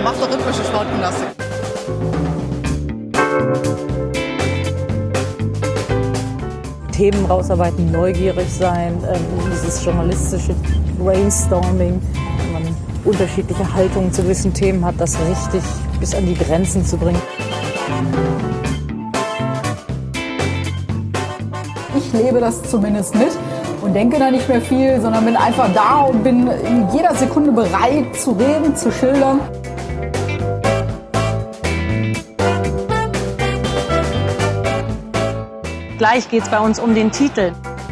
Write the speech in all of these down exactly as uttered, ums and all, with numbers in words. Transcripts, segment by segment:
mach doch rhythmische Sportgymnastik. Themen rausarbeiten, neugierig sein, ähm, dieses journalistische Brainstorming, wenn man unterschiedliche Haltungen zu gewissen Themen hat, das richtig bis an die Grenzen zu bringen. Ich lebe das zumindest mit und denke da nicht mehr viel, sondern bin einfach da und bin in jeder Sekunde bereit zu reden, zu schildern. Gleich geht's bei uns um den Titel.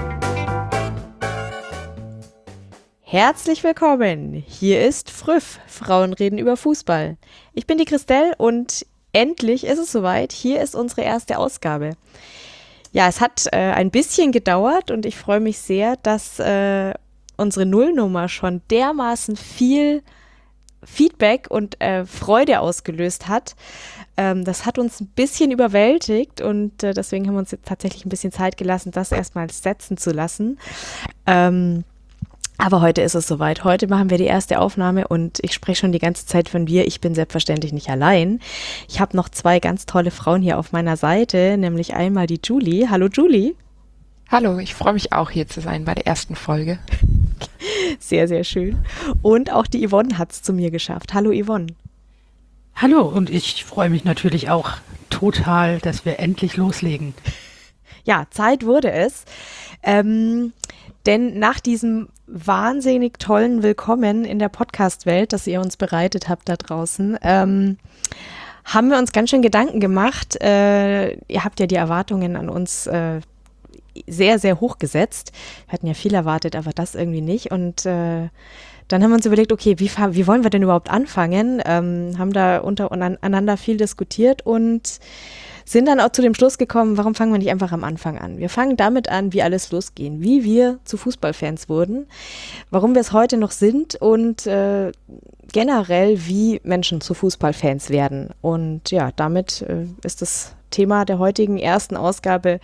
Herzlich willkommen. Hier ist Früff. Frauen reden über Fußball. Ich bin die Christelle und endlich ist es soweit. Hier ist unsere erste Ausgabe. Ja, es hat äh, ein bisschen gedauert und ich freue mich sehr, dass äh, unsere Nullnummer schon dermaßen viel Feedback und äh, Freude ausgelöst hat. Ähm, das hat uns ein bisschen überwältigt und äh, deswegen haben wir uns jetzt tatsächlich ein bisschen Zeit gelassen, das erstmal setzen zu lassen. Ähm, aber heute ist es soweit. Heute machen wir die erste Aufnahme und ich spreche schon die ganze Zeit von wir. Ich bin selbstverständlich nicht allein. Ich habe noch zwei ganz tolle Frauen hier auf meiner Seite, nämlich einmal die Julie. Hallo Julie. Hallo, ich freue mich auch hier zu sein bei der ersten Folge. Sehr, sehr schön. Und auch die Yvonne hat es zu mir geschafft. Hallo Yvonne. Hallo, und ich freue mich natürlich auch total, dass wir endlich loslegen. Ja, Zeit wurde es. Ähm, denn nach diesem wahnsinnig tollen Willkommen in der Podcast-Welt, das ihr uns bereitet habt da draußen, ähm, haben wir uns ganz schön Gedanken gemacht. Äh, ihr habt ja die Erwartungen an uns äh, sehr, sehr hoch gesetzt. Wir hatten ja viel erwartet, aber das irgendwie nicht. Und äh, dann haben wir uns überlegt, okay, wie, wie wollen wir denn überhaupt anfangen? Ähm, haben da untereinander viel diskutiert und sind dann auch zu dem Schluss gekommen, warum fangen wir nicht einfach am Anfang an? Wir fangen damit an, wie alles losging, wie wir zu Fußballfans wurden, warum wir es heute noch sind und äh, generell, wie Menschen zu Fußballfans werden. Und ja, damit äh, ist das Thema der heutigen ersten Ausgabe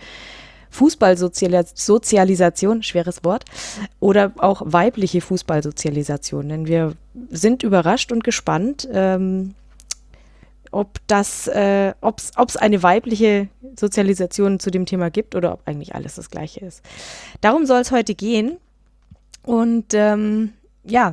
Fußballsozialisation, schweres Wort, oder auch weibliche Fußballsozialisation. Denn wir sind überrascht und gespannt, ähm, ob das, äh, ob es eine weibliche Sozialisation zu dem Thema gibt oder ob eigentlich alles das Gleiche ist. Darum soll es heute gehen. Und ähm, ja,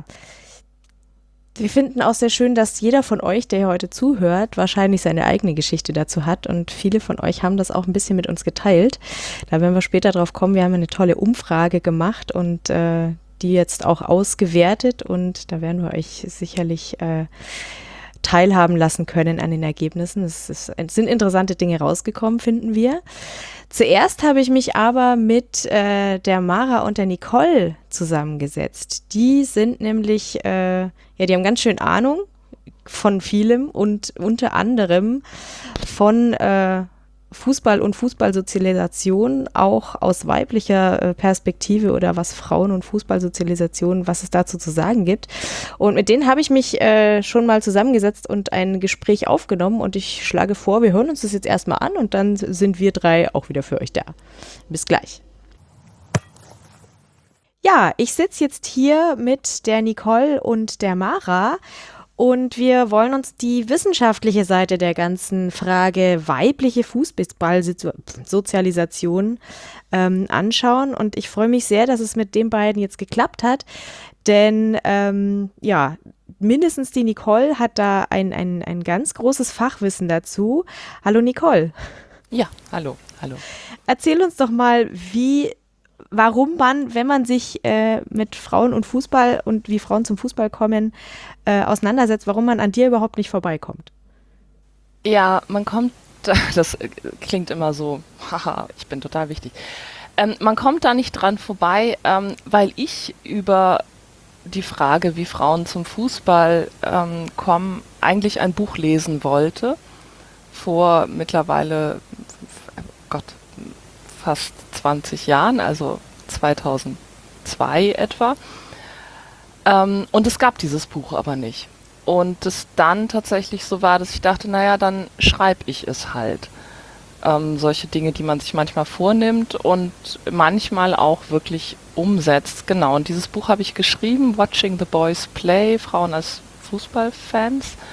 wir finden auch sehr schön, dass jeder von euch, der hier heute zuhört, wahrscheinlich seine eigene Geschichte dazu hat. Und viele von euch haben das auch ein bisschen mit uns geteilt. Da werden wir später drauf kommen. Wir haben eine tolle Umfrage gemacht und äh, die jetzt auch ausgewertet. Und da werden wir euch sicherlich äh, teilhaben lassen können an den Ergebnissen. Es, ist, es sind interessante Dinge rausgekommen, finden wir. Zuerst habe ich mich aber mit äh, der Mara und der Nicole zusammengesetzt. Die sind nämlich, äh, ja, die haben ganz schön Ahnung von vielem und unter anderem von äh, Fußball und Fußballsozialisation, auch aus weiblicher äh, Perspektive oder was Frauen- und Fußballsozialisation, was es dazu zu sagen gibt. Und mit denen habe ich mich äh, schon mal zusammengesetzt und ein Gespräch aufgenommen und ich schlage vor, wir hören uns das jetzt erstmal an und dann sind wir drei auch wieder für euch da. Bis gleich. Ja, ich sitze jetzt hier mit der Nicole und der Mara. Und wir wollen uns die wissenschaftliche Seite der ganzen Frage weibliche Fußballsozialisation ähm, anschauen. Und ich freue mich sehr, dass es mit den beiden jetzt geklappt hat. Denn ähm, ja, mindestens die Nicole hat da ein, ein, ein ganz großes Fachwissen dazu. Hallo Nicole. Ja, hallo, hallo. Erzähl uns doch mal, wie... warum man, wenn man sich äh, mit Frauen und Fußball und wie Frauen zum Fußball kommen, äh, auseinandersetzt, warum man an dir überhaupt nicht vorbeikommt. Ja, man kommt, das klingt immer so, haha, ich bin total wichtig. Ähm, man kommt da nicht dran vorbei, ähm, weil ich über die Frage, wie Frauen zum Fußball ähm, kommen, eigentlich ein Buch lesen wollte. Vor mittlerweile, Gott, fast zwanzig Jahren, also zweitausendzwei etwa. Ähm, und es gab dieses Buch aber nicht. Und es dann tatsächlich so war, dass ich dachte, naja, dann schreibe ich es halt. Ähm, solche Dinge, die man sich manchmal vornimmt und manchmal auch wirklich umsetzt. Genau, und dieses Buch habe ich geschrieben, Watching the Boys Play, Frauen als Fußballfans.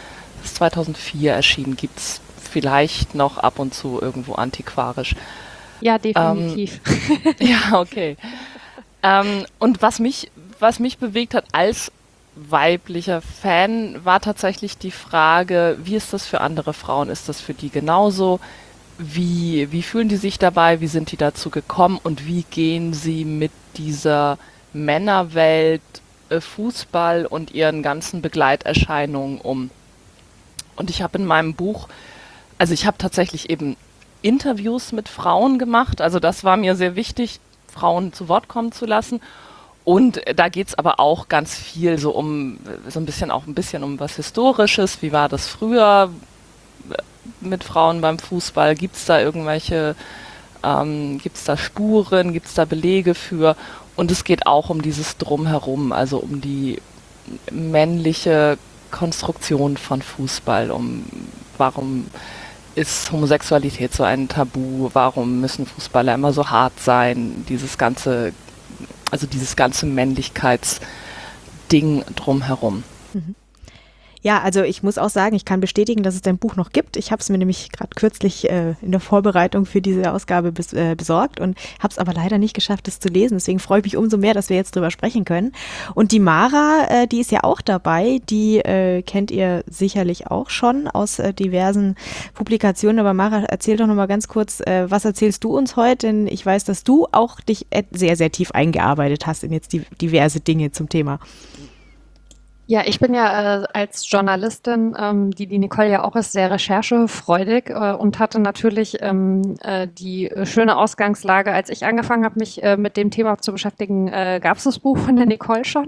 ist zweitausendvier erschienen, gibt es vielleicht noch ab und zu irgendwo antiquarisch. Ja, definitiv. Ähm, ja, okay. ähm, und was mich, was mich bewegt hat als weiblicher Fan, war tatsächlich die Frage, wie ist das für andere Frauen? Ist das für die genauso? Wie, wie fühlen die sich dabei? Wie sind die dazu gekommen? Und wie gehen sie mit dieser Männerwelt, äh, Fußball und ihren ganzen Begleiterscheinungen um? Und ich habe in meinem Buch, also ich habe tatsächlich eben Interviews mit Frauen gemacht. Also das war mir sehr wichtig, Frauen zu Wort kommen zu lassen. Und da geht es aber auch ganz viel so um, so ein bisschen auch ein bisschen um was Historisches. Wie war das früher mit Frauen beim Fußball? Gibt es da irgendwelche, ähm, gibt es da Spuren, gibt es da Belege für? Und es geht auch um dieses Drumherum, also um die männliche Konstruktion von Fußball, um warum ist Homosexualität so ein Tabu, warum müssen Fußballer immer so hart sein, dieses ganze, also dieses ganze Männlichkeitsding drumherum. Mhm. Ja, also ich muss auch sagen, ich kann bestätigen, dass es dein Buch noch gibt. Ich habe es mir nämlich gerade kürzlich äh, in der Vorbereitung für diese Ausgabe bes äh, besorgt und habe es aber leider nicht geschafft, es zu lesen. Deswegen freue ich mich umso mehr, dass wir jetzt drüber sprechen können. Und die Mara, äh, die ist ja auch dabei. Die äh, kennt ihr sicherlich auch schon aus äh, diversen Publikationen. Aber Mara, erzähl doch noch mal ganz kurz, äh, was erzählst du uns heute? Denn ich weiß, dass du auch dich sehr, sehr tief eingearbeitet hast in jetzt die, diverse Dinge zum Thema. Ja, ich bin ja äh, als Journalistin, ähm, die die Nicole ja auch ist, sehr recherchefreudig äh, und hatte natürlich ähm, äh, die schöne Ausgangslage, als ich angefangen habe, mich äh, mit dem Thema zu beschäftigen, äh, gab es das Buch von der Nicole schon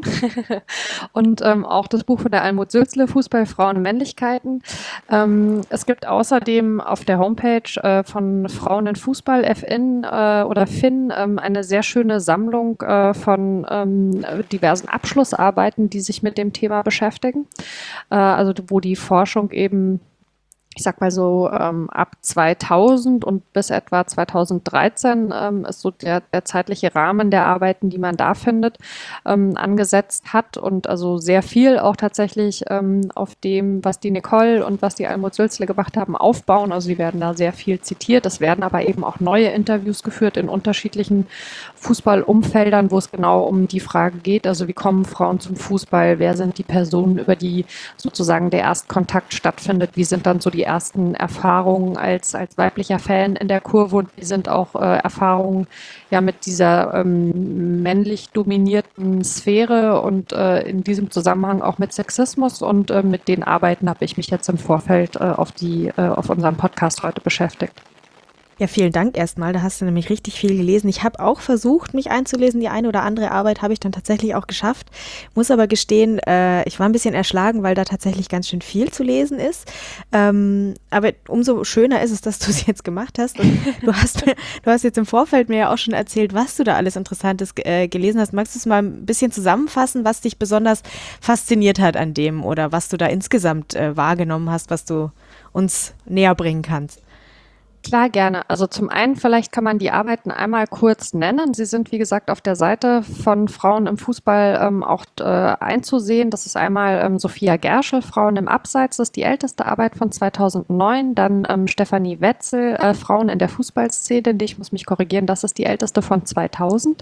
und ähm, auch das Buch von der Almut Sülzle, Fußball, Frauen und Männlichkeiten. Ähm, es gibt außerdem auf der Homepage äh, von Frauen in Fußball, F N äh, oder F I N, ähm, eine sehr schöne Sammlung äh, von ähm, diversen Abschlussarbeiten, die sich mit dem Thema beschäftigen, äh, also wo die Forschung eben, ich sag mal so, ähm, ab zweitausend und bis etwa zweitausenddreizehn ähm, ist so der, der zeitliche Rahmen der Arbeiten, die man da findet, ähm, angesetzt hat und also sehr viel auch tatsächlich ähm, auf dem, was die Nicole und was die Almut Sülzle gemacht haben, aufbauen. Also sie werden da sehr viel zitiert. Es werden aber eben auch neue Interviews geführt in unterschiedlichen Fußballumfeldern, wo es genau um die Frage geht, also wie kommen Frauen zum Fußball, wer sind die Personen, über die sozusagen der Erstkontakt stattfindet, wie sind dann so die ersten Erfahrungen als, als weiblicher Fan in der Kurve und wie sind auch äh, Erfahrungen ja mit dieser ähm, männlich dominierten Sphäre und äh, in diesem Zusammenhang auch mit Sexismus und äh, mit den Arbeiten habe ich mich jetzt im Vorfeld äh, auf die äh, auf unseren Podcast heute beschäftigt. Ja, vielen Dank erstmal. Da hast du nämlich richtig viel gelesen. Ich habe auch versucht, mich einzulesen. Die eine oder andere Arbeit habe ich dann tatsächlich auch geschafft. Muss aber gestehen, äh, ich war ein bisschen erschlagen, weil da tatsächlich ganz schön viel zu lesen ist. Ähm, aber umso schöner ist es, dass du es jetzt gemacht hast. Und du hast mir, du hast jetzt im Vorfeld mir ja auch schon erzählt, was du da alles Interessantes äh, gelesen hast. Magst du es mal ein bisschen zusammenfassen, was dich besonders fasziniert hat an dem oder was du da insgesamt äh, wahrgenommen hast, was du uns näher bringen kannst? Klar, gerne. Also zum einen, vielleicht kann man die Arbeiten einmal kurz nennen. Sie sind, wie gesagt, auf der Seite von Frauen im Fußball ähm, auch äh, einzusehen. Das ist einmal ähm, Sophia Gerschel, Frauen im Abseits, das ist die älteste Arbeit von zweitausendneun. Dann ähm, Stefanie Wetzel, äh, Frauen in der Fußballszene. Ich muss mich korrigieren, das ist die älteste von zweitausend.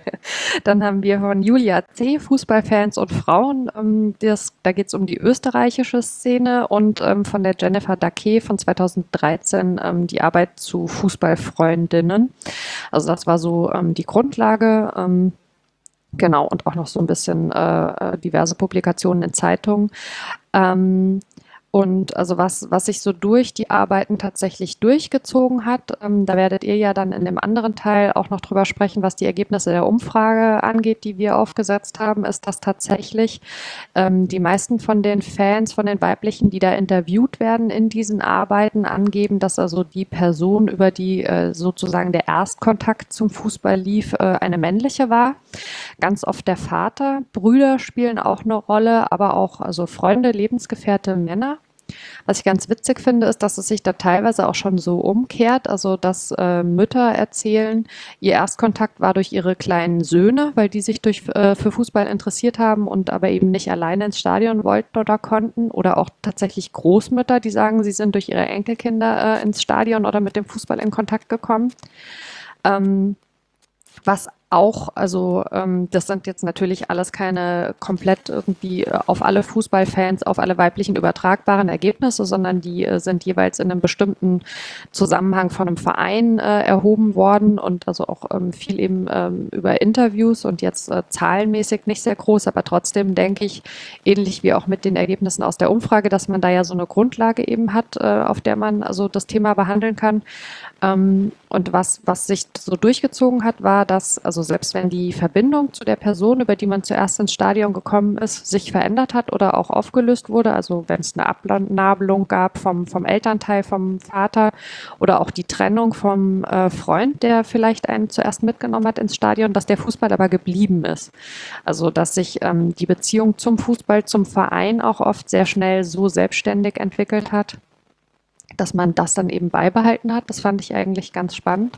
Dann haben wir von Julia C., Fußballfans und Frauen. Ähm, das, da geht es um die österreichische Szene. Und ähm, von der Jennifer Daquet von zweitausenddreizehn ähm, die Arbeit zu Fußballfreundinnen. Also das war so ähm, die Grundlage. Ähm, genau, und auch noch so ein bisschen äh, diverse Publikationen in Zeitungen. Ähm, Und also was, was sich so durch die Arbeiten tatsächlich durchgezogen hat, ähm, da werdet ihr ja dann in dem anderen Teil auch noch drüber sprechen, was die Ergebnisse der Umfrage angeht, die wir aufgesetzt haben, ist, dass tatsächlich ähm, die meisten von den Fans, von den weiblichen, die da interviewt werden in diesen Arbeiten, angeben, dass also die Person, über die äh, sozusagen der Erstkontakt zum Fußball lief, äh, eine männliche war. Ganz oft der Vater. Brüder spielen auch eine Rolle, aber auch also Freunde, Lebensgefährte, Männer. Was ich ganz witzig finde, ist, dass es sich da teilweise auch schon so umkehrt, also dass äh, Mütter erzählen, ihr Erstkontakt war durch ihre kleinen Söhne, weil die sich durch, äh, für Fußball interessiert haben und aber eben nicht alleine ins Stadion wollten oder konnten. Oder auch tatsächlich Großmütter, die sagen, sie sind durch ihre Enkelkinder äh, ins Stadion oder mit dem Fußball in Kontakt gekommen. Ähm, Was auch, also ähm, das sind jetzt natürlich alles keine komplett irgendwie äh, auf alle Fußballfans, auf alle weiblichen übertragbaren Ergebnisse, sondern die äh, sind jeweils in einem bestimmten Zusammenhang von einem Verein äh, erhoben worden und also auch ähm, viel eben ähm, über Interviews und jetzt äh, zahlenmäßig nicht sehr groß, aber trotzdem denke ich, ähnlich wie auch mit den Ergebnissen aus der Umfrage, dass man da ja so eine Grundlage eben hat, äh, auf der man also das Thema behandeln kann. Ähm, und was, was sich so durchgezogen hat, war, dass, also selbst wenn die Verbindung zu der Person, über die man zuerst ins Stadion gekommen ist, sich verändert hat oder auch aufgelöst wurde, also wenn es eine Abnabelung gab vom, vom Elternteil, vom Vater oder auch die Trennung vom äh, Freund, der vielleicht einen zuerst mitgenommen hat ins Stadion, dass der Fußball aber geblieben ist. Also dass sich ähm, die Beziehung zum Fußball, zum Verein auch oft sehr schnell so selbstständig entwickelt hat, dass man das dann eben beibehalten hat. Das fand ich eigentlich ganz spannend.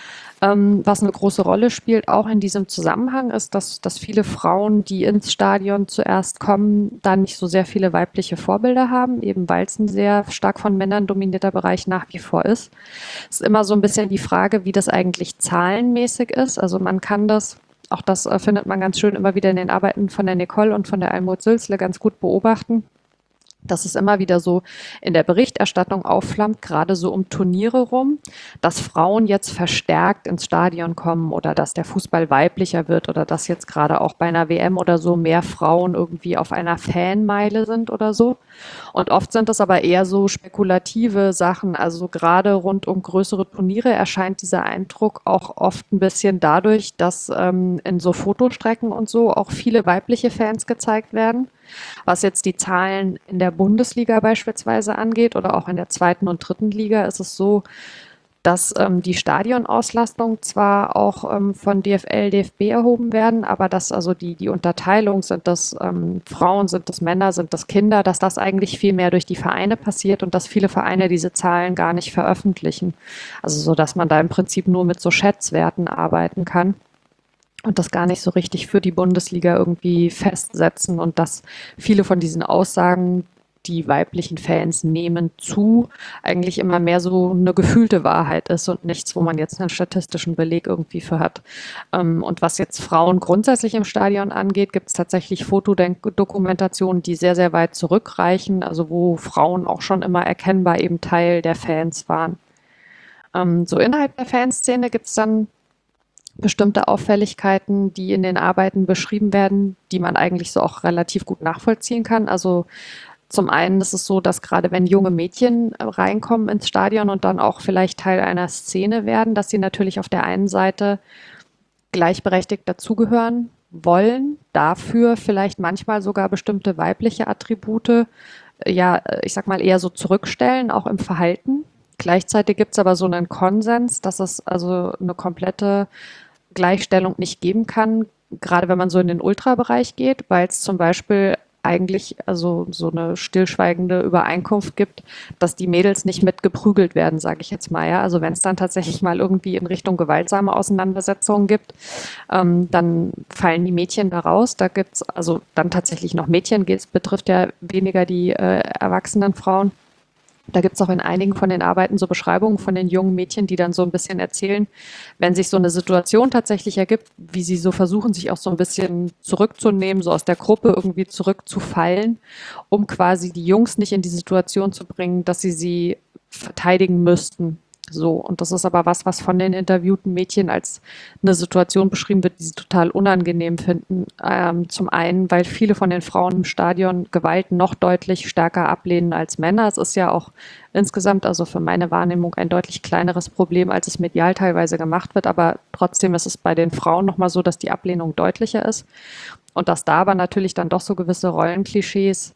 Ähm, was eine große Rolle spielt, auch in diesem Zusammenhang, ist, dass, dass viele Frauen, die ins Stadion zuerst kommen, da nicht so sehr viele weibliche Vorbilder haben, eben weil es ein sehr stark von Männern dominierter Bereich nach wie vor ist. Es ist immer so ein bisschen die Frage, wie das eigentlich zahlenmäßig ist. Also man kann das, auch das äh, findet man ganz schön immer wieder in den Arbeiten von der Nicole und von der Almut Sülzle ganz gut beobachten, dass es immer wieder so in der Berichterstattung aufflammt, gerade so um Turniere rum, dass Frauen jetzt verstärkt ins Stadion kommen oder dass der Fußball weiblicher wird oder dass jetzt gerade auch bei einer W M oder so mehr Frauen irgendwie auf einer Fanmeile sind oder so. Und oft sind das aber eher so spekulative Sachen, also gerade rund um größere Turniere erscheint dieser Eindruck auch oft ein bisschen dadurch, dass ähm, in so Fotostrecken und so auch viele weibliche Fans gezeigt werden. Was jetzt die Zahlen in der Bundesliga beispielsweise angeht oder auch in der zweiten und dritten Liga, ist es so, dass ähm, die Stadionauslastung zwar auch ähm, von D F L, D F B erhoben werden, aber dass also die, die Unterteilung, sind das ähm, Frauen, sind das Männer, sind das Kinder, dass das eigentlich viel mehr durch die Vereine passiert und dass viele Vereine diese Zahlen gar nicht veröffentlichen. Also so, dass man da im Prinzip nur mit so Schätzwerten arbeiten kann und das gar nicht so richtig für die Bundesliga irgendwie festsetzen und dass viele von diesen Aussagen, die weiblichen Fans nehmen zu, eigentlich immer mehr so eine gefühlte Wahrheit ist und nichts, wo man jetzt einen statistischen Beleg irgendwie für hat. Ähm, Und was jetzt Frauen grundsätzlich im Stadion angeht, gibt es tatsächlich Fotodokumentationen, die sehr, sehr weit zurückreichen, also wo Frauen auch schon immer erkennbar eben Teil der Fans waren. Ähm, So innerhalb der Fanszene gibt es dann bestimmte Auffälligkeiten, die in den Arbeiten beschrieben werden, die man eigentlich so auch relativ gut nachvollziehen kann. Also zum einen ist es so, dass gerade wenn junge Mädchen äh, reinkommen ins Stadion und dann auch vielleicht Teil einer Szene werden, dass sie natürlich auf der einen Seite gleichberechtigt dazugehören wollen, dafür vielleicht manchmal sogar bestimmte weibliche Attribute, äh, ja, äh, ich sag mal eher so zurückstellen, auch im Verhalten. Gleichzeitig gibt es aber so einen Konsens, dass es also eine komplette Gleichstellung nicht geben kann, gerade wenn man so in den Ultrabereich geht, weil es zum Beispiel eigentlich also so eine stillschweigende Übereinkunft gibt, dass die Mädels nicht mit geprügelt werden, sage ich jetzt mal. Ja? Also wenn es dann tatsächlich mal irgendwie in Richtung gewaltsame Auseinandersetzungen gibt, ähm, dann fallen die Mädchen da raus. Da gibt es also dann tatsächlich noch Mädchen, es betrifft ja weniger die äh, erwachsenen Frauen. Da gibt es auch in einigen von den Arbeiten so Beschreibungen von den jungen Mädchen, die dann so ein bisschen erzählen, wenn sich so eine Situation tatsächlich ergibt, wie sie so versuchen, sich auch so ein bisschen zurückzunehmen, so aus der Gruppe irgendwie zurückzufallen, um quasi die Jungs nicht in die Situation zu bringen, dass sie sie verteidigen müssten. So, und das ist aber was, was von den interviewten Mädchen als eine Situation beschrieben wird, die sie total unangenehm finden. Ähm, zum einen, weil viele von den Frauen im Stadion Gewalt noch deutlich stärker ablehnen als Männer. Es ist ja auch insgesamt, also für meine Wahrnehmung, ein deutlich kleineres Problem, als es medial teilweise gemacht wird. Aber trotzdem ist es bei den Frauen nochmal so, dass die Ablehnung deutlicher ist. Und dass da aber natürlich dann doch so gewisse Rollenklischees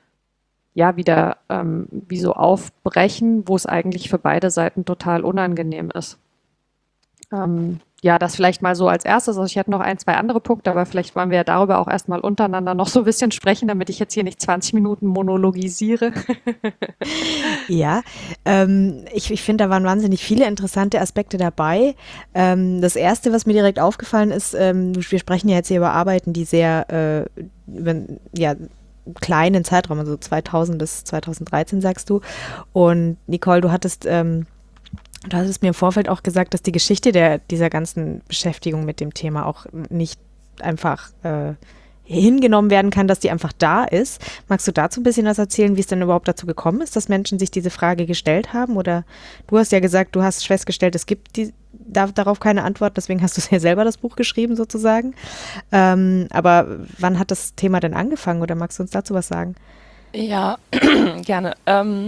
ja wieder ähm, wie so aufbrechen, wo es eigentlich für beide Seiten total unangenehm ist. Ähm, ja, das vielleicht mal so als erstes. Also ich hätte noch ein, zwei andere Punkte, aber vielleicht wollen wir ja darüber auch erstmal untereinander noch so ein bisschen sprechen, damit ich jetzt hier nicht zwanzig Minuten monologisiere. Ja, ähm, ich, ich finde, da waren wahnsinnig viele interessante Aspekte dabei. Ähm, das erste, was mir direkt aufgefallen ist, ähm, wir sprechen ja jetzt hier über Arbeiten, die sehr äh, über ja, kleinen Zeitraum, also zweitausend bis zweitausenddreizehn sagst du. Und Nicole, du hattest ähm, Du hast es mir im Vorfeld auch gesagt, dass die Geschichte der, dieser ganzen Beschäftigung mit dem Thema auch nicht einfach äh, hingenommen werden kann, dass die einfach da ist. Magst du dazu ein bisschen was erzählen, wie es denn überhaupt dazu gekommen ist, dass Menschen sich diese Frage gestellt haben? Oder du hast ja gesagt, du hast festgestellt, es gibt die, da, darauf keine Antwort, deswegen hast du ja selber das Buch geschrieben sozusagen. Ähm, aber wann hat das Thema denn angefangen oder magst du uns dazu was sagen? Ja, gerne. Ähm,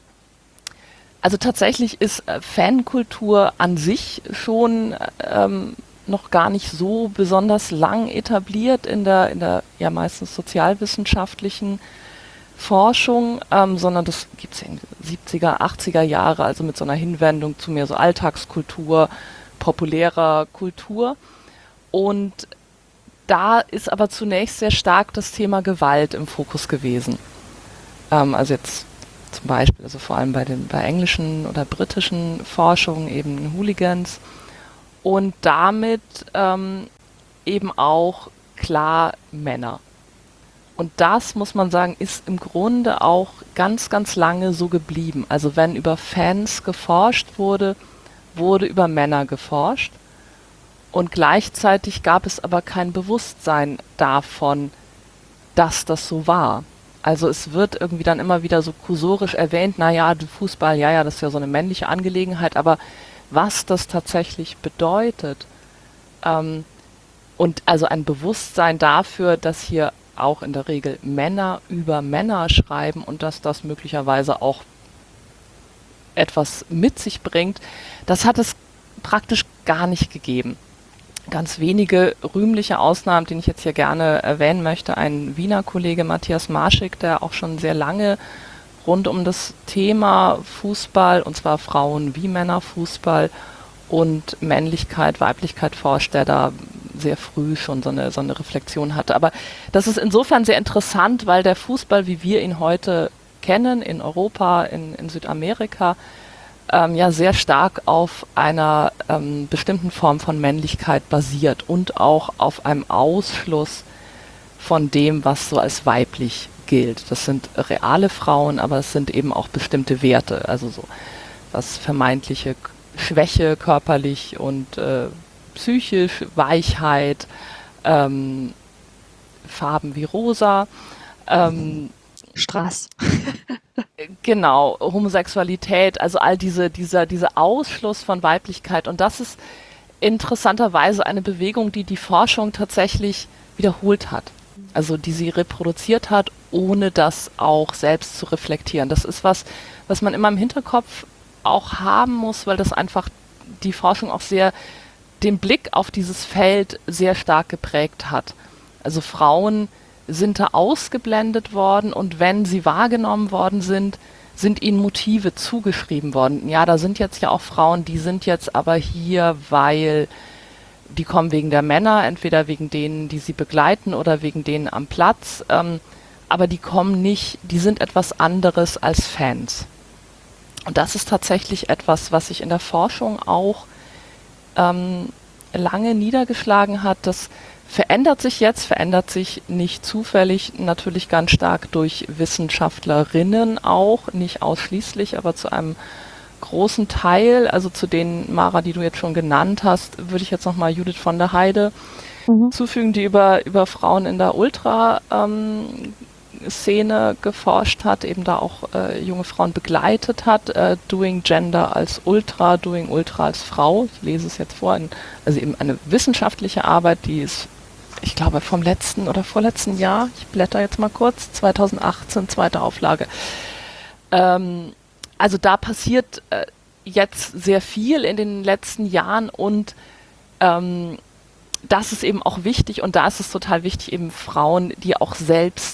Also tatsächlich ist äh, Fankultur an sich schon ähm, noch gar nicht so besonders lang etabliert in der, in der ja meistens sozialwissenschaftlichen Forschung, ähm, sondern das gibt es in den siebziger, achtziger Jahre, also mit so einer Hinwendung zu mehr so Alltagskultur, populärer Kultur. Und da ist aber zunächst sehr stark das Thema Gewalt im Fokus gewesen. Ähm, also jetzt zum Beispiel, also vor allem bei den bei englischen oder britischen Forschungen eben Hooligans und damit ähm, eben auch klar Männer. Und das, muss man sagen, ist im Grunde auch ganz, ganz lange so geblieben. Also wenn über Fans geforscht wurde, wurde über Männer geforscht und gleichzeitig gab es aber kein Bewusstsein davon, dass das so war. Also es wird irgendwie dann immer wieder so kursorisch erwähnt, naja, Fußball, ja, ja, das ist ja so eine männliche Angelegenheit, aber was das tatsächlich bedeutet ähm, und also ein Bewusstsein dafür, dass hier auch in der Regel Männer über Männer schreiben und dass das möglicherweise auch etwas mit sich bringt, das hat es praktisch gar nicht gegeben. Ganz wenige rühmliche Ausnahmen, die ich jetzt hier gerne erwähnen möchte. Ein Wiener Kollege, Matthias Marschig, der auch schon sehr lange rund um das Thema Fußball, und zwar Frauen wie Männer Fußball und Männlichkeit, Weiblichkeit forscht, der da sehr früh schon so eine, so eine Reflexion hatte. Aber das ist insofern sehr interessant, weil der Fußball, wie wir ihn heute kennen, in Europa, in, in Südamerika, Ähm, ja sehr stark auf einer ähm, bestimmten Form von Männlichkeit basiert und auch auf einem Ausschluss von dem, was so als weiblich gilt. Das sind reale Frauen, aber es sind eben auch bestimmte Werte, also so was vermeintliche Schwäche körperlich und äh, psychisch, Weichheit, ähm, Farben wie rosa, ähm, Strass. Genau, Homosexualität, also all diese, dieser, dieser Ausschluss von Weiblichkeit. Und das ist interessanterweise eine Bewegung, die die Forschung tatsächlich wiederholt hat. Also die sie reproduziert hat, ohne das auch selbst zu reflektieren. Das ist was, was man immer im Hinterkopf auch haben muss, weil das einfach die Forschung auch sehr, den Blick auf dieses Feld sehr stark geprägt hat. Also Frauen sind da ausgeblendet worden und wenn sie wahrgenommen worden sind, sind ihnen Motive zugeschrieben worden. Ja, da sind jetzt ja auch Frauen, die sind jetzt aber hier, weil die kommen wegen der Männer, entweder wegen denen, die sie begleiten oder wegen denen am Platz, ähm, aber die kommen nicht, die sind etwas anderes als Fans. Und das ist tatsächlich etwas, was sich in der Forschung auch ähm, lange niedergeschlagen hat. Das verändert sich jetzt, verändert sich nicht zufällig, natürlich ganz stark durch Wissenschaftlerinnen auch, nicht ausschließlich, aber zu einem großen Teil, also zu denen, Mara, die du jetzt schon genannt hast, würde ich jetzt nochmal Judith von der Heide mhm. zufügen, die über, über Frauen in der Ultra ähm, Szene geforscht hat, eben da auch äh, junge Frauen begleitet hat, äh, Doing Gender als Ultra, Doing Ultra als Frau. Ich lese es jetzt vor, in, also eben eine wissenschaftliche Arbeit, die ist, ich glaube, vom letzten oder vorletzten Jahr, ich blätter jetzt mal kurz, zweitausendachtzehn, zweite Auflage. Ähm, also da passiert äh, jetzt sehr viel in den letzten Jahren und ähm, das ist eben auch wichtig und da ist es total wichtig, eben Frauen, die auch selbst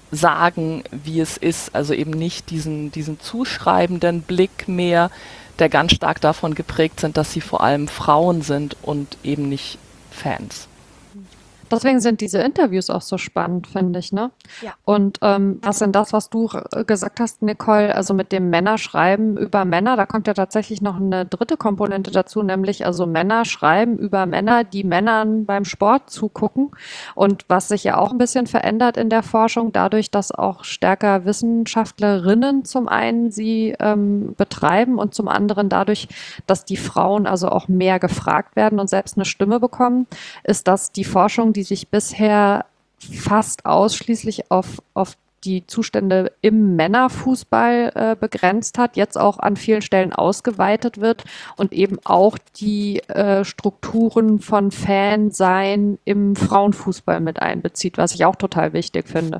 sagen, wie es ist. Also eben nicht diesen, diesen zuschreibenden Blick mehr, der ganz stark davon geprägt sind, dass sie vor allem Frauen sind und eben nicht Fans. Deswegen sind diese Interviews auch so spannend, finde ich, ne? Ja. Und ähm, was denn das, was du r- gesagt hast, Nicole, also mit dem Männerschreiben über Männer, da kommt ja tatsächlich noch eine dritte Komponente dazu, nämlich also Männer schreiben über Männer, die Männern beim Sport zugucken. Und was sich ja auch ein bisschen verändert in der Forschung, dadurch, dass auch stärker Wissenschaftlerinnen zum einen sie ähm, betreiben und zum anderen dadurch, dass die Frauen also auch mehr gefragt werden und selbst eine Stimme bekommen, ist das die Forschung, die sich bisher fast ausschließlich auf, auf die Zustände im Männerfußball äh, begrenzt hat, jetzt auch an vielen Stellen ausgeweitet wird und eben auch die äh, Strukturen von Fansein im Frauenfußball mit einbezieht, was ich auch total wichtig finde.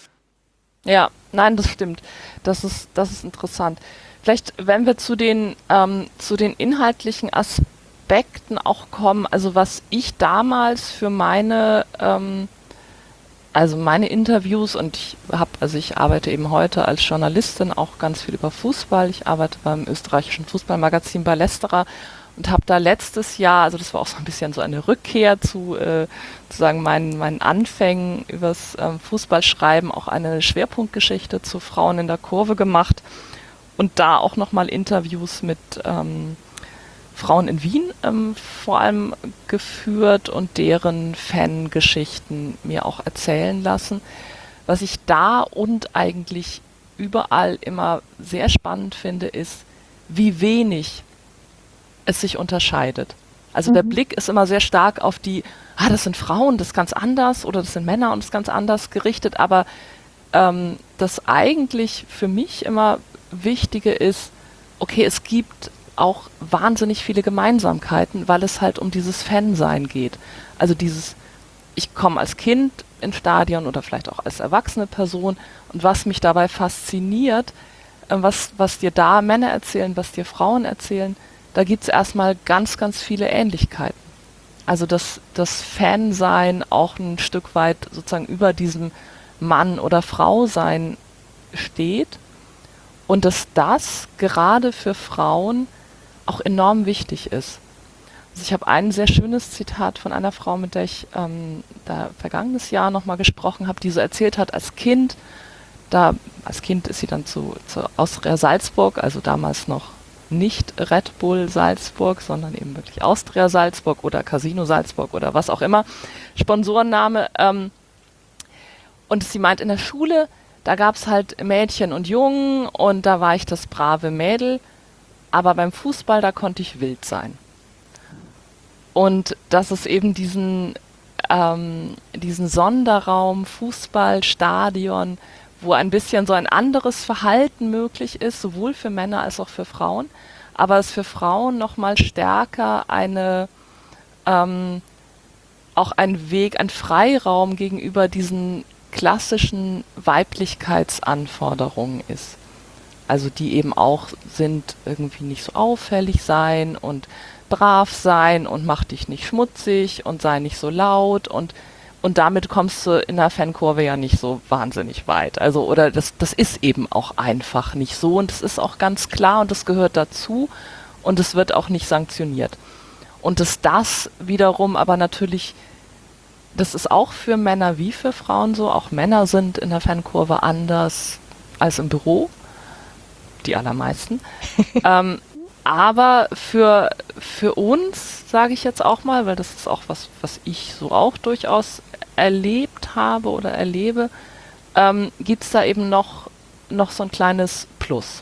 Ja, nein, das stimmt. Das ist, das ist interessant. Vielleicht, wenn wir zu den, ähm, zu den inhaltlichen Aspekten auch kommen, also was ich damals für meine, ähm, also meine Interviews und ich habe, also ich arbeite eben heute als Journalistin auch ganz viel über Fußball. Ich arbeite beim österreichischen Fußballmagazin Ballesterer und habe da letztes Jahr, also das war auch so ein bisschen so eine Rückkehr zu äh, sozusagen meinen, meinen Anfängen übers ähm, Fußballschreiben, auch eine Schwerpunktgeschichte zu Frauen in der Kurve gemacht und da auch nochmal Interviews mit ähm, Frauen in Wien ähm, vor allem geführt und deren Fangeschichten mir auch erzählen lassen. Was ich da und eigentlich überall immer sehr spannend finde, ist, wie wenig es sich unterscheidet. Also der Mhm. Blick ist immer sehr stark auf die, ah, das sind Frauen, das ist ganz anders oder das sind Männer und das ist ganz anders gerichtet, aber ähm, das eigentlich für mich immer Wichtige ist, okay, es gibt auch wahnsinnig viele Gemeinsamkeiten, weil es halt um dieses Fansein geht. Also dieses, ich komme als Kind ins Stadion oder vielleicht auch als erwachsene Person und was mich dabei fasziniert, äh, was, was dir da Männer erzählen, was dir Frauen erzählen, da gibt es erstmal ganz, ganz viele Ähnlichkeiten. Also dass das Fansein auch ein Stück weit sozusagen über diesem Mann- oder Frau-Sein steht und dass das gerade für Frauen auch enorm wichtig ist. Also ich habe ein sehr schönes Zitat von einer Frau, mit der ich ähm, da vergangenes Jahr nochmal gesprochen habe, die so erzählt hat, als Kind, da als Kind ist sie dann zu, zu Austria Salzburg, also damals noch nicht Red Bull Salzburg, sondern eben wirklich Austria Salzburg oder Casino Salzburg oder was auch immer, Sponsorenname. Ähm, und sie meint, in der Schule, da gab es halt Mädchen und Jungen und da war ich das brave Mädel, aber beim Fußball, da konnte ich wild sein. Und dass es eben diesen, ähm, diesen Sonderraum, Fußball, Stadion, wo ein bisschen so ein anderes Verhalten möglich ist, sowohl für Männer als auch für Frauen, aber es für Frauen nochmal stärker eine, ähm, auch ein Weg, ein Freiraum gegenüber diesen klassischen Weiblichkeitsanforderungen ist. Also die eben auch sind, irgendwie nicht so auffällig sein und brav sein und mach dich nicht schmutzig und sei nicht so laut und und damit kommst du in der Fankurve ja nicht so wahnsinnig weit. Also, oder das, das ist eben auch einfach nicht so und es ist auch ganz klar und das gehört dazu und es wird auch nicht sanktioniert. Und dass das wiederum aber natürlich, das ist auch für Männer wie für Frauen so, auch Männer sind in der Fankurve anders als im Büro, die allermeisten. ähm, aber für, für uns, sage ich jetzt auch mal, weil das ist auch was, was ich so auch durchaus erlebt habe oder erlebe, ähm, gibt es da eben noch, noch so ein kleines Plus.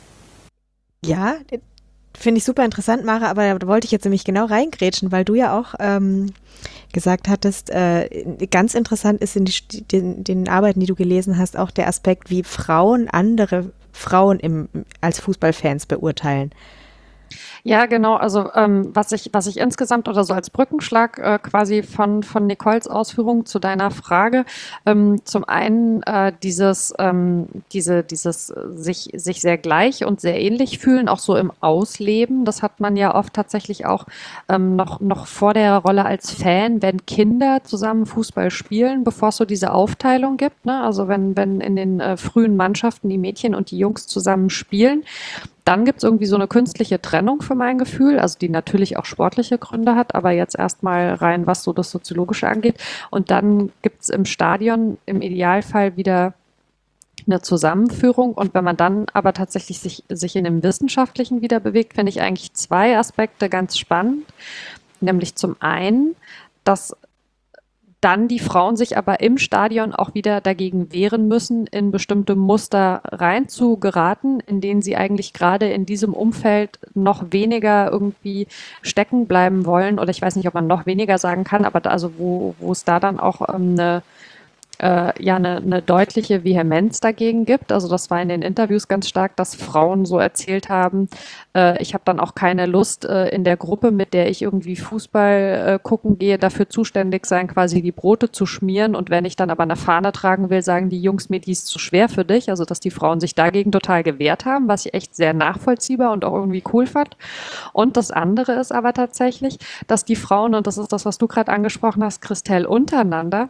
Ja, finde ich super interessant, Mara, aber da wollte ich jetzt nämlich genau reingrätschen, weil du ja auch ähm, gesagt hattest, äh, ganz interessant ist in die, den, den Arbeiten, die du gelesen hast, auch der Aspekt, wie Frauen andere Frauen im, als Fußballfans beurteilen. Ja, genau. Also ähm, was ich, was ich insgesamt oder so als Brückenschlag äh, quasi von von Nicoles Ausführungen zu deiner Frage, ähm, zum einen äh, dieses ähm, diese dieses äh, sich sich sehr gleich und sehr ähnlich fühlen, auch so im Ausleben. Das hat man ja oft tatsächlich auch ähm, noch noch vor der Rolle als Fan, wenn Kinder zusammen Fußball spielen, bevor es so diese Aufteilung gibt. Ne? Also wenn wenn in den äh, frühen Mannschaften die Mädchen und die Jungs zusammen spielen. Dann gibt es irgendwie so eine künstliche Trennung für mein Gefühl, also die natürlich auch sportliche Gründe hat, aber jetzt erstmal rein, was so das Soziologische angeht. Und dann gibt es im Stadion im Idealfall wieder eine Zusammenführung. Und wenn man dann aber tatsächlich sich, sich in dem Wissenschaftlichen wieder bewegt, finde ich eigentlich zwei Aspekte ganz spannend. Nämlich zum einen, dass dann die Frauen sich aber im Stadion auch wieder dagegen wehren müssen, in bestimmte Muster reinzugeraten, in denen sie eigentlich gerade in diesem Umfeld noch weniger irgendwie stecken bleiben wollen. Oder ich weiß nicht, ob man noch weniger sagen kann, aber da, also wo, wo es da dann auch ähm, eine äh, ja eine, eine deutliche Vehemenz dagegen gibt. Also das war in den Interviews ganz stark, dass Frauen so erzählt haben, äh, ich habe dann auch keine Lust, äh, in der Gruppe, mit der ich irgendwie Fußball äh, gucken gehe, dafür zuständig sein, quasi die Brote zu schmieren. Und wenn ich dann aber eine Fahne tragen will, sagen die Jungs mir, die ist zu schwer für dich. Also dass die Frauen sich dagegen total gewehrt haben, was ich echt sehr nachvollziehbar und auch irgendwie cool fand. Und das andere ist aber tatsächlich, dass die Frauen, und das ist das, was du gerade angesprochen hast, Christelle, untereinander,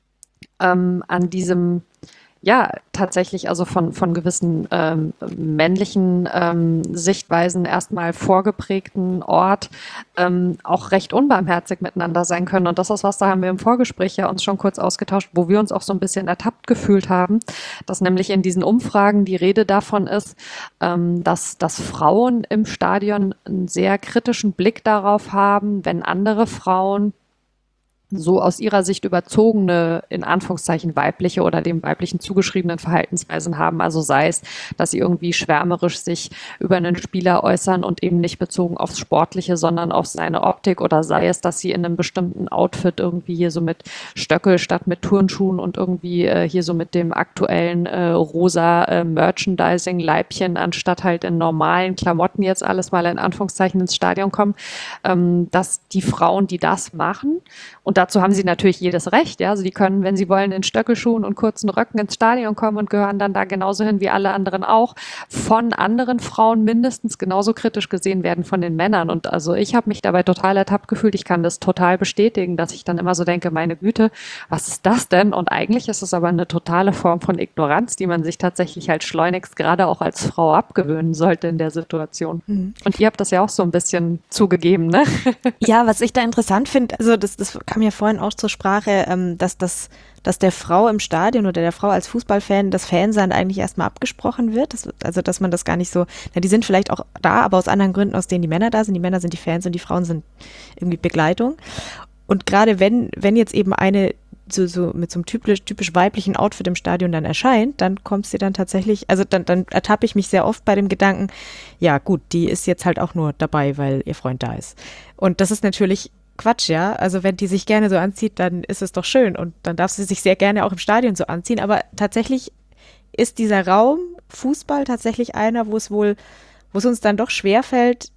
ähm, an diesem, ja, tatsächlich also von, von gewissen ähm, männlichen ähm, Sichtweisen erstmal vorgeprägten Ort ähm, auch recht unbarmherzig miteinander sein können. Und das ist was, da haben wir im Vorgespräch ja uns schon kurz ausgetauscht, wo wir uns auch so ein bisschen ertappt gefühlt haben, dass nämlich in diesen Umfragen die Rede davon ist, ähm, dass, dass Frauen im Stadion einen sehr kritischen Blick darauf haben, wenn andere Frauen so aus ihrer Sicht überzogene, in Anführungszeichen weibliche oder dem weiblichen zugeschriebenen Verhaltensweisen haben. Also sei es, dass sie irgendwie schwärmerisch sich über einen Spieler äußern und eben nicht bezogen aufs Sportliche, sondern auf seine Optik, oder sei es, dass sie in einem bestimmten Outfit irgendwie hier so mit Stöckel statt mit Turnschuhen und irgendwie äh, hier so mit dem aktuellen äh, rosa äh, Merchandising-Leibchen anstatt halt in normalen Klamotten jetzt alles mal in Anführungszeichen ins Stadion kommen, ähm, dass die Frauen, die das machen, und dazu haben sie natürlich jedes Recht, ja. Also die können, wenn sie wollen, in Stöckelschuhen und kurzen Röcken ins Stadion kommen und gehören dann da genauso hin wie alle anderen auch, von anderen Frauen mindestens genauso kritisch gesehen werden von den Männern. Und also ich habe mich dabei total ertappt gefühlt. Ich kann das total bestätigen, dass ich dann immer so denke, meine Güte, was ist das denn? Und eigentlich ist es aber eine totale Form von Ignoranz, die man sich tatsächlich halt schleunigst gerade auch als Frau abgewöhnen sollte in der Situation. Mhm. Und ihr habt das ja auch so ein bisschen zugegeben, ne? Ja, was ich da interessant finde, also das, das kam ja vorhin auch zur Sprache, ähm, dass, das, dass der Frau im Stadion oder der Frau als Fußballfan das Fansein eigentlich erstmal abgesprochen wird. Das, also dass man das gar nicht so, na, die sind vielleicht auch da, aber aus anderen Gründen, aus denen die Männer da sind. Die Männer sind die Fans und die Frauen sind irgendwie Begleitung. Und gerade wenn, wenn jetzt eben eine so, so mit so einem typisch, typisch weiblichen Outfit im Stadion dann erscheint, dann kommt sie dann tatsächlich, also dann, dann ertappe ich mich sehr oft bei dem Gedanken, ja gut, die ist jetzt halt auch nur dabei, weil ihr Freund da ist. Und das ist natürlich Quatsch, ja. Also wenn die sich gerne so anzieht, dann ist es doch schön und dann darf sie sich sehr gerne auch im Stadion so anziehen. Aber tatsächlich ist dieser Raum Fußball tatsächlich einer, wo es wohl, wo es uns dann doch schwerfällt,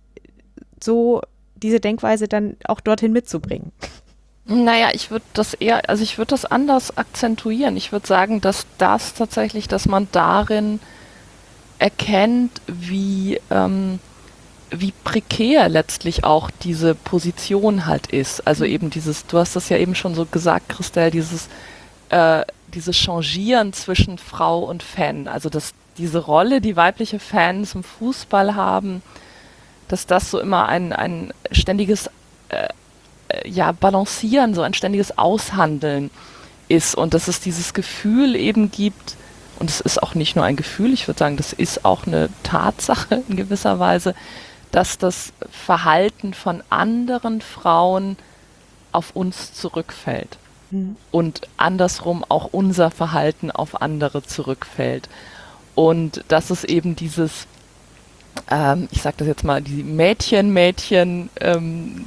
so diese Denkweise dann auch dorthin mitzubringen. Naja, ich würde das eher, also ich würde das anders akzentuieren. Ich würde sagen, dass das tatsächlich, dass man darin erkennt, wie ähm, wie prekär letztlich auch diese Position halt ist. Also eben dieses, du hast das ja eben schon so gesagt, Christelle, dieses, äh, dieses Changieren zwischen Frau und Fan. Also dass diese Rolle, die weibliche Fans im Fußball haben, dass das so immer ein, ein ständiges äh, ja, Balancieren, so ein ständiges Aushandeln ist und dass es dieses Gefühl eben gibt, und es ist auch nicht nur ein Gefühl, ich würde sagen, das ist auch eine Tatsache in gewisser Weise, dass das Verhalten von anderen Frauen auf uns zurückfällt. Mhm. Und andersrum auch unser Verhalten auf andere zurückfällt. Und das ist eben dieses, ähm, ich sage das jetzt mal, die Mädchen, Mädchen, ähm,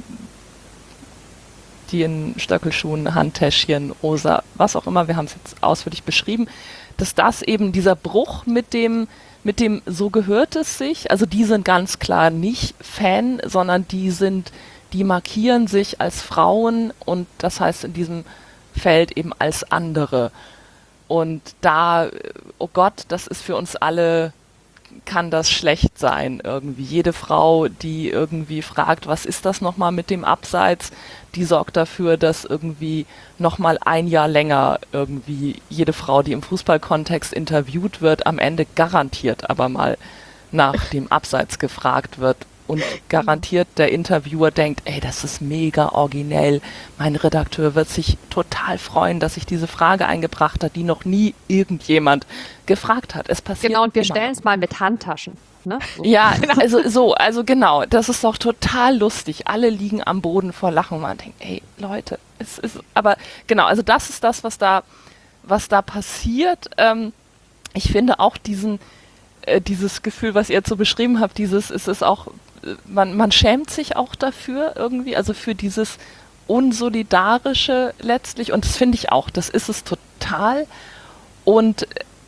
die in Stöckelschuhen, Handtäschchen, rosa, was auch immer, wir haben es jetzt ausführlich beschrieben, dass das eben dieser Bruch mit dem mit dem so gehört es sich, also die sind ganz klar nicht Fan, sondern die sind, die markieren sich als Frauen und das heißt in diesem Feld eben als andere. Und da, oh Gott, das ist für uns alle, kann das schlecht sein irgendwie. Jede Frau, die irgendwie fragt, was ist das nochmal mit dem Abseits, die sorgt dafür, dass irgendwie nochmal ein Jahr länger irgendwie jede Frau, die im Fußballkontext interviewt wird, am Ende garantiert aber mal nach dem Abseits gefragt wird. Und garantiert der Interviewer denkt, ey, das ist mega originell. Mein Redakteur wird sich total freuen, dass ich diese Frage eingebracht habe, die noch nie irgendjemand gefragt hat. Es passiert Genau, und wir immer. stellen es mal mit Handtaschen. Ne? So. Ja, also so, also genau, das ist doch total lustig. Alle liegen am Boden vor Lachen und man denkt, ey, Leute, es ist, aber genau, also das ist das, was da, was da passiert. Ähm, ich finde auch diesen, äh, dieses Gefühl, was ihr jetzt so beschrieben habt, dieses, es ist auch, man, man schämt sich auch dafür irgendwie, also für dieses Unsolidarische letztlich und das finde ich auch, das ist es total und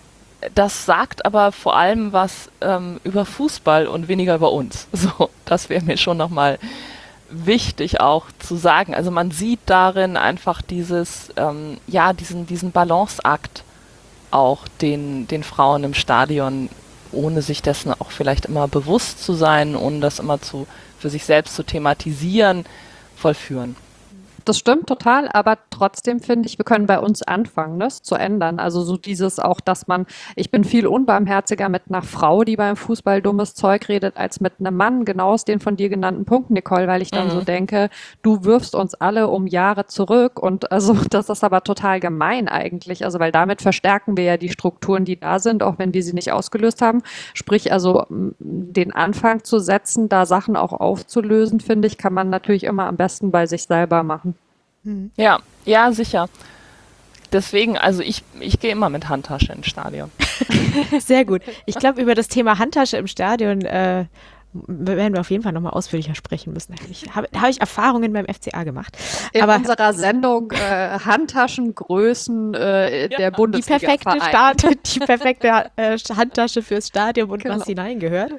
das sagt aber vor allem was ähm, über Fußball und weniger über uns. So, das wäre mir schon nochmal wichtig auch zu sagen. Also man sieht darin einfach dieses, ähm, ja, diesen, diesen Balanceakt auch den, den Frauen im Stadion, ohne sich dessen auch vielleicht immer bewusst zu sein, ohne das immer zu, für sich selbst zu thematisieren, vollführen. Das stimmt total, aber trotzdem finde ich, wir können bei uns anfangen, das zu ändern. Also so dieses auch, dass man, ich bin viel unbarmherziger mit einer Frau, die beim Fußball dummes Zeug redet, als mit einem Mann, genau aus den von dir genannten Punkten, Nicole, weil ich dann mhm. so denke, du wirfst uns alle um Jahre zurück und also das ist aber total gemein eigentlich, also weil damit verstärken wir ja die Strukturen, die da sind, auch wenn wir sie nicht ausgelöst haben. Sprich, also den Anfang zu setzen, da Sachen auch aufzulösen, finde ich, kann man natürlich immer am besten bei sich selber machen. Ja, ja, sicher. Deswegen, also ich, ich gehe immer mit Handtasche ins Stadion. Sehr gut. Ich glaube, über das Thema Handtasche im Stadion äh, werden wir auf jeden Fall nochmal ausführlicher sprechen müssen. Ich habe hab ich Erfahrungen beim F C A gemacht. In Aber unserer Sendung äh, Handtaschengrößen äh, der ja, Bundesliga. Die perfekte, Start, die perfekte äh, Handtasche fürs Stadion und genau. was hineingehört.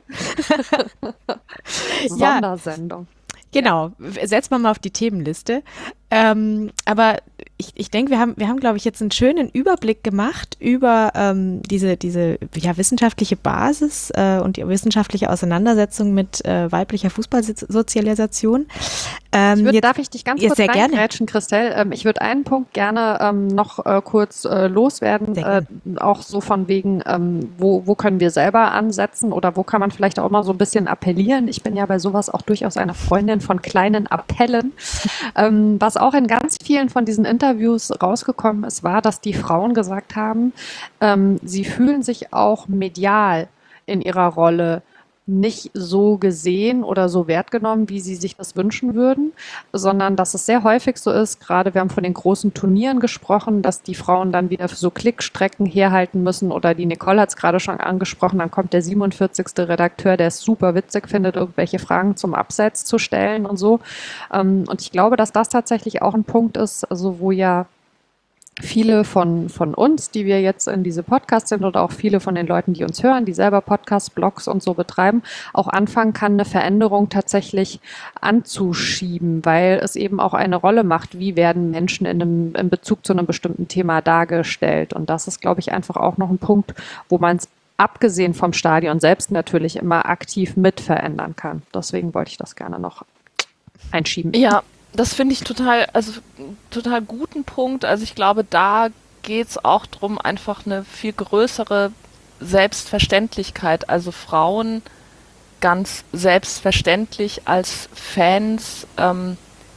Sondersendung. Ja. Genau, setzt man mal auf die Themenliste. Ähm, aber ich, ich denke, wir haben, wir haben, glaube ich, jetzt einen schönen Überblick gemacht über ähm, diese, diese ja, wissenschaftliche Basis äh, und die wissenschaftliche Auseinandersetzung mit äh, weiblicher Fußballsozialisation. Ähm, ich würd, jetzt, darf ich dich ganz ja, kurz sehr reingrätschen, Christelle? Ähm, ich würde einen Punkt gerne ähm, noch äh, kurz äh, loswerden, äh, auch so von wegen, ähm, wo, wo können wir selber ansetzen oder wo kann man vielleicht auch mal so ein bisschen appellieren. Ich bin ja bei sowas auch durchaus eine Freundin von kleinen Appellen. Ähm, was auch in ganz vielen von diesen Interviews rausgekommen ist, war, dass die Frauen gesagt haben, ähm, sie fühlen sich auch medial in ihrer Rolle nicht so gesehen oder so wertgenommen, wie sie sich das wünschen würden, sondern dass es sehr häufig so ist, gerade wir haben von den großen Turnieren gesprochen, dass die Frauen dann wieder für so Klickstrecken herhalten müssen oder die Nicole hat es gerade schon angesprochen, dann kommt der siebenundvierzigste Redakteur, der es super witzig findet, irgendwelche Fragen zum Abseits zu stellen und so. Und ich glaube, dass das tatsächlich auch ein Punkt ist, also wo ja viele von, von uns, die wir jetzt in diese Podcasts sind oder auch viele von den Leuten, die uns hören, die selber Podcasts, Blogs und so betreiben, auch anfangen kann, eine Veränderung tatsächlich anzuschieben, weil es eben auch eine Rolle macht, wie werden Menschen in, einem, in Bezug zu einem bestimmten Thema dargestellt. Und das ist, glaube ich, einfach auch noch ein Punkt, wo man es abgesehen vom Stadion selbst natürlich immer aktiv mit verändern kann. Deswegen wollte ich das gerne noch einschieben. Ja, das finde ich total, also total guten Punkt. Also ich glaube, da geht es auch darum, einfach eine viel größere Selbstverständlichkeit, also Frauen ganz selbstverständlich als Fans ähm,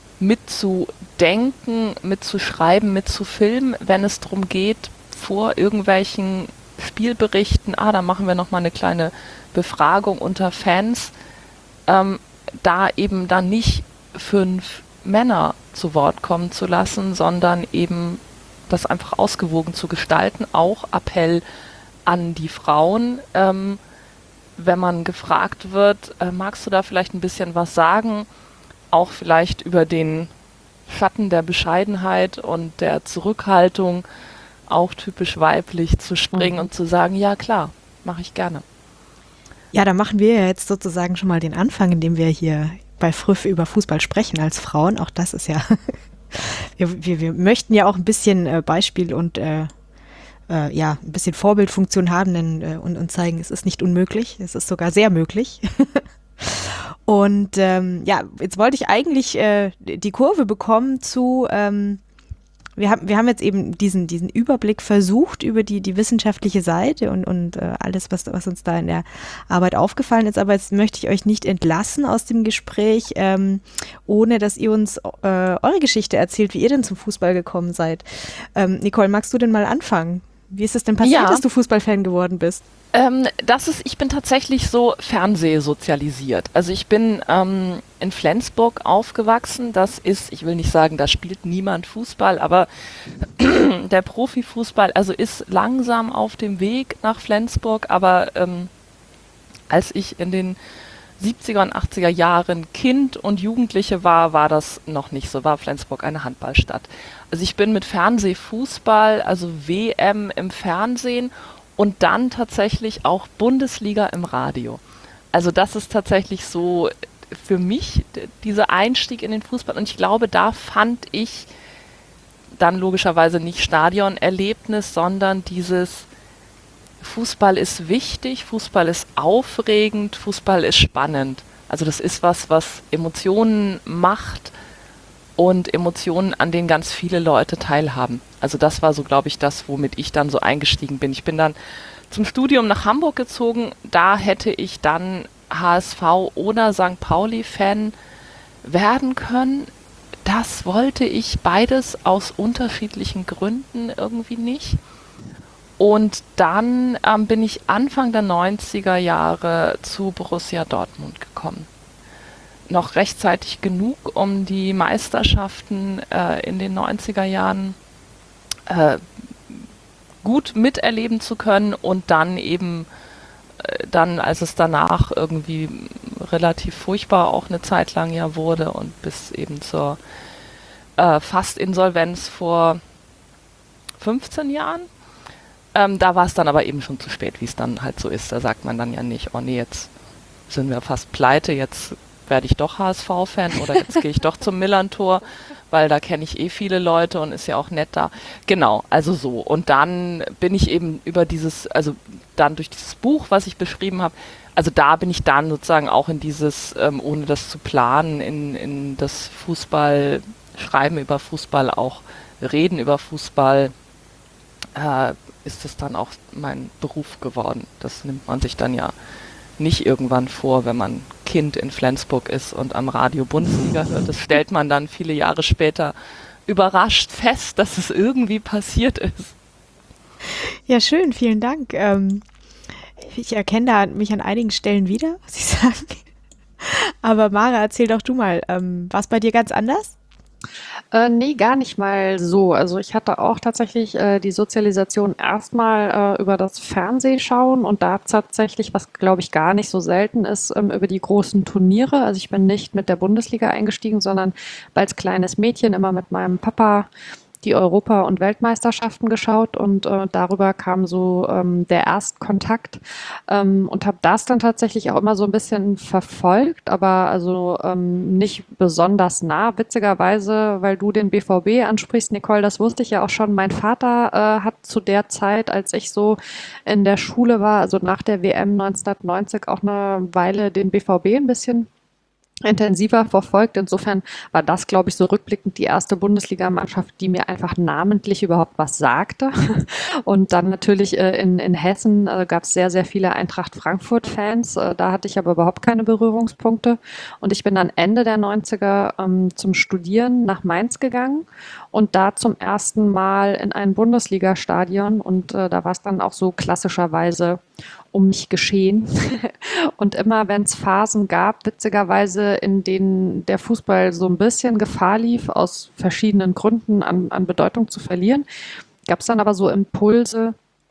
mitzudenken, mitzuschreiben, mitzufilmen, wenn es darum geht, vor irgendwelchen Spielberichten, ah, da machen wir nochmal eine kleine Befragung unter Fans, ähm, da eben dann nicht fünf Männer zu Wort kommen zu lassen, sondern eben das einfach ausgewogen zu gestalten. Auch Appell an die Frauen, ähm, wenn man gefragt wird, äh, magst du da vielleicht ein bisschen was sagen, auch vielleicht über den Schatten der Bescheidenheit und der Zurückhaltung, auch typisch weiblich zu springen mhm. und zu sagen, ja klar, mache ich gerne. Ja, da machen wir ja jetzt sozusagen schon mal den Anfang, indem wir hier bei Früff über Fußball sprechen als Frauen. Auch das ist ja, wir, wir, wir möchten ja auch ein bisschen äh, Beispiel und äh, äh, ja, ein bisschen Vorbildfunktion haben denn, äh, und, und zeigen, es ist nicht unmöglich, es ist sogar sehr möglich. Und ähm, ja, jetzt wollte ich eigentlich äh, die Kurve bekommen zu, ähm, wir haben, wir haben jetzt eben diesen, diesen Überblick versucht über die, die wissenschaftliche Seite und, und äh, alles, was, was uns da in der Arbeit aufgefallen ist. Aber jetzt möchte ich euch nicht entlassen aus dem Gespräch, ähm, ohne dass ihr uns äh, eure Geschichte erzählt, wie ihr denn zum Fußball gekommen seid. Ähm, Nicole, magst du denn mal anfangen? Wie ist es denn passiert, Ja. dass du Fußballfan geworden bist? Ähm, das ist, ich bin tatsächlich so fernsehsozialisiert. Also ich bin ähm, in Flensburg aufgewachsen. Das ist, ich will nicht sagen, da spielt niemand Fußball, aber der Profifußball, also ist langsam auf dem Weg nach Flensburg. Aber ähm, als ich in den siebziger und achtziger Jahren Kind und Jugendliche war, war das noch nicht so, war Flensburg eine Handballstadt. Also ich bin mit Fernsehfußball, also W M im Fernsehen und dann tatsächlich auch Bundesliga im Radio. Also das ist tatsächlich so für mich d- dieser Einstieg in den Fußball. Und ich glaube, da fand ich dann logischerweise nicht Stadionerlebnis, sondern dieses Fußball ist wichtig, Fußball ist aufregend, Fußball ist spannend. Also das ist was, was Emotionen macht und Emotionen, an denen ganz viele Leute teilhaben. Also das war so, glaube ich, das, womit ich dann so eingestiegen bin. Ich bin dann zum Studium nach Hamburg gezogen. Da hätte ich dann H S V oder Sankt Pauli-Fan werden können. Das wollte ich beides aus unterschiedlichen Gründen irgendwie nicht. Und dann ähm, bin ich Anfang der neunziger Jahre zu Borussia Dortmund gekommen. Noch rechtzeitig genug, um die Meisterschaften äh, in den neunziger Jahren äh, gut miterleben zu können und dann eben, äh, dann als es danach irgendwie relativ furchtbar auch eine Zeit lang ja wurde und bis eben zur äh, Fast-Insolvenz vor fünfzehn Jahren. Ähm, da war es dann aber eben schon zu spät, wie es dann halt so ist. Da sagt man dann ja nicht, oh nee, jetzt sind wir fast pleite, jetzt werde ich doch H S V-Fan oder jetzt gehe ich doch zum Millerntor, weil da kenne ich eh viele Leute und ist ja auch nett da. Genau, also so. Und dann bin ich eben über dieses, also dann durch dieses Buch, was ich beschrieben habe, also da bin ich dann sozusagen auch in dieses, ähm, ohne das zu planen, in, in das Fußball, Schreiben über Fußball, auch Reden über Fußball, äh, ist es dann auch mein Beruf geworden. Das nimmt man sich dann ja nicht irgendwann vor, wenn man Kind in Flensburg ist und am Radio Bundesliga hört. Das stellt man dann viele Jahre später überrascht fest, dass es irgendwie passiert ist. Ja, schön, vielen Dank. Ähm, ich erkenne da mich an einigen Stellen wieder, muss ich sagen. Aber Mara, erzähl doch du mal, ähm, war es bei dir ganz anders? Äh, nee, gar nicht mal so. Also ich hatte auch tatsächlich äh, die Sozialisation erstmal äh, über das Fernsehschauen und da tatsächlich, was glaube ich gar nicht so selten ist, ähm, über die großen Turniere. Also ich bin nicht mit der Bundesliga eingestiegen, sondern als kleines Mädchen immer mit meinem Papa die Europa- und Weltmeisterschaften geschaut und äh, darüber kam so ähm, der Erstkontakt ähm, und habe das dann tatsächlich auch immer so ein bisschen verfolgt, aber also ähm, nicht besonders nah. Witzigerweise, weil du den B V B ansprichst, Nicole, das wusste ich ja auch schon. Mein Vater äh, hat zu der Zeit, als ich so in der Schule war, also nach der W M neunzehnhundertneunzig, auch eine Weile den B V B ein bisschen intensiver verfolgt. Insofern war das, glaube ich, so rückblickend die erste Bundesligamannschaft, die mir einfach namentlich überhaupt was sagte. Und dann natürlich äh, in, in Hessen äh, gab es sehr, sehr viele Eintracht Frankfurt-Fans. Äh, da hatte ich aber überhaupt keine Berührungspunkte. Und ich bin dann Ende der neunziger ähm, zum Studieren nach Mainz gegangen und da zum ersten Mal in ein Bundesliga-Stadion. Und äh, da war es dann auch so klassischerweise um mich geschehen. Und immer, wenn es Phasen gab, witzigerweise, in denen der Fußball so ein bisschen Gefahr lief, aus verschiedenen Gründen an, an Bedeutung zu verlieren, gab es dann aber so Impulse,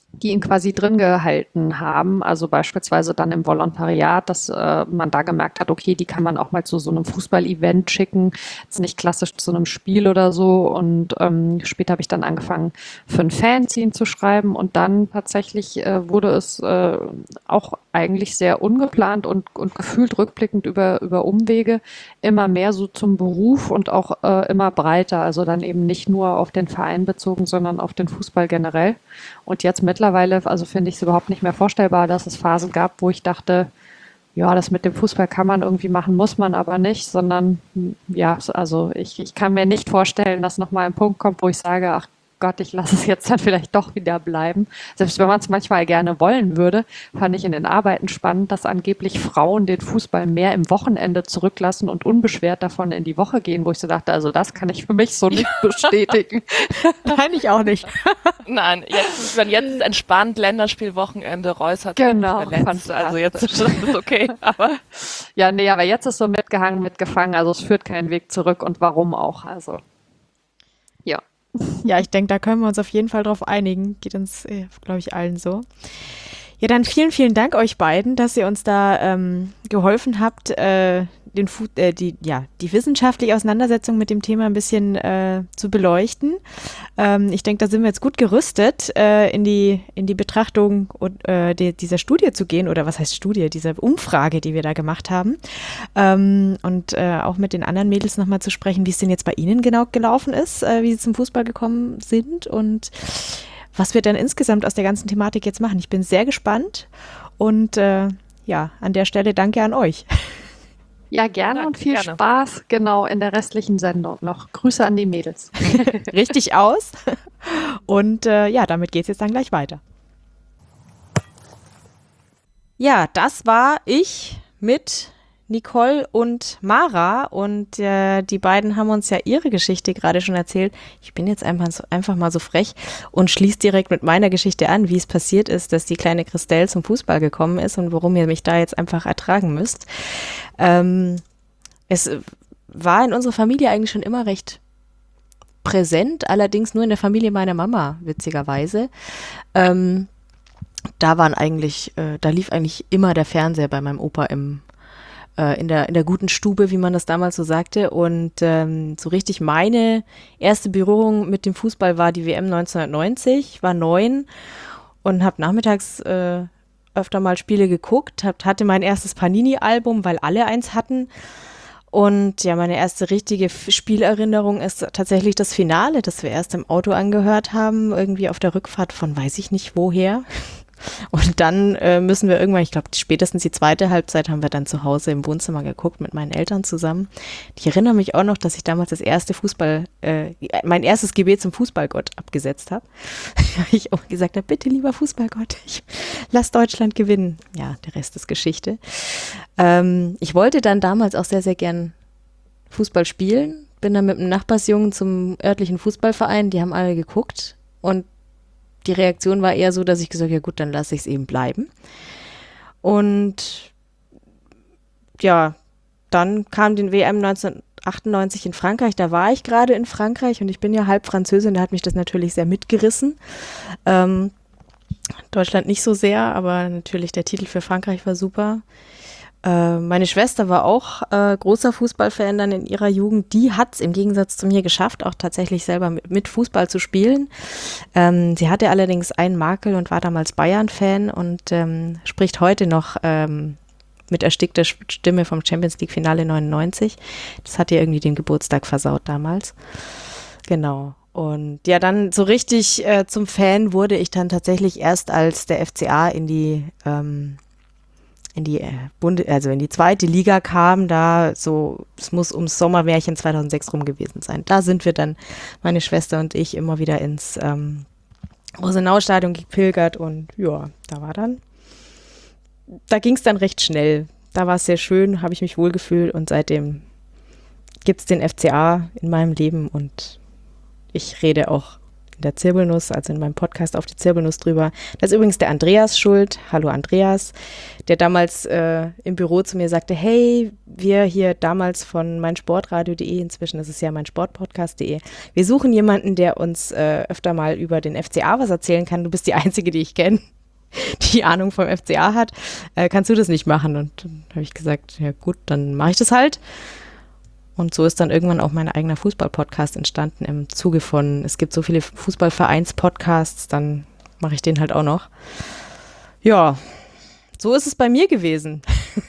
die ihn quasi drin gehalten haben. Also beispielsweise dann im Volontariat, dass äh, man da gemerkt hat, okay, die kann man auch mal zu so einem Fußball-Event schicken, jetzt nicht klassisch zu einem Spiel oder so. Und ähm, später habe ich dann angefangen, für ein Fanzine zu schreiben und dann tatsächlich äh, wurde es äh, auch eigentlich sehr ungeplant und, und gefühlt rückblickend über, über Umwege immer mehr so zum Beruf und auch äh, immer breiter. Also dann eben nicht nur auf den Verein bezogen, sondern auf den Fußball generell. Und jetzt mittlerweile, also finde ich es überhaupt nicht mehr vorstellbar, dass es Phasen gab, wo ich dachte, ja, das mit dem Fußball kann man irgendwie machen, muss man aber nicht, sondern ja, also ich, ich kann mir nicht vorstellen, dass nochmal ein Punkt kommt, wo ich sage, ach Gott, ich lasse es jetzt dann vielleicht doch wieder bleiben. Selbst wenn man es manchmal gerne wollen würde, fand ich in den Arbeiten spannend, dass angeblich Frauen den Fußball mehr im Wochenende zurücklassen und unbeschwert davon in die Woche gehen, wo ich so dachte, also das kann ich für mich so nicht bestätigen. Nein, ich auch nicht. Nein, jetzt, wenn jetzt ist entspannt, Länderspielwochenende, Reus hat Genau, sich verletzt, also jetzt ist es okay, aber Ja, nee, aber jetzt ist so mitgehangen, mitgefangen, also es führt keinen Weg zurück und warum auch, also ja. Ja, ich denke, da können wir uns auf jeden Fall drauf einigen. Geht uns, äh, glaube ich, allen so. Ja, dann vielen, vielen Dank euch beiden, dass ihr uns da ähm, geholfen habt, äh, den Fu äh, die, ja, die wissenschaftliche Auseinandersetzung mit dem Thema ein bisschen äh, zu beleuchten. Ähm, ich denke, da sind wir jetzt gut gerüstet, äh, in die, in die Betrachtung und, äh, die, dieser Studie zu gehen, oder was heißt Studie, diese Umfrage, die wir da gemacht haben. Ähm, und äh, auch mit den anderen Mädels nochmal zu sprechen, wie es denn jetzt bei Ihnen genau gelaufen ist, äh, wie Sie zum Fußball gekommen sind und was wir dann insgesamt aus der ganzen Thematik jetzt machen. Ich bin sehr gespannt und äh, ja, an der Stelle danke an euch. Ja, gerne Ja, und viel gerne. Spaß, genau, in der restlichen Sendung noch. Grüße an die Mädels. Richtig aus. Und äh, ja, damit geht es jetzt dann gleich weiter. Ja, das war ich mit Nicole und Mara und äh, die beiden haben uns ja ihre Geschichte gerade schon erzählt. Ich bin jetzt einfach, so, einfach mal so frech und schließe direkt mit meiner Geschichte an, wie es passiert ist, dass die kleine Christelle zum Fußball gekommen ist und warum ihr mich da jetzt einfach ertragen müsst. Ähm, es war in unserer Familie eigentlich schon immer recht präsent, allerdings nur in der Familie meiner Mama, witzigerweise. Ähm, da waren eigentlich, äh, da lief eigentlich immer der Fernseher bei meinem Opa im in der, in der guten Stube, wie man das damals so sagte. Und ähm, so richtig meine erste Berührung mit dem Fußball war die W M neunzehnhundertneunzig. Ich war neun und habe nachmittags äh, öfter mal Spiele geguckt, hab, hatte mein erstes Panini-Album, weil alle eins hatten. Und ja, meine erste richtige F- Spielerinnerung ist tatsächlich das Finale, das wir erst im Auto angehört haben, irgendwie auf der Rückfahrt von weiß ich nicht woher. Und dann äh, müssen wir irgendwann, ich glaube spätestens die zweite Halbzeit haben wir dann zu Hause im Wohnzimmer geguckt mit meinen Eltern zusammen. Ich erinnere mich auch noch, dass ich damals das erste Fußball, äh, mein erstes Gebet zum Fußballgott abgesetzt habe. Ich auch gesagt habe, bitte lieber Fußballgott, ich, lass Deutschland gewinnen. Ja, der Rest ist Geschichte. Ähm, ich wollte dann damals auch sehr, sehr gern Fußball spielen. Bin dann mit einem Nachbarsjungen zum örtlichen Fußballverein, die haben alle geguckt und die Reaktion war eher so, dass ich gesagt habe, ja gut, dann lasse ich es eben bleiben. Und ja, dann kam die W M neunzehnhundertachtundneunzig in Frankreich, da war ich gerade in Frankreich und ich bin ja halb Französin, da hat mich das natürlich sehr mitgerissen. Ähm, Deutschland nicht so sehr, aber natürlich der Titel für Frankreich war super. Äh, meine Schwester war auch äh, großer Fußballfan dann in ihrer Jugend. Die hat es im Gegensatz zu mir geschafft, auch tatsächlich selber mit, mit Fußball zu spielen. Ähm, sie hatte allerdings einen Makel und war damals Bayern-Fan und ähm, spricht heute noch ähm, mit erstickter Stimme vom Champions League-Finale neunundneunzig. Das hat ihr irgendwie den Geburtstag versaut damals. Genau. Und ja, dann so richtig äh, zum Fan wurde ich dann tatsächlich erst, als der F C A in die ähm, in die äh, Bunde, also in die zweite Liga kam, da so, es muss ums Sommermärchen zweitausendsechs rum gewesen sein. Da sind wir dann, meine Schwester und ich, immer wieder ins ähm, Rosenau-Stadion gepilgert und ja, da war dann, da ging es dann recht schnell. Da war es sehr schön, habe ich mich wohlgefühlt und seitdem gibt es den F C A in meinem Leben und ich rede auch in der Zirbelnuss, also in meinem Podcast auf die Zirbelnuss drüber. Da ist übrigens der Andreas schuld. Hallo Andreas, der damals äh, im Büro zu mir sagte, hey, wir hier damals von meinsportradio punkt de, inzwischen ist es ja meinsportpodcast punkt de, wir suchen jemanden, der uns äh, öfter mal über den F C A was erzählen kann. Du bist die Einzige, die ich kenne, die Ahnung vom F C A hat. Äh, kannst du das nicht machen? Und dann habe ich gesagt, ja gut, dann mache ich das halt. Und so ist dann irgendwann auch mein eigener Fußball-Podcast entstanden im Zuge von, es gibt so viele Fußballvereins-Podcasts, dann mache ich den halt auch noch. Ja, so ist es bei mir gewesen.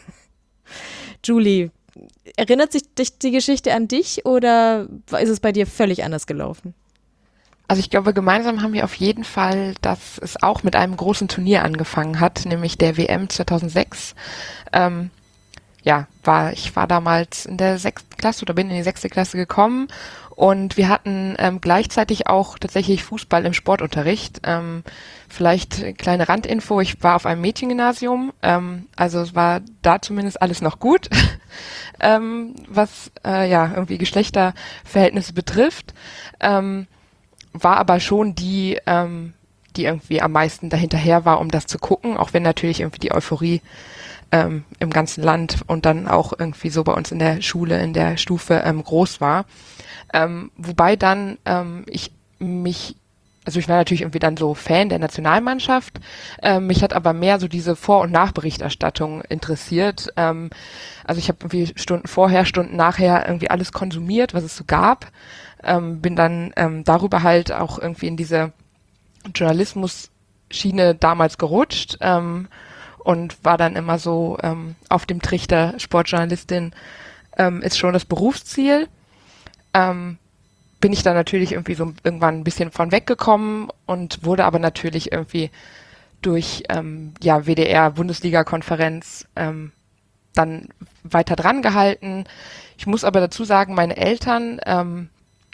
Julie, erinnert sich dich die Geschichte an dich oder ist es bei dir völlig anders gelaufen? Also ich glaube, gemeinsam haben wir auf jeden Fall, dass es auch mit einem großen Turnier angefangen hat, nämlich der W M zweitausendsechs. Ähm, ja, war ich war damals in der sechsten Klasse oder bin in die sechste Klasse gekommen und wir hatten ähm, gleichzeitig auch tatsächlich Fußball im Sportunterricht. Ähm, vielleicht kleine Randinfo, ich war auf einem Mädchengymnasium, ähm, also es war da zumindest alles noch gut, ähm, was äh, ja irgendwie Geschlechterverhältnisse betrifft. Ähm, war aber schon die, ähm, die irgendwie am meisten dahinterher war, um das zu gucken, auch wenn natürlich irgendwie die Euphorie ähm, im ganzen Land und dann auch irgendwie so bei uns in der Schule, in der Stufe ähm, groß war. Ähm, wobei dann ähm, ich mich, also ich war natürlich irgendwie dann so Fan der Nationalmannschaft, ähm, mich hat aber mehr so diese Vor- und Nachberichterstattung interessiert. Ähm, also ich habe irgendwie Stunden vorher, Stunden nachher irgendwie alles konsumiert, was es so gab. Ähm, bin dann ähm, darüber halt auch irgendwie in diese Journalismus-Schiene damals gerutscht ähm, und war dann immer so ähm, auf dem Trichter, Sportjournalistin ähm, ist schon das Berufsziel. Ähm, bin ich dann natürlich irgendwie so irgendwann ein bisschen von weggekommen und wurde aber natürlich irgendwie durch ähm, ja W D R-Bundesliga-Konferenz ähm, dann weiter dran gehalten. Ich muss aber dazu sagen, meine Eltern ähm,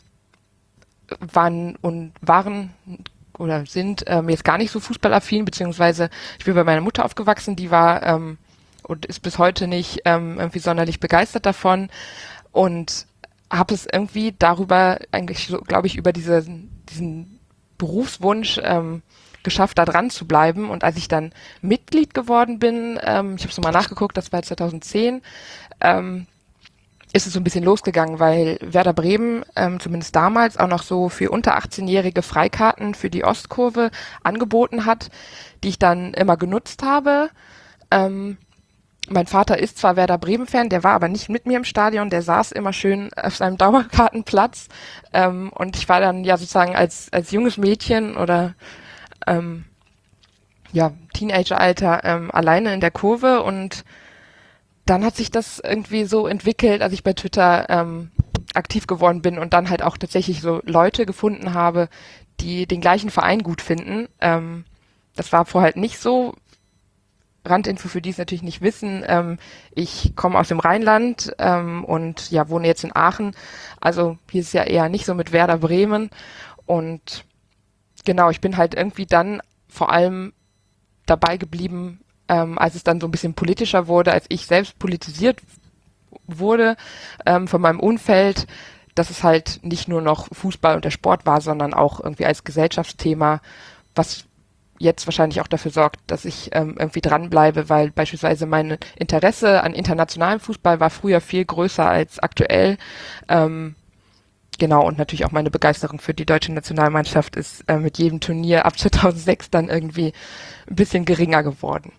waren und waren oder sind ähm, jetzt gar nicht so fußballaffin, beziehungsweise ich bin bei meiner Mutter aufgewachsen, die war ähm, und ist bis heute nicht ähm, irgendwie sonderlich begeistert davon und habe es irgendwie darüber eigentlich, so, glaube ich, über diese, diesen Berufswunsch ähm, geschafft, da dran zu bleiben. Und als ich dann Mitglied geworden bin, ähm, ich habe es nochmal nachgeguckt, das war zweitausendzehn, ähm, ist es so ein bisschen losgegangen, weil Werder Bremen ähm, zumindest damals auch noch so für unter achtzehnjährige Freikarten für die Ostkurve angeboten hat, die ich dann immer genutzt habe. Ähm, mein Vater ist zwar Werder Bremen-Fan, der war aber nicht mit mir im Stadion, der saß immer schön auf seinem Dauerkartenplatz ähm, und ich war dann ja sozusagen als als junges Mädchen oder ähm, ja Teenageralter ähm, alleine in der Kurve und dann hat sich das irgendwie so entwickelt, als ich bei Twitter ähm, aktiv geworden bin und dann halt auch tatsächlich so Leute gefunden habe, die den gleichen Verein gut finden. Ähm, das war vorher halt nicht so. Randinfo für die es natürlich nicht wissen. Ähm, ich komme aus dem Rheinland ähm, und ja wohne jetzt in Aachen. Also hier ist es ja eher nicht so mit Werder Bremen. Und genau, ich bin halt irgendwie dann vor allem dabei geblieben, Ähm, als es dann so ein bisschen politischer wurde, als ich selbst politisiert wurde ähm, von meinem Umfeld, dass es halt nicht nur noch Fußball und der Sport war, sondern auch irgendwie als Gesellschaftsthema, was jetzt wahrscheinlich auch dafür sorgt, dass ich ähm, irgendwie dranbleibe, weil beispielsweise mein Interesse an internationalem Fußball war früher viel größer als aktuell. Ähm, genau, und natürlich auch meine Begeisterung für die deutsche Nationalmannschaft ist äh, mit jedem Turnier ab zweitausendsechs dann irgendwie ein bisschen geringer geworden.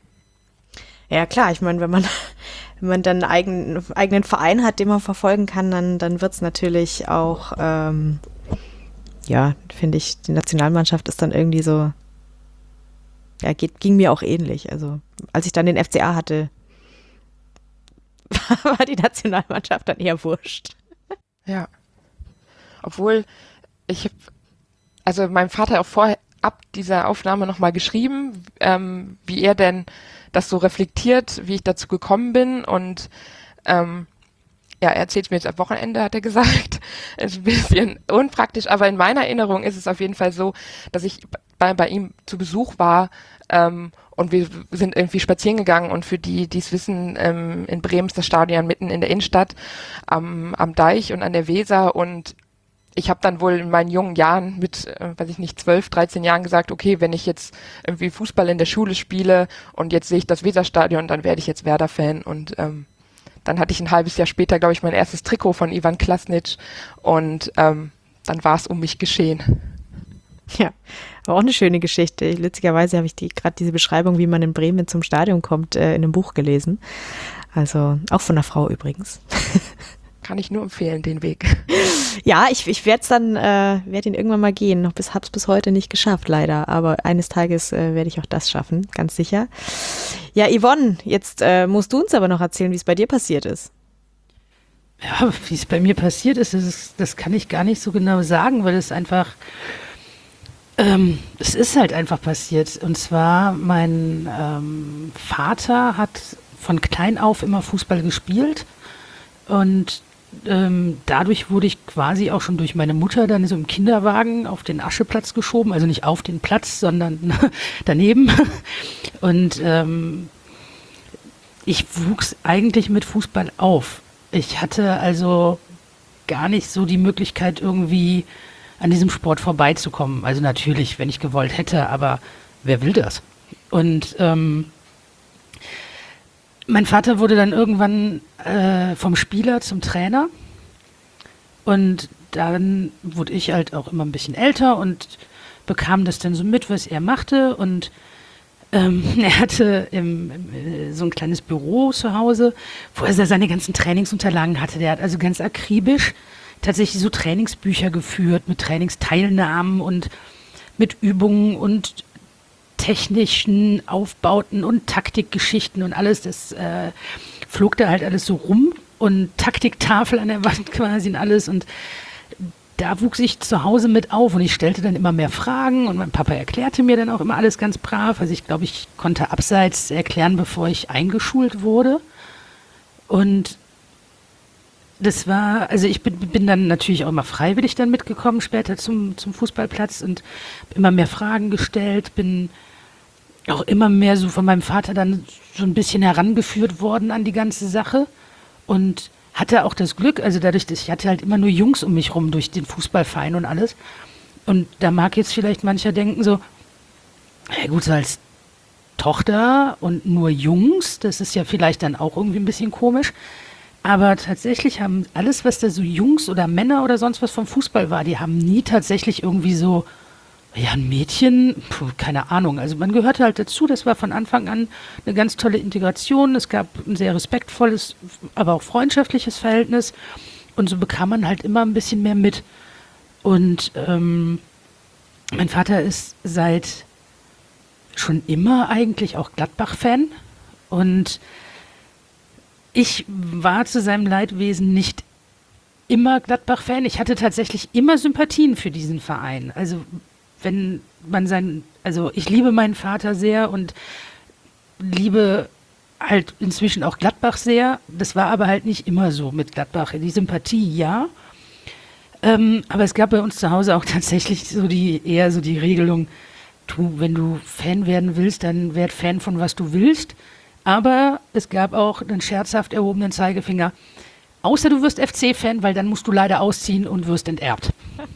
Ja klar, ich meine, wenn man, wenn man dann einen eigenen, eigenen Verein hat, den man verfolgen kann, dann, dann wird es natürlich auch, ähm, ja, finde ich, die Nationalmannschaft ist dann irgendwie so, ja, geht, ging mir auch ähnlich. Also als ich dann den F C A hatte, war die Nationalmannschaft dann eher wurscht. Ja. Obwohl, ich habe, also meinem Vater auch vorher ab dieser Aufnahme nochmal geschrieben, ähm, wie er denn das so reflektiert, wie ich dazu gekommen bin und ähm, ja, er erzählt es mir jetzt am Wochenende, hat er gesagt. Ist ein bisschen unpraktisch, aber in meiner Erinnerung ist es auf jeden Fall so, dass ich bei, bei ihm zu Besuch war ähm, und wir sind irgendwie spazieren gegangen und für die, die es wissen, ähm, in Bremen ist das Stadion mitten in der Innenstadt am, am Deich und an der Weser und ich habe dann wohl in meinen jungen Jahren mit, äh, weiß ich nicht, zwölf, dreizehn Jahren gesagt, okay, wenn ich jetzt irgendwie Fußball in der Schule spiele und jetzt sehe ich das Weserstadion, dann werde ich jetzt Werder-Fan. Und ähm, dann hatte ich ein halbes Jahr später, glaube ich, mein erstes Trikot von Ivan Klasnic und ähm, dann war es um mich geschehen. Ja, war auch eine schöne Geschichte. Lustigerweise habe ich die gerade diese Beschreibung, wie man in Bremen zum Stadion kommt, äh, in einem Buch gelesen. Also auch von einer Frau übrigens. Kann ich nur empfehlen, den Weg. Ja, ich, ich werde es dann, äh, werde ihn irgendwann mal gehen. Noch bis, hab's bis heute nicht geschafft, leider. Aber eines Tages äh, werde ich auch das schaffen, ganz sicher. Ja, Yvonne, jetzt äh, musst du uns aber noch erzählen, wie es bei dir passiert ist. Ja, wie es bei mir passiert ist, das, ist, das kann ich gar nicht so genau sagen, weil es einfach, ähm, es ist halt einfach passiert. Und zwar, mein ähm, Vater hat von klein auf immer Fußball gespielt und ähm, dadurch wurde ich quasi auch schon durch meine Mutter dann so im Kinderwagen auf den Ascheplatz geschoben, also nicht auf den Platz, sondern daneben. Und ähm, ich wuchs eigentlich mit Fußball auf. Ich hatte also gar nicht so die Möglichkeit, irgendwie an diesem Sport vorbeizukommen. Also natürlich, wenn ich gewollt hätte, aber wer will das? Und ähm, mein Vater wurde dann irgendwann äh, vom Spieler zum Trainer und dann wurde ich halt auch immer ein bisschen älter und bekam das dann so mit, was er machte und ähm, er hatte im, im, so ein kleines Büro zu Hause, wo er seine ganzen Trainingsunterlagen hatte. Der hat also ganz akribisch tatsächlich so Trainingsbücher geführt mit Trainingsteilnahmen und mit Übungen und technischen Aufbauten und Taktikgeschichten und alles, das äh, flog da halt alles so rum und Taktiktafel an der Wand quasi und alles und da wuchs ich zu Hause mit auf und ich stellte dann immer mehr Fragen und mein Papa erklärte mir dann auch immer alles ganz brav, also ich glaube, ich konnte abseits erklären, bevor ich eingeschult wurde und das war, also ich bin, bin dann natürlich auch immer freiwillig dann mitgekommen später zum, zum Fußballplatz und habe immer mehr Fragen gestellt, bin auch immer mehr so von meinem Vater dann so ein bisschen herangeführt worden an die ganze Sache und hatte auch das Glück, also dadurch, dass ich hatte halt immer nur Jungs um mich rum durch den Fußballverein und alles und da mag jetzt vielleicht mancher denken so, ja gut, so als Tochter und nur Jungs, das ist ja vielleicht dann auch irgendwie ein bisschen komisch, aber tatsächlich haben alles, was da so Jungs oder Männer oder sonst was vom Fußball war, die haben nie tatsächlich irgendwie so, ja, ein Mädchen, puh, keine Ahnung. Also man gehörte halt dazu, das war von Anfang an eine ganz tolle Integration. Es gab ein sehr respektvolles, aber auch freundschaftliches Verhältnis. Und so bekam man halt immer ein bisschen mehr mit. Und ähm, mein Vater ist seit schon immer eigentlich auch Gladbach-Fan. Und ich war zu seinem Leidwesen nicht immer Gladbach-Fan. Ich hatte tatsächlich immer Sympathien für diesen Verein. Also wenn man sein, also ich liebe meinen Vater sehr und liebe halt inzwischen auch Gladbach sehr. Das war aber halt nicht immer so mit Gladbach. Die Sympathie, ja. Ähm, aber es gab bei uns zu Hause auch tatsächlich so die, eher so die Regelung, du, wenn du Fan werden willst, dann werd Fan von was du willst. Aber es gab auch einen scherzhaft erhobenen Zeigefinger. Außer du wirst F C-Fan, weil dann musst du leider ausziehen und wirst enterbt.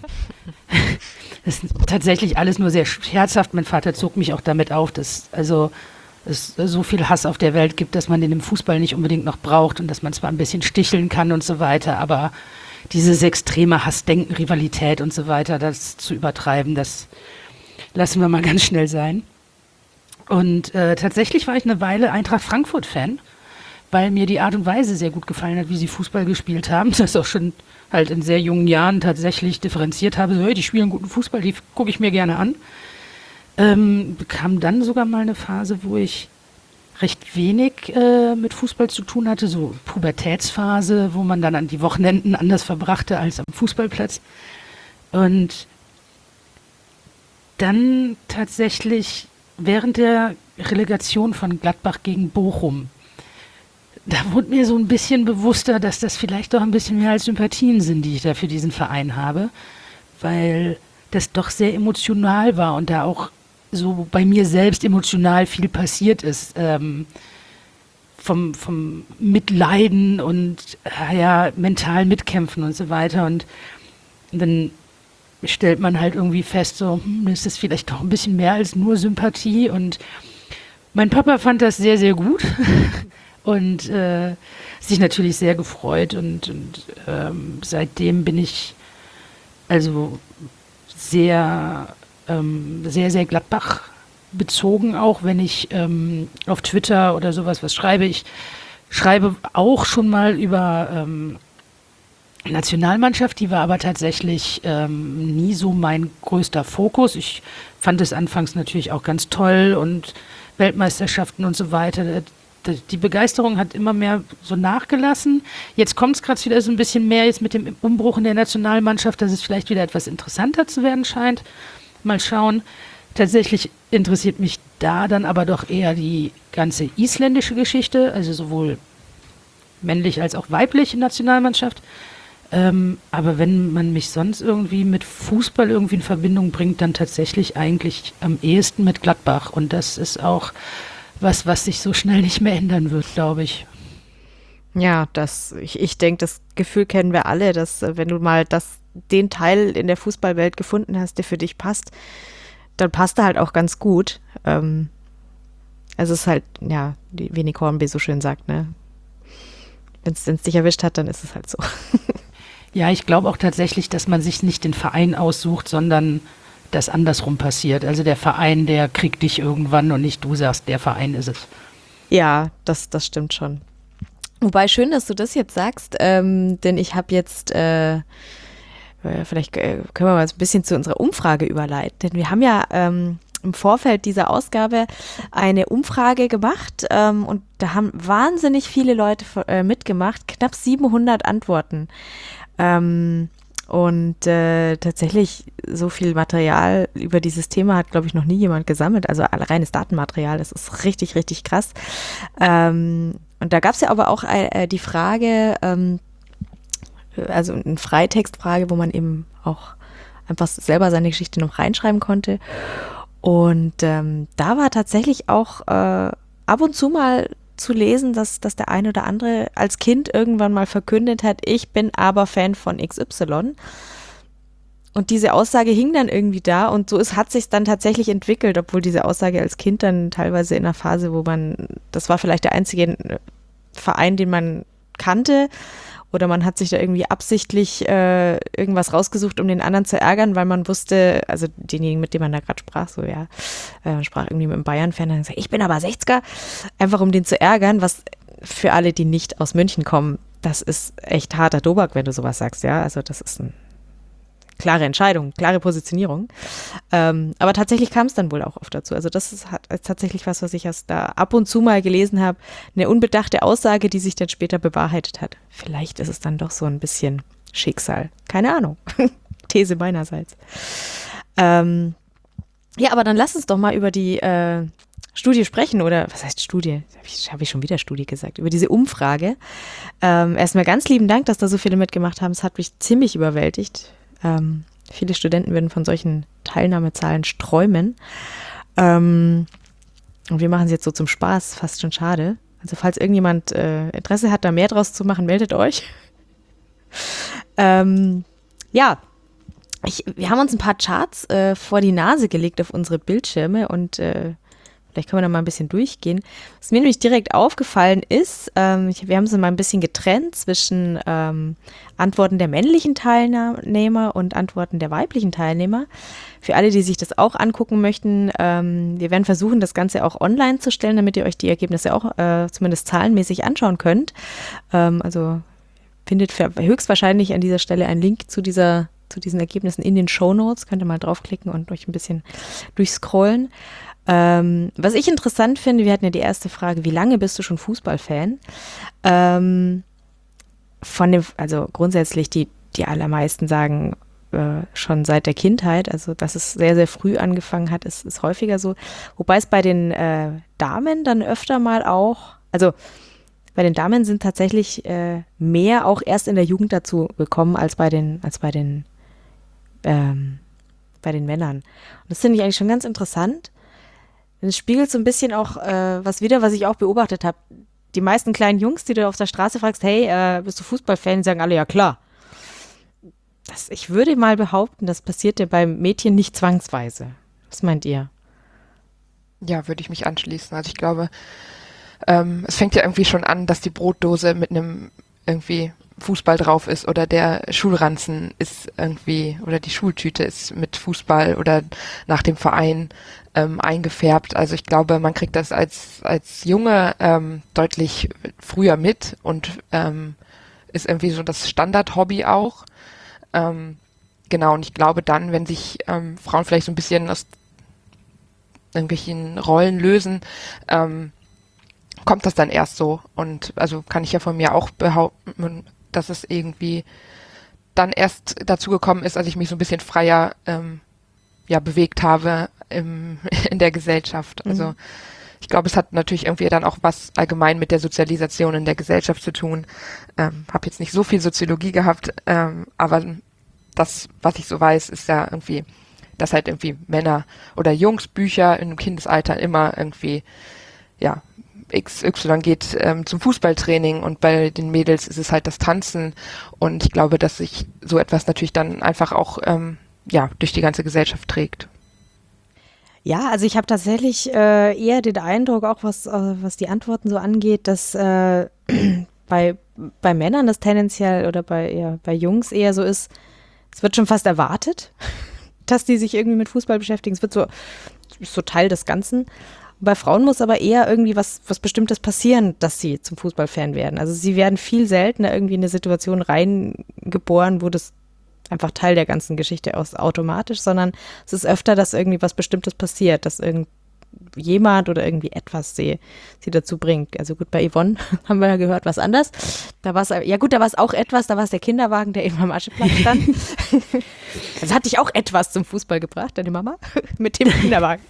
Das ist tatsächlich alles nur sehr scherzhaft. Mein Vater zog mich auch damit auf, dass also es so viel Hass auf der Welt gibt, dass man den im Fußball nicht unbedingt noch braucht und dass man zwar ein bisschen sticheln kann und so weiter, aber dieses extreme Hassdenken, Rivalität und so weiter, das zu übertreiben, das lassen wir mal ganz schnell sein. Und äh, tatsächlich war ich eine Weile Eintracht Frankfurt-Fan, weil mir die Art und Weise sehr gut gefallen hat, wie sie Fußball gespielt haben. Das auch schon halt in sehr jungen Jahren tatsächlich differenziert habe. So, hey, die spielen guten Fußball, die gucke ich mir gerne an. Ähm, bekam dann sogar mal eine Phase, wo ich recht wenig äh, mit Fußball zu tun hatte, so Pubertätsphase, wo man dann an die Wochenenden anders verbrachte als am Fußballplatz. Und dann tatsächlich während der Relegation von Gladbach gegen Bochum, da wurde mir so ein bisschen bewusster, dass das vielleicht doch ein bisschen mehr als Sympathien sind, die ich da für diesen Verein habe, weil das doch sehr emotional war und da auch so bei mir selbst emotional viel passiert ist, ähm, vom, vom Mitleiden und äh, ja, mental mitkämpfen und so weiter. Und dann stellt man halt irgendwie fest, so, hm, ist das vielleicht doch ein bisschen mehr als nur Sympathie. Und mein Papa fand das sehr, sehr gut und äh, sich natürlich sehr gefreut. Und, und ähm, seitdem bin ich also sehr, ähm, sehr, sehr Gladbach bezogen, auch wenn ich ähm, auf Twitter oder sowas was schreibe. Ich schreibe auch schon mal über ähm, Nationalmannschaft, die war aber tatsächlich ähm, nie so mein größter Fokus. Ich fand es anfangs natürlich auch ganz toll und Weltmeisterschaften und so weiter. Die Begeisterung hat immer mehr so nachgelassen. Jetzt kommt es gerade wieder so ein bisschen mehr jetzt mit dem Umbruch in der Nationalmannschaft, dass es vielleicht wieder etwas interessanter zu werden scheint. Mal schauen. Tatsächlich interessiert mich da dann aber doch eher die ganze isländische Geschichte, also sowohl männlich als auch weibliche Nationalmannschaft. Ähm, aber wenn man mich sonst irgendwie mit Fußball irgendwie in Verbindung bringt, dann tatsächlich eigentlich am ehesten mit Gladbach. Und das ist auch was, was sich so schnell nicht mehr ändern wird, glaube ich. Ja, das, ich, ich denke, das Gefühl kennen wir alle, dass äh, wenn du mal das, den Teil in der Fußballwelt gefunden hast, der für dich passt, dann passt er halt auch ganz gut. Ähm, also es ist halt, ja, wie wie Nick Hornby so schön sagt, ne? Wenn es dich erwischt hat, dann ist es halt so. Ja, ich glaube auch tatsächlich, dass man sich nicht den Verein aussucht, sondern das andersrum passiert. Also der Verein, der kriegt dich irgendwann und nicht du sagst, der Verein ist es. Ja, das, das stimmt schon. Wobei schön, dass du das jetzt sagst, ähm, denn ich habe jetzt, äh, vielleicht äh, können wir mal ein bisschen zu unserer Umfrage überleiten, denn wir haben ja ähm, im Vorfeld dieser Ausgabe eine Umfrage gemacht ähm, und da haben wahnsinnig viele Leute äh, mitgemacht, knapp siebenhundert Antworten. Ähm, und äh, tatsächlich so viel Material über dieses Thema hat, glaube ich, noch nie jemand gesammelt. Also reines Datenmaterial, das ist richtig, richtig krass. Ähm, und da gab es ja aber auch äh, die Frage, ähm, also eine Freitextfrage, wo man eben auch einfach selber seine Geschichte noch reinschreiben konnte. Und ähm, da war tatsächlich auch äh, ab und zu mal zu lesen, dass, dass der eine oder andere als Kind irgendwann mal verkündet hat, ich bin aber Fan von X Y. Und diese Aussage hing dann irgendwie da und so ist, hat sich dann tatsächlich entwickelt, obwohl diese Aussage als Kind dann teilweise in einer Phase, wo man, das war vielleicht der einzige Verein, den man kannte, oder man hat sich da irgendwie absichtlich äh, irgendwas rausgesucht, um den anderen zu ärgern, weil man wusste, also denjenigen, mit dem man da gerade sprach, so ja, äh, sprach irgendwie mit einem Bayern-Fan, dann gesagt, ich bin aber sechziger, einfach um den zu ärgern, was für alle, die nicht aus München kommen, das ist echt harter Tobak, wenn du sowas sagst, ja, also das ist eine klare Entscheidung, klare Positionierung, ähm, aber tatsächlich kam es dann wohl auch oft dazu, also das ist, hat, ist tatsächlich was, was ich erst da ab und zu mal gelesen habe, eine unbedachte Aussage, die sich dann später bewahrheitet hat. Vielleicht ist es dann doch so ein bisschen Schicksal, keine Ahnung, These meinerseits. Ähm, ja, aber dann lass uns doch mal über die äh, Studie sprechen, oder was heißt Studie? Habe ich, hab ich schon wieder Studie gesagt, über diese Umfrage. Ähm, erstmal ganz lieben Dank, dass da so viele mitgemacht haben, es hat mich ziemlich überwältigt. Ähm, viele Studenten würden von solchen Teilnahmezahlen träumen. Ähm, und wir machen es jetzt so zum Spaß, fast schon schade. Also falls irgendjemand äh, Interesse hat, da mehr draus zu machen, meldet euch. ähm, ja, ich, wir haben uns ein paar Charts äh, vor die Nase gelegt auf unsere Bildschirme und äh, vielleicht können wir da mal ein bisschen durchgehen. Was mir nämlich direkt aufgefallen ist, ähm, ich, wir haben es mal ein bisschen getrennt zwischen ähm, Antworten der männlichen Teilnehmer und Antworten der weiblichen Teilnehmer. Für alle, die sich das auch angucken möchten, ähm, wir werden versuchen, das Ganze auch online zu stellen, damit ihr euch die Ergebnisse auch äh, zumindest zahlenmäßig anschauen könnt. Ähm, also findet für, höchstwahrscheinlich an dieser Stelle einen Link zu dieser zu diesen Ergebnissen in den Shownotes. Könnt ihr mal draufklicken und euch ein bisschen durchscrollen. Ähm, was ich interessant finde, wir hatten ja die erste Frage, wie lange bist du schon Fußballfan? Ähm, von dem, also grundsätzlich die, die allermeisten sagen äh, schon seit der Kindheit, also dass es sehr, sehr früh angefangen hat, ist, ist häufiger so. Wobei es bei den äh, Damen dann öfter mal auch, also bei den Damen sind tatsächlich äh, mehr auch erst in der Jugend dazu gekommen als bei den, als bei den, ähm, bei den Männern. Und das finde ich eigentlich schon ganz interessant. Es spiegelt so ein bisschen auch äh, was wider, was ich auch beobachtet habe. Die meisten kleinen Jungs, die du auf der Straße fragst, hey, äh, bist du Fußballfan? Die sagen alle, ja klar. das, ich würde mal behaupten, das passiert ja beim Mädchen nicht zwangsweise. Was meint ihr? Ja, würde ich mich anschließen. Also ich glaube, ähm, es fängt ja irgendwie schon an, dass die Brotdose mit einem irgendwie Fußball drauf ist oder der Schulranzen ist irgendwie oder die Schultüte ist mit Fußball oder nach dem Verein ähm, eingefärbt. Also ich glaube, man kriegt das als als Junge ähm, deutlich früher mit und ähm, ist irgendwie so das Standard-Hobby auch. Ähm, genau, und ich glaube dann, wenn sich ähm, Frauen vielleicht so ein bisschen aus irgendwelchen Rollen lösen, ähm, kommt das dann erst so. Und also kann ich ja von mir auch behaupten, dass es irgendwie dann erst dazu gekommen ist, als ich mich so ein bisschen freier ähm, ja, bewegt habe im, in der Gesellschaft. Also mhm. ich glaube, es hat natürlich irgendwie dann auch was allgemein mit der Sozialisation in der Gesellschaft zu tun. Ähm, habe jetzt nicht so viel Soziologie gehabt, ähm, aber das, was ich so weiß, ist ja irgendwie, dass halt irgendwie Männer oder Jungs Bücher im Kindesalter immer irgendwie, ja, X Y geht ähm, zum Fußballtraining und bei den Mädels ist es halt das Tanzen und ich glaube, dass sich so etwas natürlich dann einfach auch ähm, ja, durch die ganze Gesellschaft trägt. Ja, also ich habe tatsächlich äh, eher den Eindruck, auch was, äh, was die Antworten so angeht, dass äh, bei, bei Männern das tendenziell oder bei, ja, bei Jungs eher so ist, es wird schon fast erwartet, dass die sich irgendwie mit Fußball beschäftigen. Es wird so, ist so Teil des Ganzen. Bei Frauen muss aber eher irgendwie was, was Bestimmtes passieren, dass sie zum Fußballfan werden. Also sie werden viel seltener irgendwie in eine Situation reingeboren, wo das einfach Teil der ganzen Geschichte ist, automatisch, sondern es ist öfter, dass irgendwie was Bestimmtes passiert, dass irgendjemand oder irgendwie etwas sie, sie dazu bringt. Also gut, bei Yvonne haben wir ja gehört, was anders. Da war es, ja gut, da war es auch etwas, da war es der Kinderwagen, der eben am Ascheplatz stand. Also hat dich auch etwas zum Fußball gebracht, deine Mama, mit dem Kinderwagen.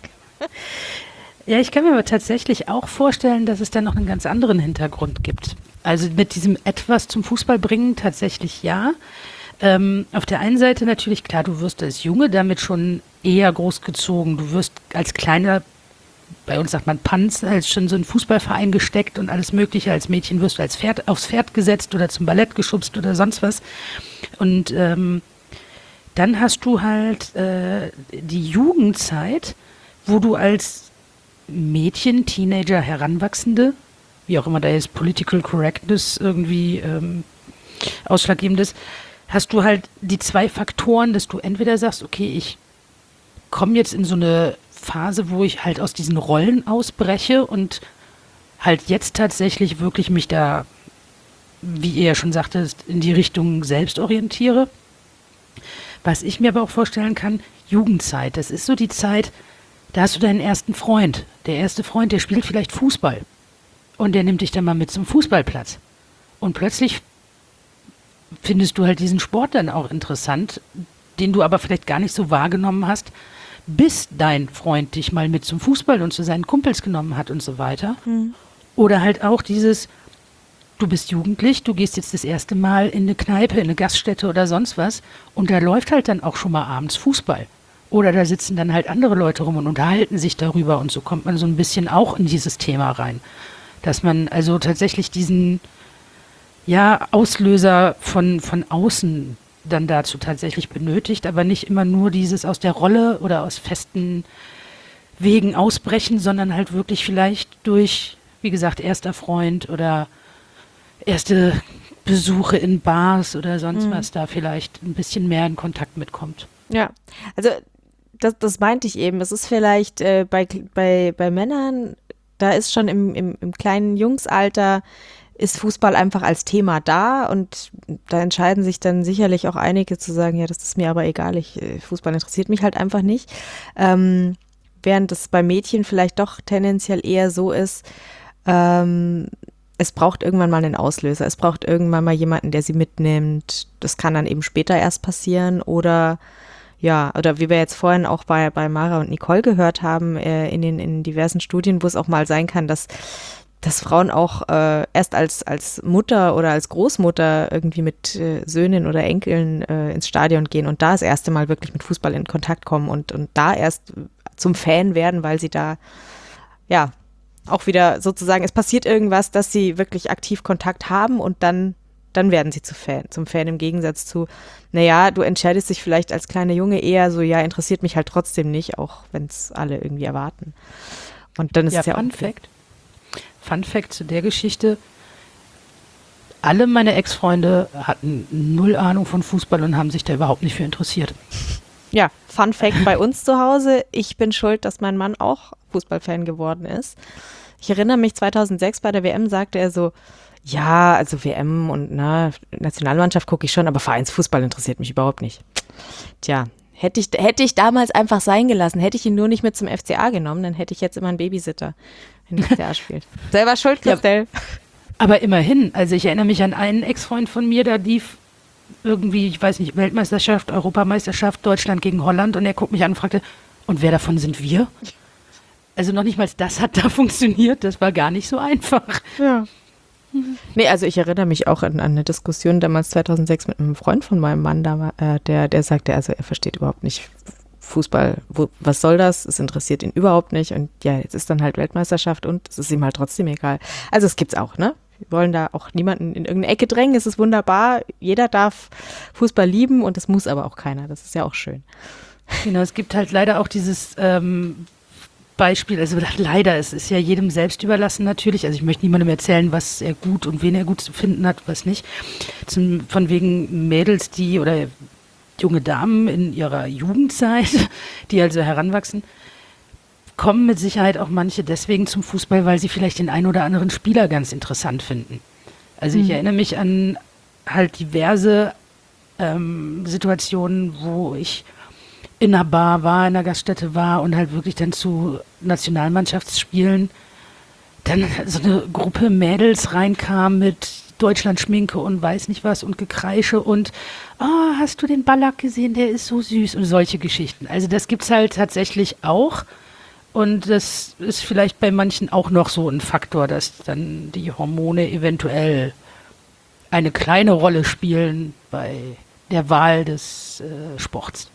Ja, ich kann mir aber tatsächlich auch vorstellen, dass es dann noch einen ganz anderen Hintergrund gibt. Also mit diesem etwas zum Fußball bringen tatsächlich ja. Ähm, auf der einen Seite natürlich, klar, du wirst als Junge damit schon eher großgezogen. Du wirst als kleiner, bei uns sagt man Panz, als schon so ein Fußballverein gesteckt und alles Mögliche. Als Mädchen wirst du als Pferd aufs Pferd gesetzt oder zum Ballett geschubst oder sonst was. Und ähm, dann hast du halt äh, die Jugendzeit, wo du als Mädchen, Teenager, Heranwachsende, wie auch immer da jetzt Political Correctness irgendwie ähm, ausschlaggebend ist, hast du halt die zwei Faktoren, dass du entweder sagst, okay, ich komme jetzt in so eine Phase, wo ich halt aus diesen Rollen ausbreche und halt jetzt tatsächlich wirklich mich da, wie ihr ja schon sagtest, in die Richtung selbst orientiere. Was ich mir aber auch vorstellen kann, Jugendzeit, das ist so die Zeit, da hast du deinen ersten Freund. Der erste Freund, der spielt vielleicht Fußball. Und der nimmt dich dann mal mit zum Fußballplatz. Und plötzlich findest du halt diesen Sport dann auch interessant, den du aber vielleicht gar nicht so wahrgenommen hast, bis dein Freund dich mal mit zum Fußball und zu seinen Kumpels genommen hat und so weiter. Mhm. Oder halt auch dieses, du bist jugendlich, du gehst jetzt das erste Mal in eine Kneipe, in eine Gaststätte oder sonst was und da läuft halt dann auch schon mal abends Fußball. Oder da sitzen dann halt andere Leute rum und unterhalten sich darüber und so kommt man so ein bisschen auch in dieses Thema rein. Dass man also tatsächlich diesen, ja, Auslöser von, von außen dann dazu tatsächlich benötigt, aber nicht immer nur dieses aus der Rolle oder aus festen Wegen ausbrechen, sondern halt wirklich vielleicht durch, wie gesagt, erster Freund oder erste Besuche in Bars oder sonst mhm. was da vielleicht ein bisschen mehr in Kontakt mitkommt. Ja, also das, das meinte ich eben. Es ist vielleicht äh, bei, bei, bei Männern, da ist schon im, im, im kleinen Jungsalter ist Fußball einfach als Thema da und da entscheiden sich dann sicherlich auch einige zu sagen, ja, das ist mir aber egal, ich, Fußball interessiert mich halt einfach nicht. Ähm, während es bei Mädchen vielleicht doch tendenziell eher so ist, ähm, es braucht irgendwann mal einen Auslöser, es braucht irgendwann mal jemanden, der sie mitnimmt. Das kann dann eben später erst passieren oder ja, oder wie wir jetzt vorhin auch bei, bei Mara und Nicole gehört haben, äh, in den in diversen Studien, wo es auch mal sein kann, dass, dass Frauen auch äh, erst als, als Mutter oder als Großmutter irgendwie mit äh, Söhnen oder Enkeln äh, ins Stadion gehen und da das erste Mal wirklich mit Fußball in Kontakt kommen und, und da erst zum Fan werden, weil sie da, ja, auch wieder sozusagen, es passiert irgendwas, dass sie wirklich aktiv Kontakt haben und dann dann werden sie zu Fan, zum Fan im Gegensatz zu, naja, du entscheidest dich vielleicht als kleiner Junge eher so, ja, interessiert mich halt trotzdem nicht, auch wenn es alle irgendwie erwarten. Und dann ist Ja, es ja Fun auch Fact. Fun Fact zu der Geschichte. Alle meine Ex-Freunde hatten null Ahnung von Fußball und haben sich da überhaupt nicht für interessiert. Ja, Fun Fact bei uns zu Hause, ich bin schuld, dass mein Mann auch Fußballfan geworden ist. Ich erinnere mich, zweitausendsechs bei der W M sagte er so, ja, also W M und na, Nationalmannschaft gucke ich schon, aber Vereinsfußball interessiert mich überhaupt nicht. Tja, hätte ich, hätte ich damals einfach sein gelassen, hätte ich ihn nur nicht mit zum F C A genommen, dann hätte ich jetzt immer einen Babysitter, wenn der F C A spielt. Selber schuld, Christel. Ja. Aber immerhin, also ich erinnere mich an einen Ex-Freund von mir, da lief irgendwie, ich weiß nicht, Weltmeisterschaft, Europameisterschaft, Deutschland gegen Holland und er guckt mich an und fragte, und wer davon sind wir? Also noch nicht mal das hat da funktioniert, das war gar nicht so einfach. Ja. Nee, also ich erinnere mich auch an, an eine Diskussion damals zweitausendsechs mit einem Freund von meinem Mann, da, äh, der, der sagte, also er versteht überhaupt nicht Fußball, wo, was soll das? Es interessiert ihn überhaupt nicht und ja, jetzt ist dann halt Weltmeisterschaft und es ist ihm halt trotzdem egal. Also es gibt's auch, ne? Wir wollen da auch niemanden in irgendeine Ecke drängen, es ist wunderbar, jeder darf Fußball lieben und das muss aber auch keiner, das ist ja auch schön. Genau, es gibt halt leider auch dieses ähm, Beispiel, also leider, es ist ja jedem selbst überlassen natürlich, also ich möchte niemandem erzählen, was er gut und wen er gut zu finden hat, was nicht. Zum, von wegen Mädels, die oder junge Damen in ihrer Jugendzeit, die also heranwachsen, kommen mit Sicherheit auch manche deswegen zum Fußball, weil sie vielleicht den einen oder anderen Spieler ganz interessant finden. Also ich mhm. erinnere mich an halt diverse ähm, Situationen, wo ich in einer Bar war, in einer Gaststätte war und halt wirklich dann zu Nationalmannschaftsspielen dann so eine Gruppe Mädels reinkam mit Deutschlandschminke und weiß nicht was und Gekreische und oh, hast du den Ballack gesehen, der ist so süß und solche Geschichten. Also das gibt's halt tatsächlich auch und das ist vielleicht bei manchen auch noch so ein Faktor, dass dann die Hormone eventuell eine kleine Rolle spielen bei der Wahl des äh, Sports.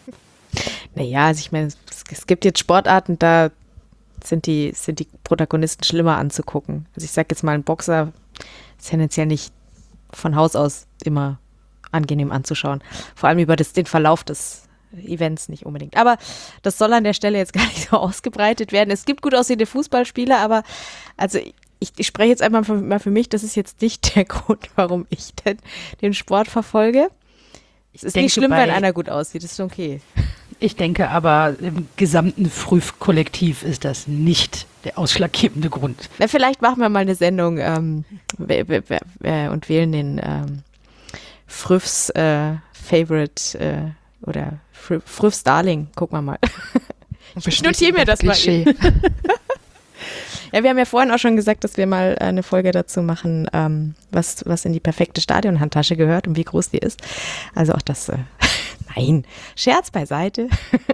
Naja, also ich meine, es, es gibt jetzt Sportarten, da sind die, sind die Protagonisten schlimmer anzugucken. Also ich sage jetzt mal, ein Boxer ist tendenziell nicht von Haus aus immer angenehm anzuschauen. Vor allem über das, den Verlauf des Events nicht unbedingt. Aber das soll an der Stelle jetzt gar nicht so ausgebreitet werden. Es gibt gut aussehende Fußballspieler, aber also ich, ich spreche jetzt einfach mal für mich, das ist jetzt nicht der Grund, warum ich den, den Sport verfolge. Es ist denke, nicht schlimm, bei, wenn einer gut aussieht, das ist okay. Ich denke aber, im gesamten Früff-Kollektiv ist das nicht der ausschlaggebende Grund. Na, vielleicht machen wir mal eine Sendung ähm, und wählen den ähm, Früffs äh, Favorite äh, oder Früffs Darling. Gucken wir mal. Ich notiere mir das Klischee. mal. Ja, wir haben ja vorhin auch schon gesagt, dass wir mal eine Folge dazu machen, ähm, was, was in die perfekte Stadionhandtasche gehört und wie groß die ist. Also auch das, äh, nein, Scherz beiseite.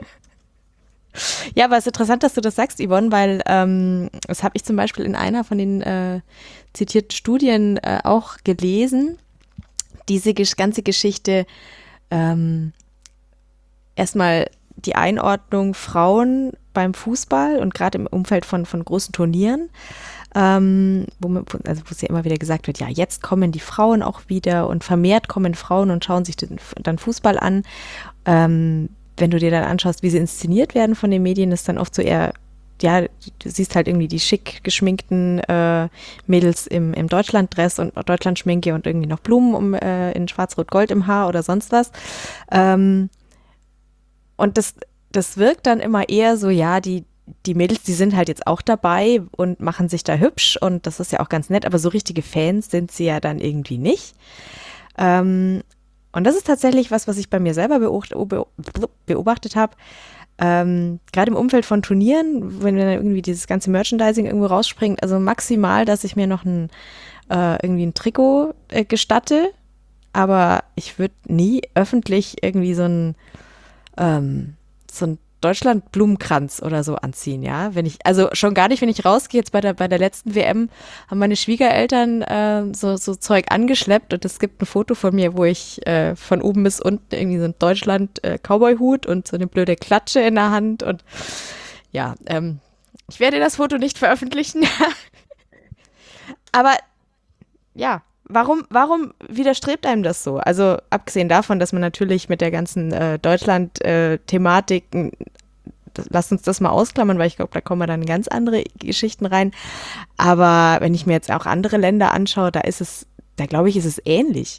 Ja, aber es ist interessant, dass du das sagst, Yvonne, weil ähm, das habe ich zum Beispiel in einer von den äh, zitierten Studien äh, auch gelesen. Diese gesch- ganze Geschichte, ähm, erstmal die Einordnung Frauen beim Fußball und gerade im Umfeld von, von großen Turnieren, ähm, wo, man, also wo es ja immer wieder gesagt wird, ja, jetzt kommen die Frauen auch wieder und vermehrt kommen Frauen und schauen sich den, dann Fußball an. Ähm, wenn du dir dann anschaust, wie sie inszeniert werden von den Medien, ist dann oft so eher, ja, du siehst halt irgendwie die schick geschminkten äh, Mädels im, im Deutschlanddress und Deutschlandschminke und irgendwie noch Blumen um, äh, in Schwarz-Rot-Gold im Haar oder sonst was. Ähm, und das Das wirkt dann immer eher so, ja, die, die Mädels, die sind halt jetzt auch dabei und machen sich da hübsch und das ist ja auch ganz nett, aber so richtige Fans sind sie ja dann irgendwie nicht. Ähm, und das ist tatsächlich was, was ich bei mir selber beobachtet habe. Ähm, gerade im Umfeld von Turnieren, wenn dann irgendwie dieses ganze Merchandising irgendwo rausspringt, also maximal, dass ich mir noch ein, äh, irgendwie ein Trikot äh, gestatte, aber ich würde nie öffentlich irgendwie so ein ähm, so ein Deutschland-Blumenkranz oder so anziehen, ja. Wenn ich, also schon gar nicht, wenn ich rausgehe, jetzt bei der, bei der letzten W M haben meine Schwiegereltern äh, so, so Zeug angeschleppt und es gibt ein Foto von mir, wo ich äh, von oben bis unten irgendwie so ein Deutschland-Cowboy-Hut und so eine blöde Klatsche in der Hand und ja, ähm, ich werde das Foto nicht veröffentlichen. Aber ja, Warum, warum widerstrebt einem das so? Also abgesehen davon, dass man natürlich mit der ganzen äh, Deutschland-Thematik, äh, lasst uns das mal ausklammern, weil ich glaube, da kommen wir dann in ganz andere Geschichten rein. Aber wenn ich mir jetzt auch andere Länder anschaue, da ist es, da glaube ich, ist es ähnlich.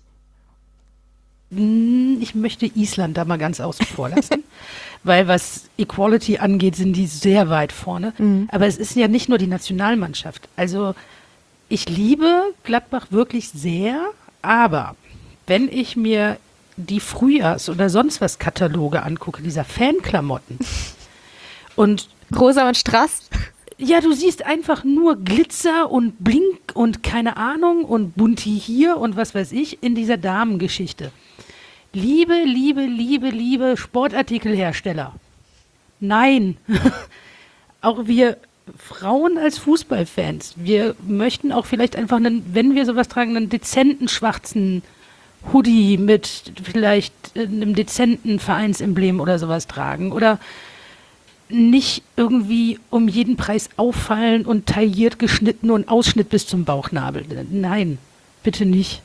Ich möchte Island da mal ganz außen vor lassen, weil was Equality angeht, sind die sehr weit vorne. Mhm. Aber es ist ja nicht nur die Nationalmannschaft. Also ich liebe Gladbach wirklich sehr, aber wenn ich mir die Frühjahrs- oder sonst was Kataloge angucke, dieser Fanklamotten und Rosa und Strass. Ja, du siehst einfach nur Glitzer und Blink und keine Ahnung und Bunti hier und was weiß ich in dieser Damengeschichte. Liebe, liebe, liebe, liebe Sportartikelhersteller. Nein. Auch wir Frauen als Fußballfans, wir möchten auch vielleicht einfach, einen, wenn wir sowas tragen, einen dezenten schwarzen Hoodie mit vielleicht einem dezenten Vereinsemblem oder sowas tragen oder nicht irgendwie um jeden Preis auffallen und tailliert geschnitten und Ausschnitt bis zum Bauchnabel. Nein, bitte nicht.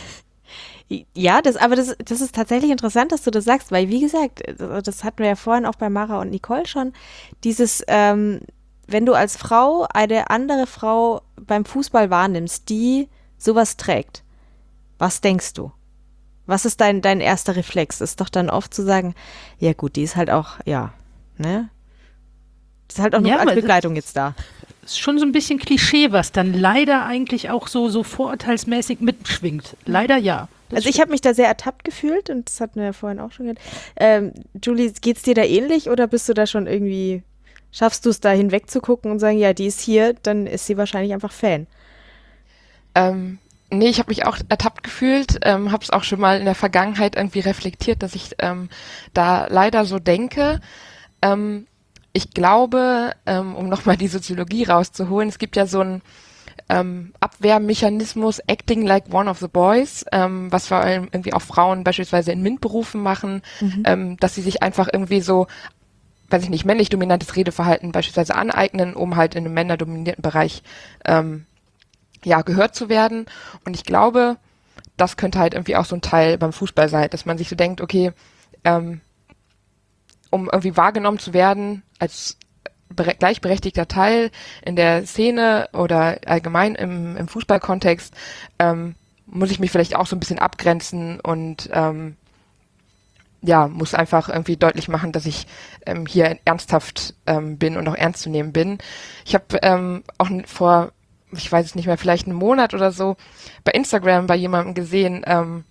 Ja, das, aber das, das ist tatsächlich interessant, dass du das sagst, weil wie gesagt, das hatten wir ja vorhin auch bei Mara und Nicole schon, dieses, ähm, wenn du als Frau eine andere Frau beim Fußball wahrnimmst, die sowas trägt, was denkst du? Was ist dein, dein erster Reflex? Ist doch dann oft zu sagen, ja gut, die ist halt auch, ja, ne? Das ist halt auch nur ja, als Begleitung jetzt da. Ist schon so ein bisschen Klischee, was dann leider eigentlich auch so, so vorurteilsmäßig mitschwingt. Leider ja. Das also ich habe mich da sehr ertappt gefühlt und das hatten wir ja vorhin auch schon gehört. Ähm, Julie, geht's dir da ähnlich oder bist du da schon irgendwie, schaffst du es da hinwegzugucken und sagen, ja, die ist hier, dann ist sie wahrscheinlich einfach Fan? Ähm, nee, ich habe mich auch ertappt gefühlt, ähm, habe es auch schon mal in der Vergangenheit irgendwie reflektiert, dass ich ähm, da leider so denke. Ähm, ich glaube, ähm, um nochmal die Soziologie rauszuholen, es gibt ja so ein Ähm, Abwehrmechanismus, acting like one of the boys, ähm, was vor allem irgendwie auch Frauen beispielsweise in MINT-Berufen machen, mhm. ähm, dass sie sich einfach irgendwie so, weiß ich nicht, männlich dominantes Redeverhalten beispielsweise aneignen, um halt in einem männerdominierten Bereich ähm, ja gehört zu werden. Und ich glaube, das könnte halt irgendwie auch so ein Teil beim Fußball sein, dass man sich so denkt, okay, ähm, um irgendwie wahrgenommen zu werden als gleichberechtigter Teil in der Szene oder allgemein im, im Fußballkontext, ähm, muss ich mich vielleicht auch so ein bisschen abgrenzen und ähm, ja, muss einfach irgendwie deutlich machen, dass ich ähm, hier ernsthaft ähm, bin und auch ernst zu nehmen bin. Ich habe ähm, auch vor, ich weiß es nicht mehr, vielleicht einen Monat oder so bei Instagram bei jemandem gesehen, ähm,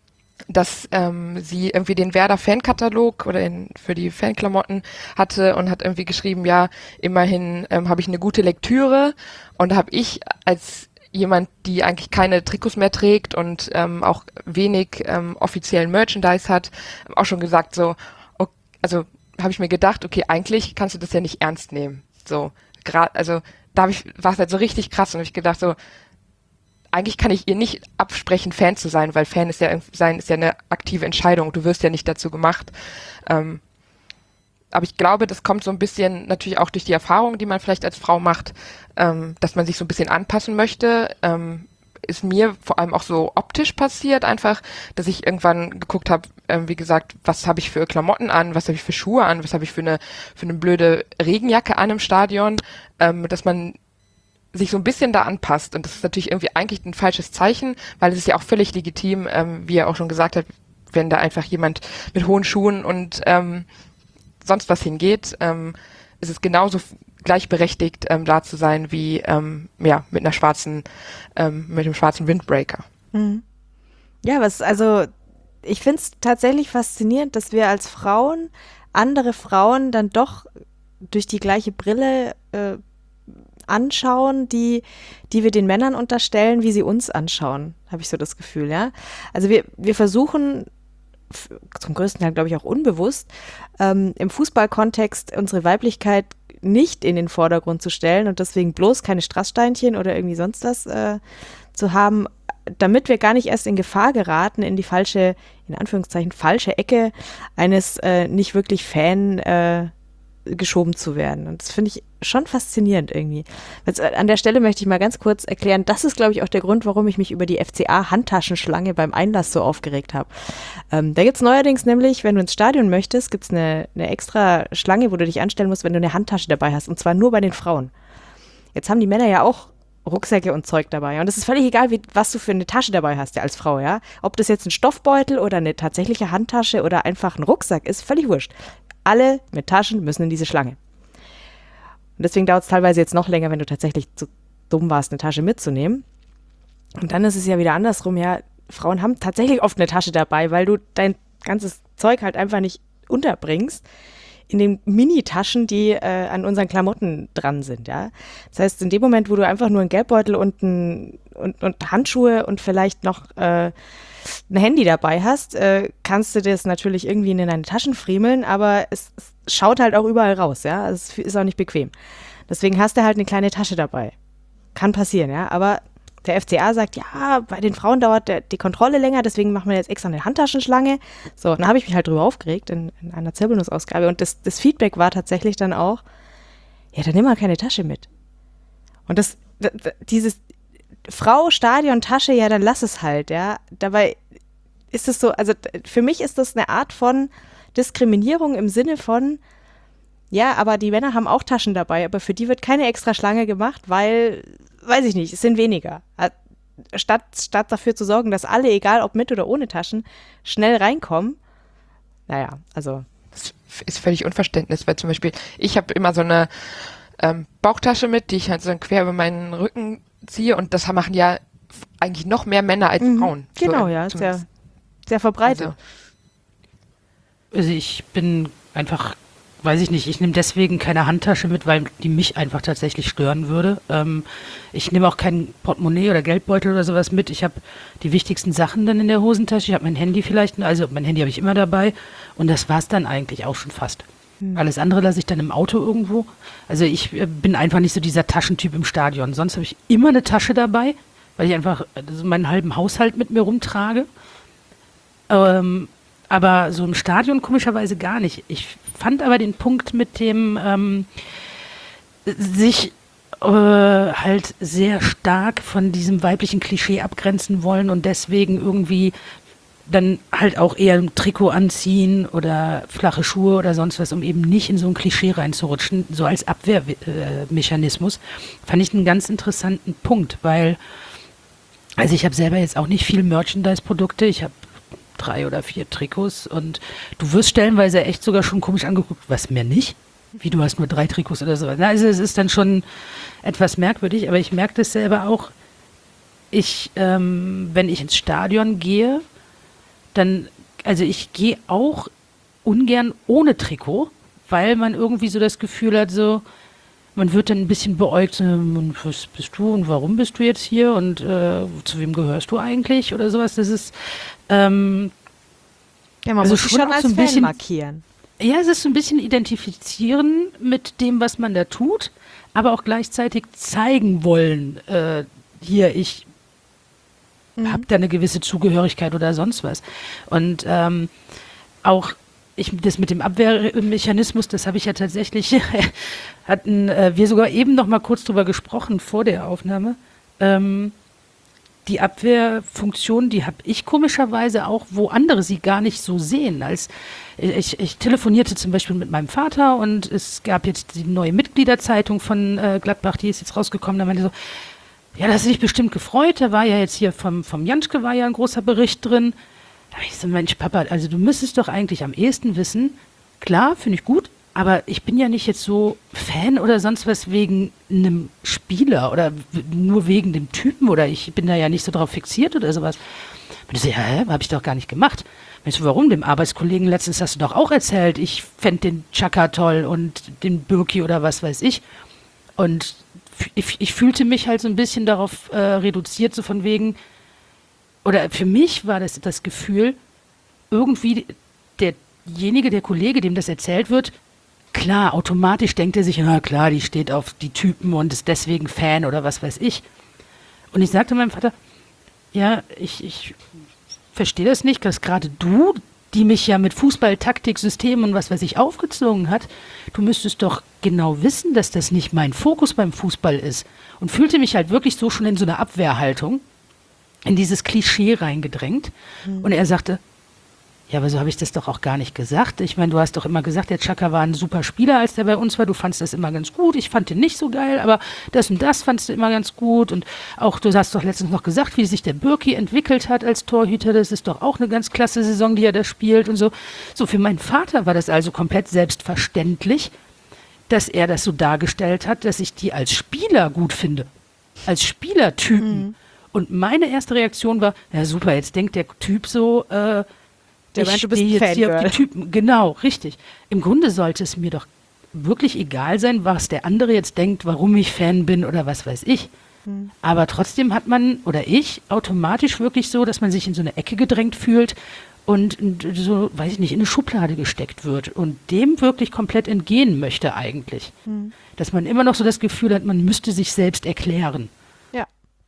dass ähm, sie irgendwie den Werder-Fankatalog oder den, für die Fanklamotten hatte und hat irgendwie geschrieben, ja, immerhin ähm, habe ich eine gute Lektüre und da habe ich als jemand, die eigentlich keine Trikots mehr trägt und ähm, auch wenig ähm, offiziellen Merchandise hat, auch schon gesagt so, okay, also habe ich mir gedacht, okay, eigentlich kannst du das ja nicht ernst nehmen. So, gerade, also da habe ich, war es halt so richtig krass und habe ich gedacht so, eigentlich kann ich ihr nicht absprechen, Fan zu sein, weil Fan ist ja sein ist ja eine aktive Entscheidung. Du wirst ja nicht dazu gemacht. Ähm, aber ich glaube, das kommt so ein bisschen natürlich auch durch die Erfahrung, die man vielleicht als Frau macht, ähm, dass man sich so ein bisschen anpassen möchte. Ähm, ist mir vor allem auch so optisch passiert, einfach, dass ich irgendwann geguckt habe, ähm, wie gesagt, was habe ich für Klamotten an, was habe ich für Schuhe an, was habe ich für eine für eine blöde Regenjacke an im Stadion, ähm, dass man sich so ein bisschen da anpasst. Und das ist natürlich irgendwie eigentlich ein falsches Zeichen, weil es ist ja auch völlig legitim, ähm, wie er auch schon gesagt hat, wenn da einfach jemand mit hohen Schuhen und ähm, sonst was hingeht, ähm, ist es genauso f- gleichberechtigt, ähm, da zu sein, wie ähm, ja mit einer schwarzen, ähm, mit einem schwarzen Windbreaker. Mhm. Ja, was, also ich finde es tatsächlich faszinierend, dass wir als Frauen andere Frauen dann doch durch die gleiche Brille äh, anschauen, die, die wir den Männern unterstellen, wie sie uns anschauen, habe ich so das Gefühl, ja. Also wir, wir versuchen, f- zum größten Teil, glaube ich, auch unbewusst, ähm, im Fußballkontext unsere Weiblichkeit nicht in den Vordergrund zu stellen und deswegen bloß keine Strasssteinchen oder irgendwie sonst was äh, zu haben, damit wir gar nicht erst in Gefahr geraten, in die falsche, in Anführungszeichen, falsche Ecke eines äh, nicht wirklich Fan, äh, geschoben zu werden. Und das finde ich schon faszinierend irgendwie. Jetzt, an der Stelle möchte ich mal ganz kurz erklären, das ist, glaube ich, auch der Grund, warum ich mich über die F C A-Handtaschenschlange beim Einlass so aufgeregt habe. Ähm, da gibt es neuerdings nämlich, wenn du ins Stadion möchtest, gibt es eine, eine extra Schlange, wo du dich anstellen musst, wenn du eine Handtasche dabei hast. Und zwar nur bei den Frauen. Jetzt haben die Männer ja auch Rucksäcke und Zeug dabei. Und es ist völlig egal, wie, was du für eine Tasche dabei hast, ja, als Frau, ja. Ob das jetzt ein Stoffbeutel oder eine tatsächliche Handtasche oder einfach ein Rucksack ist, völlig wurscht. Alle mit Taschen müssen in diese Schlange. Und deswegen dauert es teilweise jetzt noch länger, wenn du tatsächlich zu dumm warst, eine Tasche mitzunehmen. Und dann ist es ja wieder andersrum, ja, Frauen haben tatsächlich oft eine Tasche dabei, weil du dein ganzes Zeug halt einfach nicht unterbringst in den Mini-Taschen, die äh, an unseren Klamotten dran sind, ja. Das heißt, in dem Moment, wo du einfach nur einen Geldbeutel und, ein, und, und Handschuhe und vielleicht noch äh, ein Handy dabei hast, äh, kannst du das natürlich irgendwie in deine Taschen friemeln, aber es, es schaut halt auch überall raus, ja. Es ist auch nicht bequem. Deswegen hast du halt eine kleine Tasche dabei. Kann passieren, ja. Aber der F C A sagt, ja, bei den Frauen dauert der, die Kontrolle länger, deswegen machen wir jetzt extra eine Handtaschenschlange. So, dann habe ich mich halt drüber aufgeregt in, in einer Zirbelnuss-Ausgabe und das, das Feedback war tatsächlich dann auch, ja, dann nimm mal keine Tasche mit. Und das, das dieses Frau, Stadion, Tasche, ja, dann lass es halt, ja. Dabei ist es so, also für mich ist das eine Art von Diskriminierung im Sinne von, ja, aber die Männer haben auch Taschen dabei, aber für die wird keine extra Schlange gemacht, weil, weiß ich nicht, es sind weniger. Statt, statt dafür zu sorgen, dass alle, egal ob mit oder ohne Taschen, schnell reinkommen. Naja, also. Das ist völlig Unverständnis, weil zum Beispiel, ich habe immer so eine ähm, Bauchtasche mit, die ich halt so quer über meinen Rücken ziehe und das machen ja eigentlich noch mehr Männer als Mhm, Frauen. genau, so, ja, sehr, sehr verbreitet. Also, Also ich bin einfach, weiß ich nicht, ich nehme deswegen keine Handtasche mit, weil die mich einfach tatsächlich stören würde. Ähm, ich nehme auch kein Portemonnaie oder Geldbeutel oder sowas mit. Ich habe die wichtigsten Sachen dann in der Hosentasche. Ich habe mein Handy vielleicht, also mein Handy habe ich immer dabei und das war's dann eigentlich auch schon fast. Hm. Alles andere lasse ich dann im Auto irgendwo. Also ich äh, bin einfach nicht so dieser Taschentyp im Stadion. Sonst habe ich immer eine Tasche dabei, weil ich einfach also meinen halben Haushalt mit mir rumtrage. Ähm, aber so im Stadion komischerweise gar nicht. Ich fand aber den Punkt mit dem ähm, sich äh, halt sehr stark von diesem weiblichen Klischee abgrenzen wollen und deswegen irgendwie dann halt auch eher ein Trikot anziehen oder flache Schuhe oder sonst was, um eben nicht in so ein Klischee reinzurutschen, so als Abwehrmechanismus, äh, fand ich einen ganz interessanten Punkt, weil also ich habe selber jetzt auch nicht viel Merchandise-Produkte, ich habe drei oder vier Trikots und du wirst stellenweise echt sogar schon komisch angeguckt, was mir nicht? Wie, du hast nur drei Trikots oder sowas. Also es ist dann schon etwas merkwürdig, aber ich merke das selber auch, ich, ähm, wenn ich ins Stadion gehe, dann, also ich gehe auch ungern ohne Trikot, weil man irgendwie so das Gefühl hat, so, man wird dann ein bisschen beäugt, so, was bist du und warum bist du jetzt hier und äh, zu wem gehörst du eigentlich oder sowas. Das ist, ähm, ja, man also muss sich schon als so ein Fan bisschen markieren. Ja, es ist so ein bisschen identifizieren mit dem, was man da tut, aber auch gleichzeitig zeigen wollen, äh, hier, ich mhm. habe da eine gewisse Zugehörigkeit oder sonst was. Und ähm, auch ich, das mit dem Abwehrmechanismus, das habe ich ja tatsächlich, hatten äh, wir sogar eben noch mal kurz drüber gesprochen vor der Aufnahme. Ähm, die Abwehrfunktion, die habe ich komischerweise auch, wo andere sie gar nicht so sehen. Als ich, ich telefonierte zum Beispiel mit meinem Vater und es gab jetzt die neue Mitgliederzeitung von äh, Gladbach, die ist jetzt rausgekommen, da meinte so, ja, das hat sich bestimmt gefreut, da war ja jetzt hier vom, vom Janschke war ja ein großer Bericht drin. Da habe ich so, Mensch, Papa, also du müsstest doch eigentlich am ehesten wissen, klar, finde ich gut, aber ich bin ja nicht jetzt so Fan oder sonst was wegen einem Spieler oder w- nur wegen dem Typen oder ich bin da ja nicht so drauf fixiert oder sowas. Und ich so, ja, hä, habe ich doch gar nicht gemacht. Weißt du, warum? Dem Arbeitskollegen letztens hast du doch auch erzählt, ich fände den Chaka toll und den Birki oder was weiß ich. Und f- ich, ich fühlte mich halt so ein bisschen darauf äh, reduziert, so von wegen, oder für mich war das das Gefühl, irgendwie derjenige, der Kollege, dem das erzählt wird, klar, automatisch denkt er sich, na klar, die steht auf die Typen und ist deswegen Fan oder was weiß ich. Und ich sagte meinem Vater, ja, ich, ich verstehe das nicht, dass gerade du die mich ja mit Fußball, Taktik, System und was weiß ich aufgezogen hat, du müsstest doch genau wissen, dass das nicht mein Fokus beim Fußball ist. Und fühlte mich halt wirklich so schon in so einer Abwehrhaltung, in dieses Klischee reingedrängt. Mhm. Und er sagte, ja, aber so habe ich das doch auch gar nicht gesagt. Ich meine, du hast doch immer gesagt, der Xhaka war ein super Spieler, als der bei uns war. Du fandst das immer ganz gut. Ich fand den nicht so geil, aber das und das fandst du immer ganz gut. Und auch, du hast doch letztens noch gesagt, wie sich der Bürki entwickelt hat als Torhüter. Das ist doch auch eine ganz klasse Saison, die er da spielt und so. So, für meinen Vater war das also komplett selbstverständlich, dass er das so dargestellt hat, dass ich die als Spieler gut finde. Als Spielertypen. Mhm. Und meine erste Reaktion war, ja super, jetzt denkt der Typ so, äh, Der ich meint, du bist stehe ein jetzt hier auf Fangirl. die Typen. Genau, richtig. Im Grunde sollte es mir doch wirklich egal sein, was der andere jetzt denkt, warum ich Fan bin oder was weiß ich. Hm. Aber trotzdem hat man, oder ich, automatisch wirklich so, dass man sich in so eine Ecke gedrängt fühlt und so, weiß ich nicht, in eine Schublade gesteckt wird und dem wirklich komplett entgehen möchte eigentlich. Hm. Dass man immer noch so das Gefühl hat, man müsste sich selbst erklären. Ja.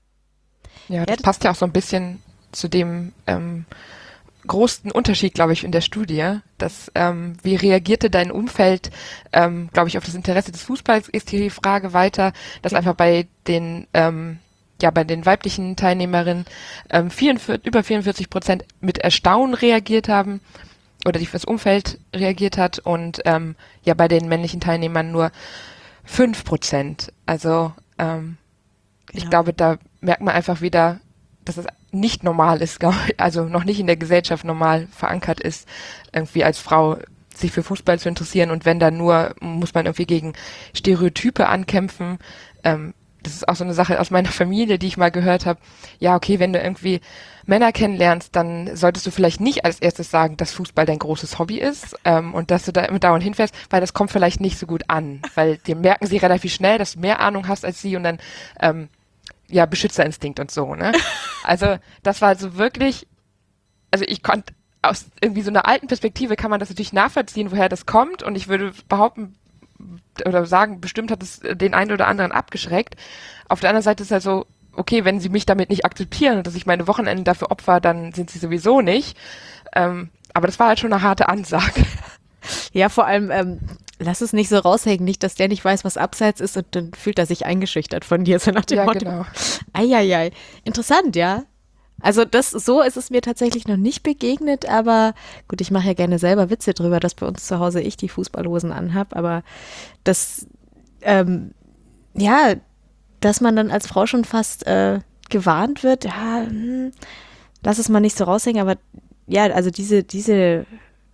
Ja, das passt ja auch so ein bisschen zu dem ähm, großen Unterschied, glaube ich, in der Studie, dass ähm, wie reagierte dein Umfeld, ähm, glaube ich, auf das Interesse des Fußballs, ist hier die Frage weiter, dass einfach bei den ähm, ja bei den weiblichen Teilnehmerinnen ähm, vierundvierzig, über vierundvierzig Prozent mit Erstaunen reagiert haben oder die das Umfeld reagiert hat und ähm, ja bei den männlichen Teilnehmern nur fünf Prozent. Also ähm, ich Genau. glaube, da merkt man einfach wieder, dass es nicht normal ist, glaub ich, also noch nicht in der Gesellschaft normal verankert ist, irgendwie als Frau sich für Fußball zu interessieren und wenn dann nur, muss man irgendwie gegen Stereotype ankämpfen. Ähm, das ist auch so eine Sache aus meiner Familie, die ich mal gehört habe. Ja, okay, wenn du irgendwie Männer kennenlernst, dann solltest du vielleicht nicht als erstes sagen, dass Fußball dein großes Hobby ist ähm, und dass du da immer dauernd hinfährst, weil das kommt vielleicht nicht so gut an, weil dir merken sie relativ schnell, dass du mehr Ahnung hast als sie und dann ähm, ja, Beschützerinstinkt und so, ne? Also das war so wirklich, also ich konnte aus irgendwie so einer alten Perspektive kann man das natürlich nachvollziehen, woher das kommt und ich würde behaupten oder sagen, bestimmt hat es den einen oder anderen abgeschreckt. Auf der anderen Seite ist halt so, okay, wenn sie mich damit nicht akzeptieren und dass ich meine Wochenenden dafür opfer, dann sind sie sowieso nicht. Ähm, aber das war halt schon eine harte Ansage. Ja, vor allem, ähm, lass es nicht so raushängen, nicht, dass der nicht weiß, was Abseits ist und dann fühlt er sich eingeschüchtert von dir, so nach dem Ja, Motto. genau. Eieiei. Interessant, ja. Also das, so ist es mir tatsächlich noch nicht begegnet, aber gut, ich mache ja gerne selber Witze drüber, dass bei uns zu Hause ich die Fußballhosen anhab, aber das, ähm, ja, dass man dann als Frau schon fast äh, gewarnt wird, ja, hm, lass es mal nicht so raushängen, aber ja, also diese, diese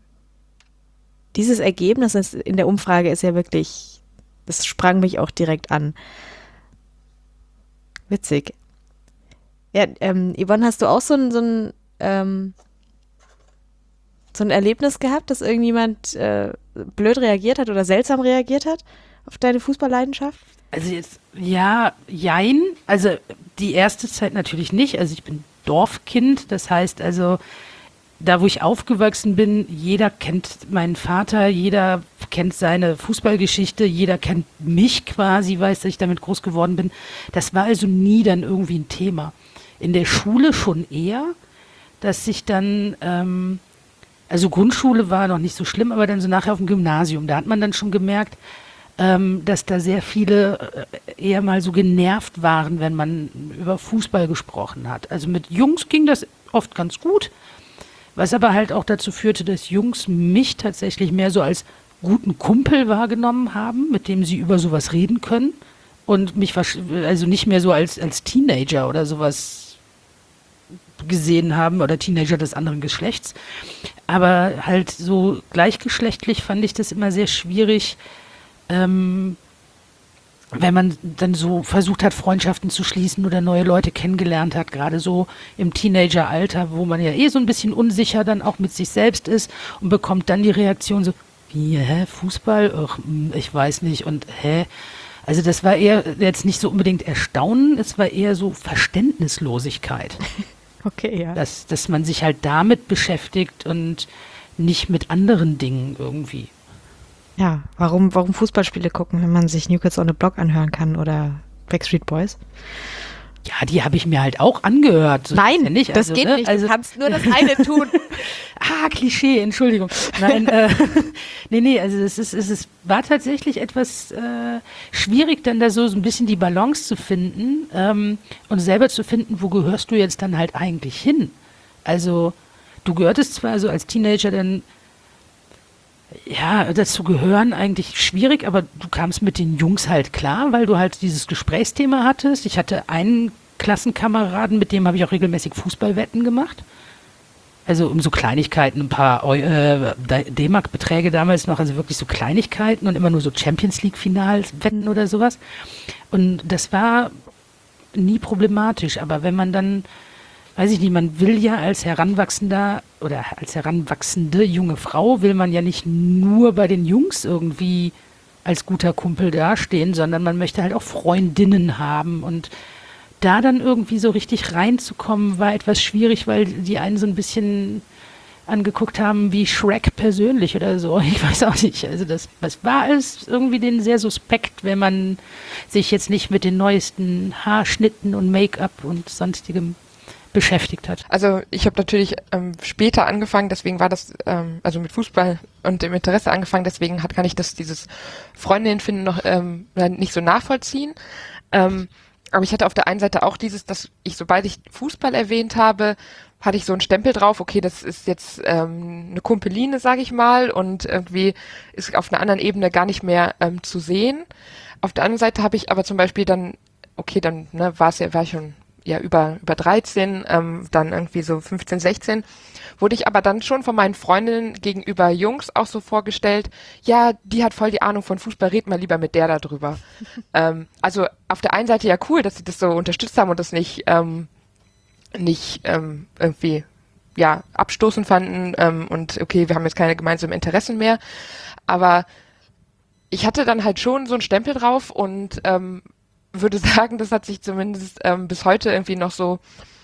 Dieses Ergebnis ist in der Umfrage ist ja wirklich, das sprang mich auch direkt an. Witzig. Ja, ähm, Yvonne, hast du auch so ein, so ein, ähm, so ein Erlebnis gehabt, dass irgendjemand äh, blöd reagiert hat oder seltsam reagiert hat auf deine Fußballleidenschaft? Also jetzt, ja, jein. Also die erste Zeit natürlich nicht. Also ich bin Dorfkind, das heißt also, da, wo ich aufgewachsen bin, jeder kennt meinen Vater, jeder kennt seine Fußballgeschichte, jeder kennt mich quasi, weiß, dass ich damit groß geworden bin. Das war also nie dann irgendwie ein Thema. In der Schule schon eher, dass sich dann, ähm, also Grundschule war noch nicht so schlimm, aber dann so nachher auf dem Gymnasium, da hat man dann schon gemerkt, ähm, dass da sehr viele äh, eher mal so genervt waren, wenn man über Fußball gesprochen hat. Also mit Jungs ging das oft ganz gut. Was aber halt auch dazu führte, dass Jungs mich tatsächlich mehr so als guten Kumpel wahrgenommen haben, mit dem sie über sowas reden können und mich also nicht mehr so als, als Teenager oder sowas gesehen haben oder Teenager des anderen Geschlechts. Aber halt so gleichgeschlechtlich fand ich das immer sehr schwierig, ähm, wenn man dann so versucht hat, Freundschaften zu schließen oder neue Leute kennengelernt hat, gerade so im Teenageralter, wo man ja eh so ein bisschen unsicher dann auch mit sich selbst ist und bekommt dann die Reaktion so, wie, hä, Fußball? Ach, ich weiß nicht und hä? Also das war eher jetzt nicht so unbedingt Erstaunen, es war eher so Verständnislosigkeit. Okay, ja. Dass, dass man sich halt damit beschäftigt und nicht mit anderen Dingen irgendwie. Ja, warum, warum Fußballspiele gucken, wenn man sich New Kids on the Block anhören kann oder Backstreet Boys? Ja, die habe ich mir halt auch angehört. So Nein, ist ja nicht. das Also, geht ne? nicht. Also, du kannst nur das eine tun. ah, Klischee, Entschuldigung. Nein, äh, nee, nee, also es, ist, es ist, war tatsächlich etwas äh, schwierig, dann da so, so ein bisschen die Balance zu finden ähm, und selber zu finden, wo gehörst du jetzt dann halt eigentlich hin? Also du gehörtest zwar so als Teenager dann, ja, dazu gehören eigentlich schwierig, aber du kamst mit den Jungs halt klar, weil du halt dieses Gesprächsthema hattest. Ich hatte einen Klassenkameraden, mit dem habe ich auch regelmäßig Fußballwetten gemacht. Also um so Kleinigkeiten, ein paar Eu- äh, D Mark-Beträge damals noch, also wirklich so Kleinigkeiten und immer nur so Champions League-Finals-Wetten oder sowas. Und das war nie problematisch, aber wenn man dann, weiß ich nicht, man will ja als Heranwachsender oder als heranwachsende junge Frau, will man ja nicht nur bei den Jungs irgendwie als guter Kumpel dastehen, sondern man möchte halt auch Freundinnen haben und da dann irgendwie so richtig reinzukommen, war etwas schwierig, weil die einen so ein bisschen angeguckt haben wie Shrek persönlich oder so. Ich weiß auch nicht. Also das, das war alles irgendwie denen sehr suspekt, wenn man sich jetzt nicht mit den neuesten Haarschnitten und Make-up und sonstigem beschäftigt hat. Also ich habe natürlich ähm, später angefangen, deswegen war das, ähm, also mit Fußball und dem Interesse angefangen, deswegen hat, kann ich das, dieses Freundinnen finden noch ähm, nicht so nachvollziehen. Ähm, aber ich hatte auf der einen Seite auch dieses, dass ich, sobald ich Fußball erwähnt habe, hatte ich so einen Stempel drauf, okay, das ist jetzt ähm, eine Kumpeline, sage ich mal, und irgendwie ist auf einer anderen Ebene gar nicht mehr ähm, zu sehen. Auf der anderen Seite habe ich aber zum Beispiel dann, okay, dann ne, war es ja, war ich schon ja über über dreizehn, ähm, dann irgendwie so fünfzehn, sechzehn, wurde ich aber dann schon von meinen Freundinnen gegenüber Jungs auch so vorgestellt, ja, die hat voll die Ahnung von Fußball, red mal lieber mit der da drüber. ähm, also auf der einen Seite ja cool, dass sie das so unterstützt haben und das nicht ähm, nicht ähm, irgendwie ja abstoßend fanden ähm, und okay, wir haben jetzt keine gemeinsamen Interessen mehr, aber ich hatte dann halt schon so einen Stempel drauf und ähm, würde sagen, das hat sich zumindest ähm, bis heute irgendwie noch so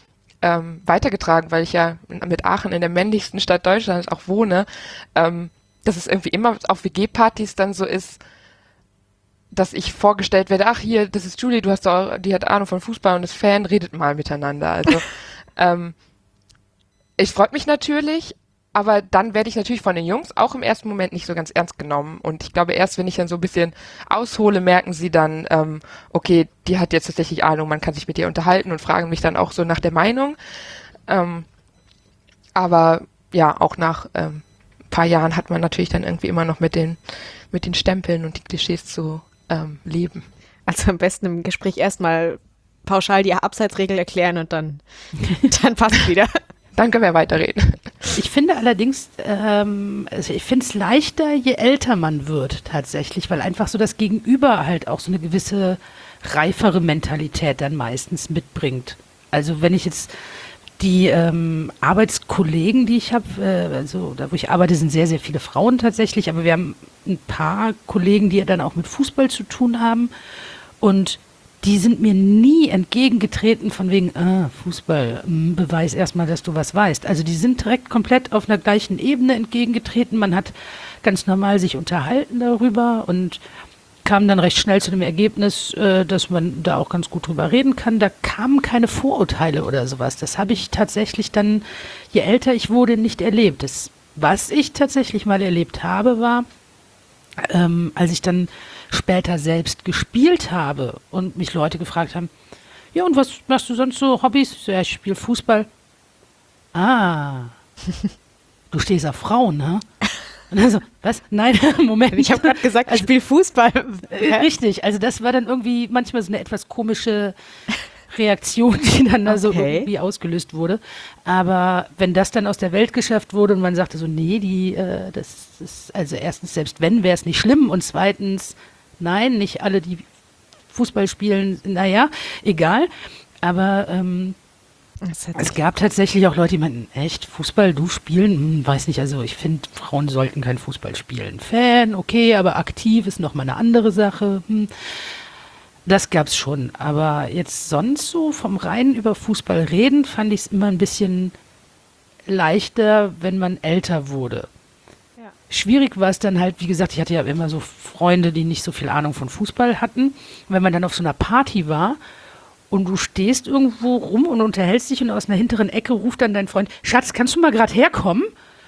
ähm, weitergetragen, weil ich ja mit Aachen in der männlichsten Stadt Deutschlands auch wohne, ähm, dass es irgendwie immer auf W G-Partys dann so ist, dass ich vorgestellt werde, ach hier, das ist Julie, du hast doch, die hat Ahnung von Fußball und ist Fan, redet mal miteinander. Also ähm, ich freut mich natürlich, aber dann werde ich natürlich von den Jungs auch im ersten Moment nicht so ganz ernst genommen. Und ich glaube, erst wenn ich dann so ein bisschen aushole, merken sie dann, ähm, okay, die hat jetzt tatsächlich Ahnung, man kann sich mit ihr unterhalten und fragen mich dann auch so nach der Meinung. Ähm, aber ja, auch nach ähm, ein paar Jahren hat man natürlich dann irgendwie immer noch mit den, mit den Stempeln und die Klischees zu ähm, leben. Also am besten im Gespräch erstmal pauschal die Abseitsregel erklären und dann, dann passt es wieder. Dann können wir weiterreden. Ich finde allerdings, ähm, also ich finde es leichter, je älter man wird tatsächlich, weil einfach so das Gegenüber halt auch so eine gewisse reifere Mentalität dann meistens mitbringt. Also wenn ich jetzt die ähm, Arbeitskollegen, die ich habe, äh, also da wo ich arbeite, sind sehr, sehr viele Frauen tatsächlich, aber wir haben ein paar Kollegen, die dann auch mit Fußball zu tun haben und die sind mir nie entgegengetreten von wegen, ah, Fußball, mh, beweis erstmal, dass du was weißt. Also die sind direkt komplett auf einer gleichen Ebene entgegengetreten. Man hat ganz normal sich unterhalten darüber und kam dann recht schnell zu dem Ergebnis, äh, dass man da auch ganz gut drüber reden kann. Da kamen keine Vorurteile oder sowas. Das habe ich tatsächlich dann, je älter ich wurde, nicht erlebt. Das, was ich tatsächlich mal erlebt habe, war, ähm, als ich dann später selbst gespielt habe und mich Leute gefragt haben, ja, und was machst du sonst so Hobbys? So, ja, ich spiele Fußball. Ah, du stehst auf Frauen, ne? Und dann so, was? Nein, Moment. Ich habe gerade gesagt, ich spiele Fußball. Äh, Richtig, also das war dann irgendwie manchmal so eine etwas komische Reaktion, die dann da so Okay. irgendwie ausgelöst wurde. Aber wenn das dann aus der Welt geschafft wurde und man sagte so, nee, die, äh, das ist, also erstens, selbst wenn, wäre es nicht schlimm und zweitens, nein, nicht alle, die Fußball spielen, naja, egal. Aber ähm, es gab tatsächlich auch Leute, die meinten, echt, Fußball, du spielen? Hm, weiß nicht, also ich finde, Frauen sollten kein Fußball spielen. Fan, okay, aber aktiv ist nochmal eine andere Sache. Hm. Das gab's schon, aber jetzt sonst so vom reinen über Fußball reden, fand ich es immer ein bisschen leichter, wenn man älter wurde. Ja. Schwierig war es dann halt, wie gesagt, ich hatte ja immer so Freunde, die nicht so viel Ahnung von Fußball hatten. Und wenn man dann auf so einer Party war und du stehst irgendwo rum und unterhältst dich und aus einer hinteren Ecke ruft dann dein Freund, Schatz, kannst du mal gerade herkommen?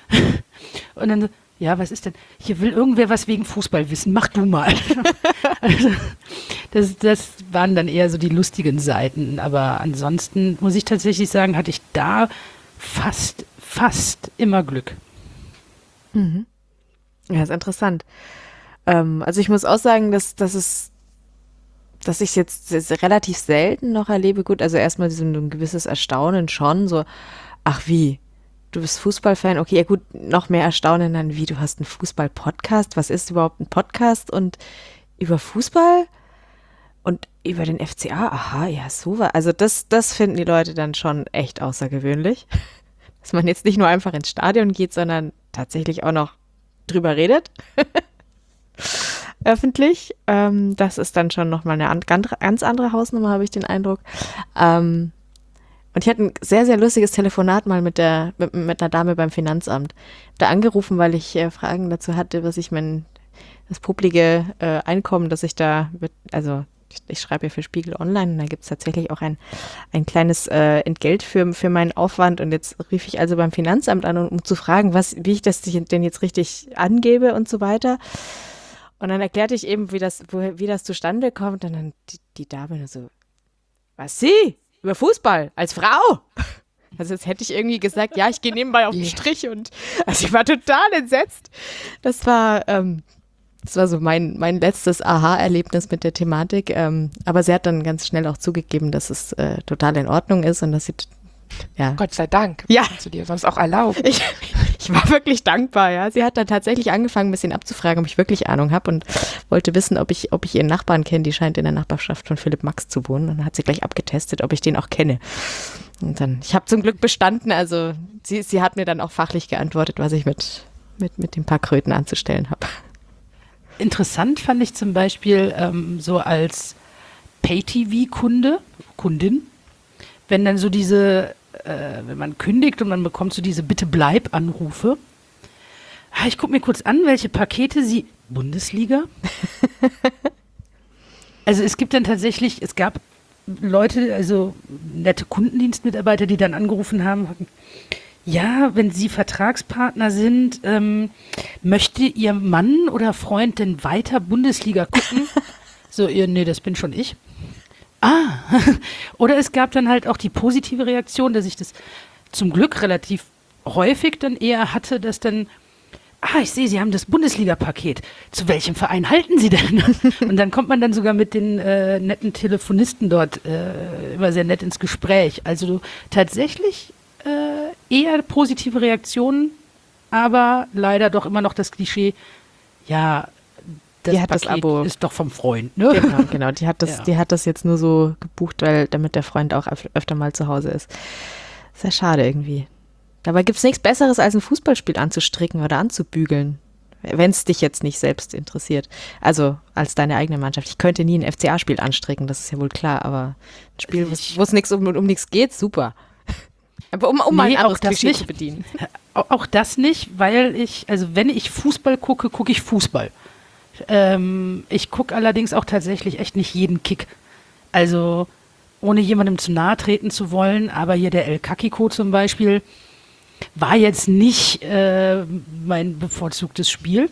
Und dann so, ja, was ist denn? Hier will irgendwer was wegen Fußball wissen, mach du mal. Also, das, das waren dann eher so die lustigen Seiten, aber ansonsten muss ich tatsächlich sagen, hatte ich da fast, fast immer Glück. Mhm. Ja, ist interessant. Ähm, also ich muss auch sagen, dass, dass es, dass ich es jetzt s- relativ selten noch erlebe. Gut, also erstmal so ein gewisses Erstaunen schon, so, ach wie, du bist Fußballfan, okay, ja gut, noch mehr Erstaunen dann, wie, du hast einen Fußball-Podcast, was ist überhaupt ein Podcast und über Fußball und über den F C A, aha, ja, so war, also das, das finden die Leute dann schon echt außergewöhnlich, dass man jetzt nicht nur einfach ins Stadion geht, sondern tatsächlich auch noch drüber redet, öffentlich. Ähm, das ist dann schon nochmal eine an, ganz, ganz andere Hausnummer, habe ich den Eindruck. Ähm, und ich hatte ein sehr, sehr lustiges Telefonat mal mit der mit, mit einer Dame beim Finanzamt. Hab da angerufen, weil ich äh, Fragen dazu hatte, was ich mein, das publige äh, Einkommen, das ich da, mit, also ich, ich schreibe ja für Spiegel Online und da gibt es tatsächlich auch ein, ein kleines äh, Entgelt für, für meinen Aufwand und jetzt rief ich also beim Finanzamt an, um, um zu fragen, was, wie ich das denn jetzt richtig angebe und so weiter. Und dann erklärte ich eben, wie das, wo, wie das zustande kommt und dann die, die Dame nur so, was Sie? Über Fußball? Als Frau? Also jetzt hätte ich irgendwie gesagt, ja, ich gehe nebenbei auf den Strich und also ich war total entsetzt. Das war, ähm, das war so mein, mein letztes Aha-Erlebnis mit der Thematik. Ähm, aber sie hat dann ganz schnell auch zugegeben, dass es äh, total in Ordnung ist und dass sie, t- ja. Gott sei Dank. Ja. Kannst du dir sonst auch erlauben. Ich, ich war wirklich dankbar, ja. Sie hat dann tatsächlich angefangen, ein bisschen abzufragen, ob ich wirklich Ahnung habe und wollte wissen, ob ich, ob ich ihren Nachbarn kenne. Die scheint in der Nachbarschaft von Philipp Max zu wohnen. Und dann hat sie gleich abgetestet, ob ich den auch kenne. Und dann, ich habe zum Glück bestanden. Also sie, sie hat mir dann auch fachlich geantwortet, was ich mit, mit, mit den paar Kröten anzustellen habe. Interessant fand ich zum Beispiel ähm, so als Pay-T V-Kunde, Kundin, wenn dann so diese, äh, wenn man kündigt und man bekommt so diese Bitte-Bleib-Anrufe. Ah, ich gucke mir kurz an, welche Pakete Sie, Bundesliga? Also es gibt dann tatsächlich, es gab Leute, also nette Kundendienstmitarbeiter, die dann angerufen haben, ja, wenn Sie Vertragspartner sind, ähm, möchte Ihr Mann oder Freund denn weiter Bundesliga gucken? So, ihr, nee, das bin schon ich. Ah, oder es gab dann halt auch die positive Reaktion, dass ich das zum Glück relativ häufig dann eher hatte, dass dann, ah, ich sehe, Sie haben das Bundesliga-Paket. Zu welchem Verein halten Sie denn? Und dann kommt man dann sogar mit den äh, netten Telefonisten dort äh, immer sehr nett ins Gespräch. Also tatsächlich äh, eher positive Reaktionen, aber leider doch immer noch das Klischee, ja, das Die hat das Paket Abo. ist doch vom Freund, ne? Genau, genau. Die hat das, Ja. die hat das jetzt nur so gebucht, weil damit der Freund auch öf- öfter mal zu Hause ist. Sehr schade irgendwie. Dabei gibt es nichts Besseres, als ein Fußballspiel anzustricken oder anzubügeln. Wenn es dich jetzt nicht selbst interessiert. Also als deine eigene Mannschaft. Ich könnte nie ein F C A-Spiel anstricken, das ist ja wohl klar, aber ein Spiel, wo es nichts um, um nichts geht, super. Aber um, um mal Nee, ein auch anderes das Klischee nicht. zu bedienen. Au- Auch das nicht, weil ich, also wenn ich Fußball gucke, gucke ich Fußball. Ähm, ich gucke allerdings auch tatsächlich echt nicht jeden Kick. Also ohne jemandem zu nahe treten zu wollen, aber hier der El Kakiko zum Beispiel war jetzt nicht äh, mein bevorzugtes Spiel.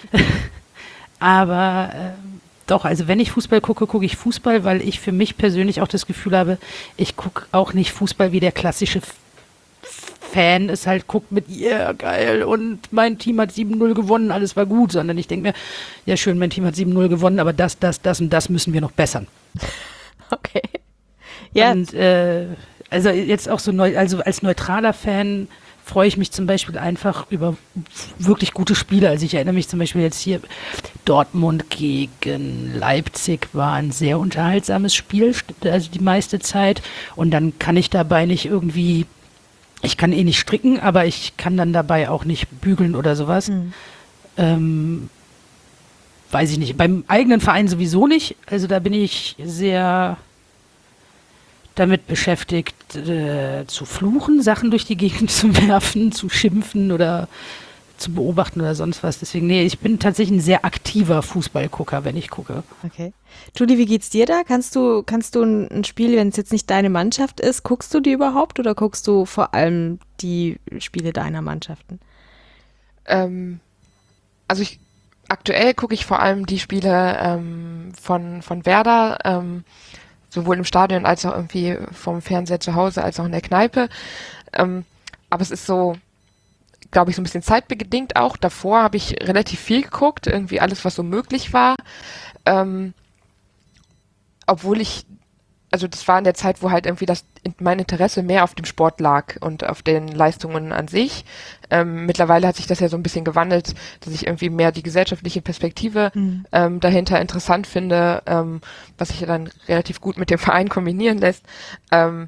Aber äh, doch, also wenn ich Fußball gucke, gucke ich Fußball, weil ich für mich persönlich auch das Gefühl habe, ich gucke auch nicht Fußball wie der klassische F- Fan es halt guckt mit, yeah, geil, und mein Team hat sieben null gewonnen, alles war gut, sondern ich denke mir, ja schön, mein Team hat sieben null gewonnen, aber das, das, das und das müssen wir noch bessern. Okay. Ja, Und äh, also jetzt auch so neu, also als neutraler Fan freue ich mich zum Beispiel einfach über wirklich gute Spiele. Also ich erinnere mich zum Beispiel jetzt hier, Dortmund gegen Leipzig war ein sehr unterhaltsames Spiel, also die meiste Zeit. Und dann kann ich dabei nicht irgendwie, ich kann eh nicht stricken, aber ich kann dann dabei auch nicht bügeln oder sowas. Mhm. Ähm, weiß ich nicht. Beim eigenen Verein sowieso nicht. Also da bin ich sehr damit beschäftigt, äh, zu fluchen, Sachen durch die Gegend zu werfen, zu schimpfen oder zu beobachten oder sonst was. Deswegen, nee, ich bin tatsächlich ein sehr aktiver Fußballgucker, wenn ich gucke. Okay. Julie, wie geht's dir da? Kannst du, kannst du ein, ein Spiel, wenn es jetzt nicht deine Mannschaft ist, guckst du die überhaupt oder guckst du vor allem die Spiele deiner Mannschaften? Ähm, also ich aktuell gucke ich vor allem die Spiele ähm, von, von Werder, ähm, sowohl im Stadion als auch irgendwie vom Fernseher zu Hause als auch in der Kneipe. Ähm, aber es ist so, glaube ich, so ein bisschen zeitbedingt auch. Davor habe ich relativ viel geguckt, irgendwie alles, was so möglich war. Ähm, obwohl ich, also das war in der Zeit, wo halt irgendwie das mein Interesse mehr auf dem Sport lag und auf den Leistungen an sich. Ähm, mittlerweile hat sich das ja so ein bisschen gewandelt, dass ich irgendwie mehr die gesellschaftliche Perspektive mhm. ähm, dahinter interessant finde, ähm, was sich ja dann relativ gut mit dem Verein kombinieren lässt. Ähm,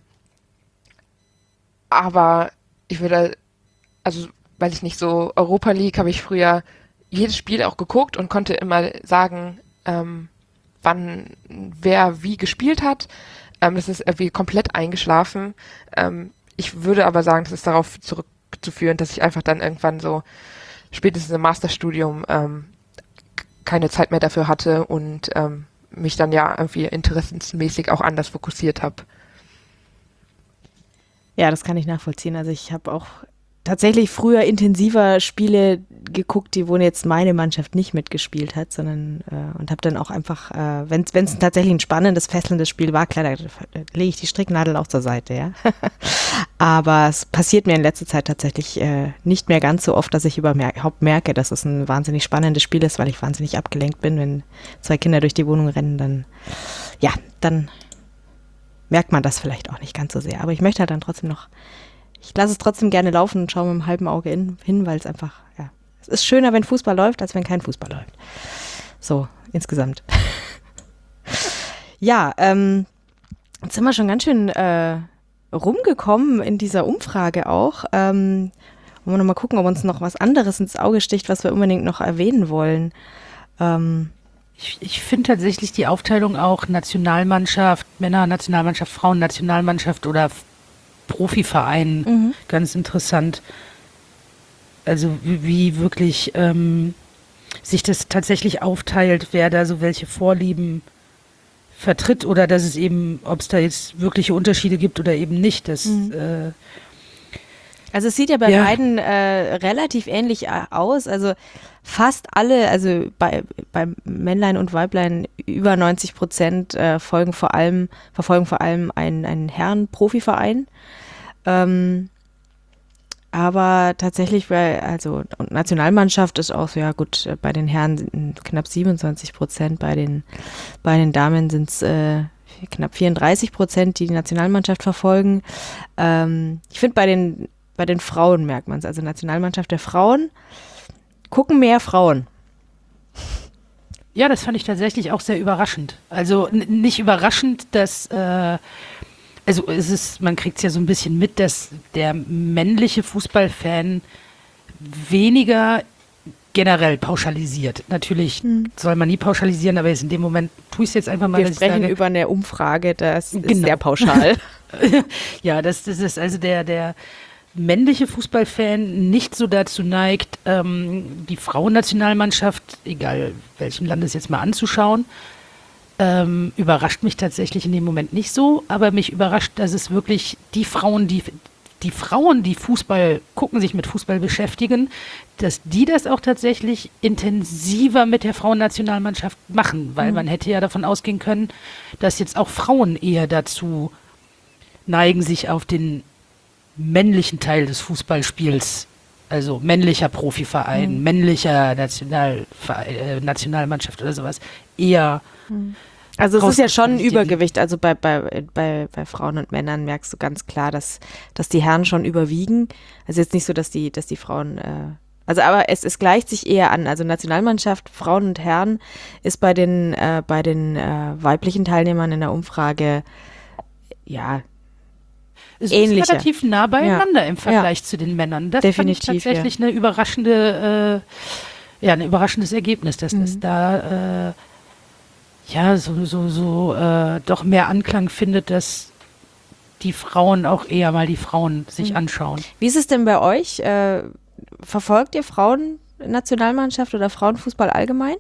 aber ich würde, also weil ich nicht so, Europa League habe ich früher jedes Spiel auch geguckt und konnte immer sagen, ähm, wann wer wie gespielt hat. Ähm, das ist irgendwie komplett eingeschlafen. Ähm, ich würde aber sagen, das ist darauf zurückzuführen, dass ich einfach dann irgendwann so spätestens im Masterstudium ähm, keine Zeit mehr dafür hatte und ähm, mich dann ja irgendwie interessensmäßig auch anders fokussiert habe. Ja, das kann ich nachvollziehen. Also ich habe auch tatsächlich früher intensiver Spiele geguckt, die wo jetzt meine Mannschaft nicht mitgespielt hat, sondern äh, und habe dann auch einfach, äh, wenn es tatsächlich ein spannendes, fesselndes Spiel war, klar, da, da lege ich die Stricknadel auch zur Seite, ja. Aber es passiert mir in letzter Zeit tatsächlich äh, nicht mehr ganz so oft, dass ich überhaupt merke, dass es ein wahnsinnig spannendes Spiel ist, weil ich wahnsinnig abgelenkt bin. Wenn zwei Kinder durch die Wohnung rennen, dann ja, dann merkt man das vielleicht auch nicht ganz so sehr. Aber ich möchte halt dann trotzdem noch Ich lasse es trotzdem gerne laufen und schaue mit einem halben Auge in, hin, weil es einfach, ja, es ist schöner, wenn Fußball läuft, als wenn kein Fußball läuft. So, insgesamt. Ja, ähm, jetzt sind wir schon ganz schön äh, rumgekommen in dieser Umfrage auch. Ähm, wollen wir nochmal gucken, ob uns noch was anderes ins Auge sticht, was wir unbedingt noch erwähnen wollen. Ähm, Ich, ich finde tatsächlich die Aufteilung auch Nationalmannschaft, Männer, Nationalmannschaft, Frauen, Nationalmannschaft oder Profivereinen mhm. ganz interessant. Also wie, wie wirklich ähm, sich das tatsächlich aufteilt, wer da so welche Vorlieben vertritt oder dass es eben, ob es da jetzt wirkliche Unterschiede gibt oder eben nicht. Das, mhm. äh, also es sieht ja bei ja. beiden äh, relativ ähnlich aus. Also fast alle, also bei, bei Männlein und Weiblein über neunzig Prozent äh, folgen vor allem, verfolgen vor allem einen, einen Herren-Profiverein. Ähm, aber tatsächlich, bei, also und Nationalmannschaft ist auch so, ja gut, bei den Herren sind knapp siebenundzwanzig Prozent, bei den, bei den Damen sind es äh, knapp vierunddreißig Prozent, die die Nationalmannschaft verfolgen. Ähm, ich finde, bei den, bei den Frauen merkt man es, also Nationalmannschaft der Frauen, gucken mehr Frauen. Ja, das fand ich tatsächlich auch sehr überraschend. Also n- nicht überraschend, dass, äh, also es ist, man kriegt es ja so ein bisschen mit, dass der männliche Fußballfan weniger generell pauschalisiert. Natürlich hm. soll man nie pauschalisieren, aber jetzt in dem Moment tue ich es jetzt einfach mal. Wir sprechen sage, über eine Umfrage, das genau. ist sehr pauschal. Ja, das, das ist also der, der männliche Fußballfan nicht so dazu neigt, ähm, die Frauennationalmannschaft, egal welchen Landes jetzt mal anzuschauen, ähm, überrascht mich tatsächlich in dem Moment nicht so, aber mich überrascht, dass es wirklich die Frauen, die die Frauen, die Fußball gucken, sich mit Fußball beschäftigen, dass die das auch tatsächlich intensiver mit der Frauennationalmannschaft machen, weil mhm. man hätte ja davon ausgehen können, dass jetzt auch Frauen eher dazu neigen, sich auf den männlichen Teil des Fußballspiels, also männlicher Profiverein, mhm. männlicher Nationalverein, äh, Nationalmannschaft oder sowas, eher. Mhm. Also es ist ja schon ein Übergewicht, also bei, bei, bei, bei Frauen und Männern merkst du ganz klar, dass, dass die Herren schon überwiegen. Also jetzt nicht so, dass die, dass die Frauen, äh, also aber es, es gleicht sich eher an. Also Nationalmannschaft, Frauen und Herren ist bei den, äh, bei den äh, weiblichen Teilnehmern in der Umfrage, ja, es ähnlicher. ist relativ nah beieinander ja. im Vergleich ja. zu den Männern. Das Definitiv, fand ich tatsächlich ja. eine überraschende, äh, ja, ein überraschendes Ergebnis, dass mhm. das da äh, ja so, so, so äh, doch mehr Anklang findet, dass die Frauen auch eher mal die Frauen sich mhm. anschauen. Wie ist es denn bei euch? Äh, verfolgt ihr Frauennationalmannschaft oder Frauenfußball allgemein?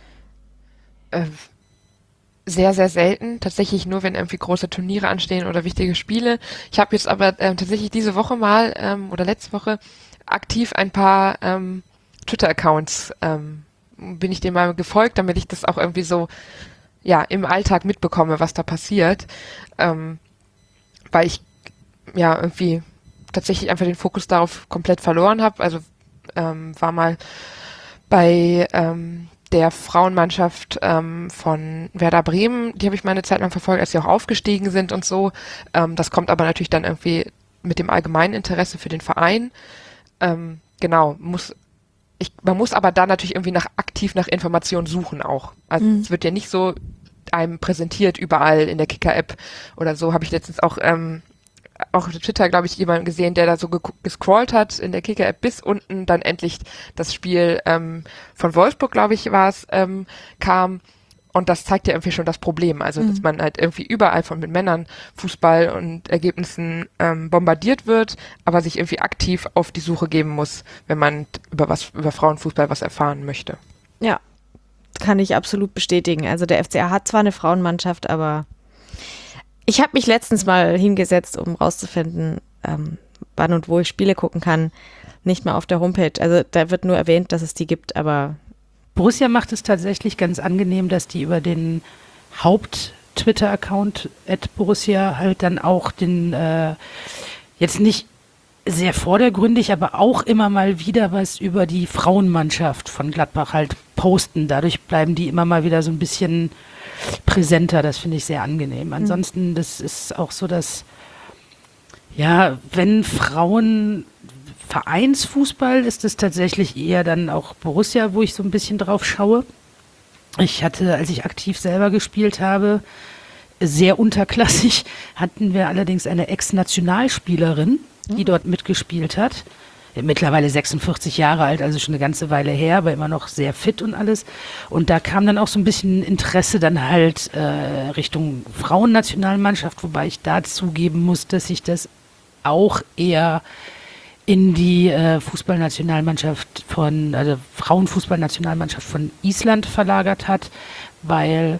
Äh, sehr, sehr selten. Tatsächlich nur, wenn irgendwie große Turniere anstehen oder wichtige Spiele. Ich habe jetzt aber ähm, tatsächlich diese Woche mal ähm, oder letzte Woche aktiv ein paar ähm, Twitter-Accounts ähm, bin ich dem mal gefolgt, damit ich das auch irgendwie so ja im Alltag mitbekomme, was da passiert. Ähm, weil ich ja irgendwie tatsächlich einfach den Fokus darauf komplett verloren habe. Also ähm, war mal bei ähm, der Frauenmannschaft ähm, von Werder Bremen, die habe ich mal eine Zeit lang verfolgt, als sie auch aufgestiegen sind und so. Ähm, das kommt aber natürlich dann irgendwie mit dem allgemeinen Interesse für den Verein. Ähm, genau, muss ich, man muss aber da natürlich irgendwie nach aktiv nach Informationen suchen auch. Also Mhm. es wird ja nicht so einem präsentiert überall in der Kicker-App oder so. Habe ich letztens auch ähm, auch auf Twitter, glaube ich, jemanden gesehen, der da so ge- gescrollt hat in der Kicker-App, bis unten dann endlich das Spiel ähm, von Wolfsburg, glaube ich, war es, ähm, kam. Und das zeigt ja irgendwie schon das Problem. Also, dass Mhm. man halt irgendwie überall von mit Männern Fußball und Ergebnissen ähm, bombardiert wird, aber sich irgendwie aktiv auf die Suche geben muss, wenn man t- über was, über Frauenfußball was erfahren möchte. Ja, kann ich absolut bestätigen. Also der F C A hat zwar eine Frauenmannschaft, aber ich habe mich letztens mal hingesetzt, um rauszufinden, ähm, wann und wo ich Spiele gucken kann. Nicht mal auf der Homepage. Also da wird nur erwähnt, dass es die gibt, aber Borussia macht es tatsächlich ganz angenehm, dass die über den Haupt-Twitter-Account at Borussia halt dann auch den, äh, jetzt nicht sehr vordergründig, aber auch immer mal wieder was über die Frauenmannschaft von Gladbach halt posten. Dadurch bleiben die immer mal wieder so ein bisschen präsenter. Das finde ich sehr angenehm. Ansonsten, das ist auch so, dass, ja, wenn Frauen Vereinsfußball ist es tatsächlich eher dann auch Borussia, wo ich so ein bisschen drauf schaue. Ich hatte, als ich aktiv selber gespielt habe, sehr unterklassig, hatten wir allerdings eine Ex-Nationalspielerin, die dort mitgespielt hat. Mittlerweile sechsundvierzig Jahre alt, also schon eine ganze Weile her, aber immer noch sehr fit und alles. Und da kam dann auch so ein bisschen Interesse dann halt äh, Richtung Frauennationalmannschaft, wobei ich da zugeben muss, dass sich das auch eher in die äh, Fußballnationalmannschaft von, also Frauenfußballnationalmannschaft von Island verlagert hat, weil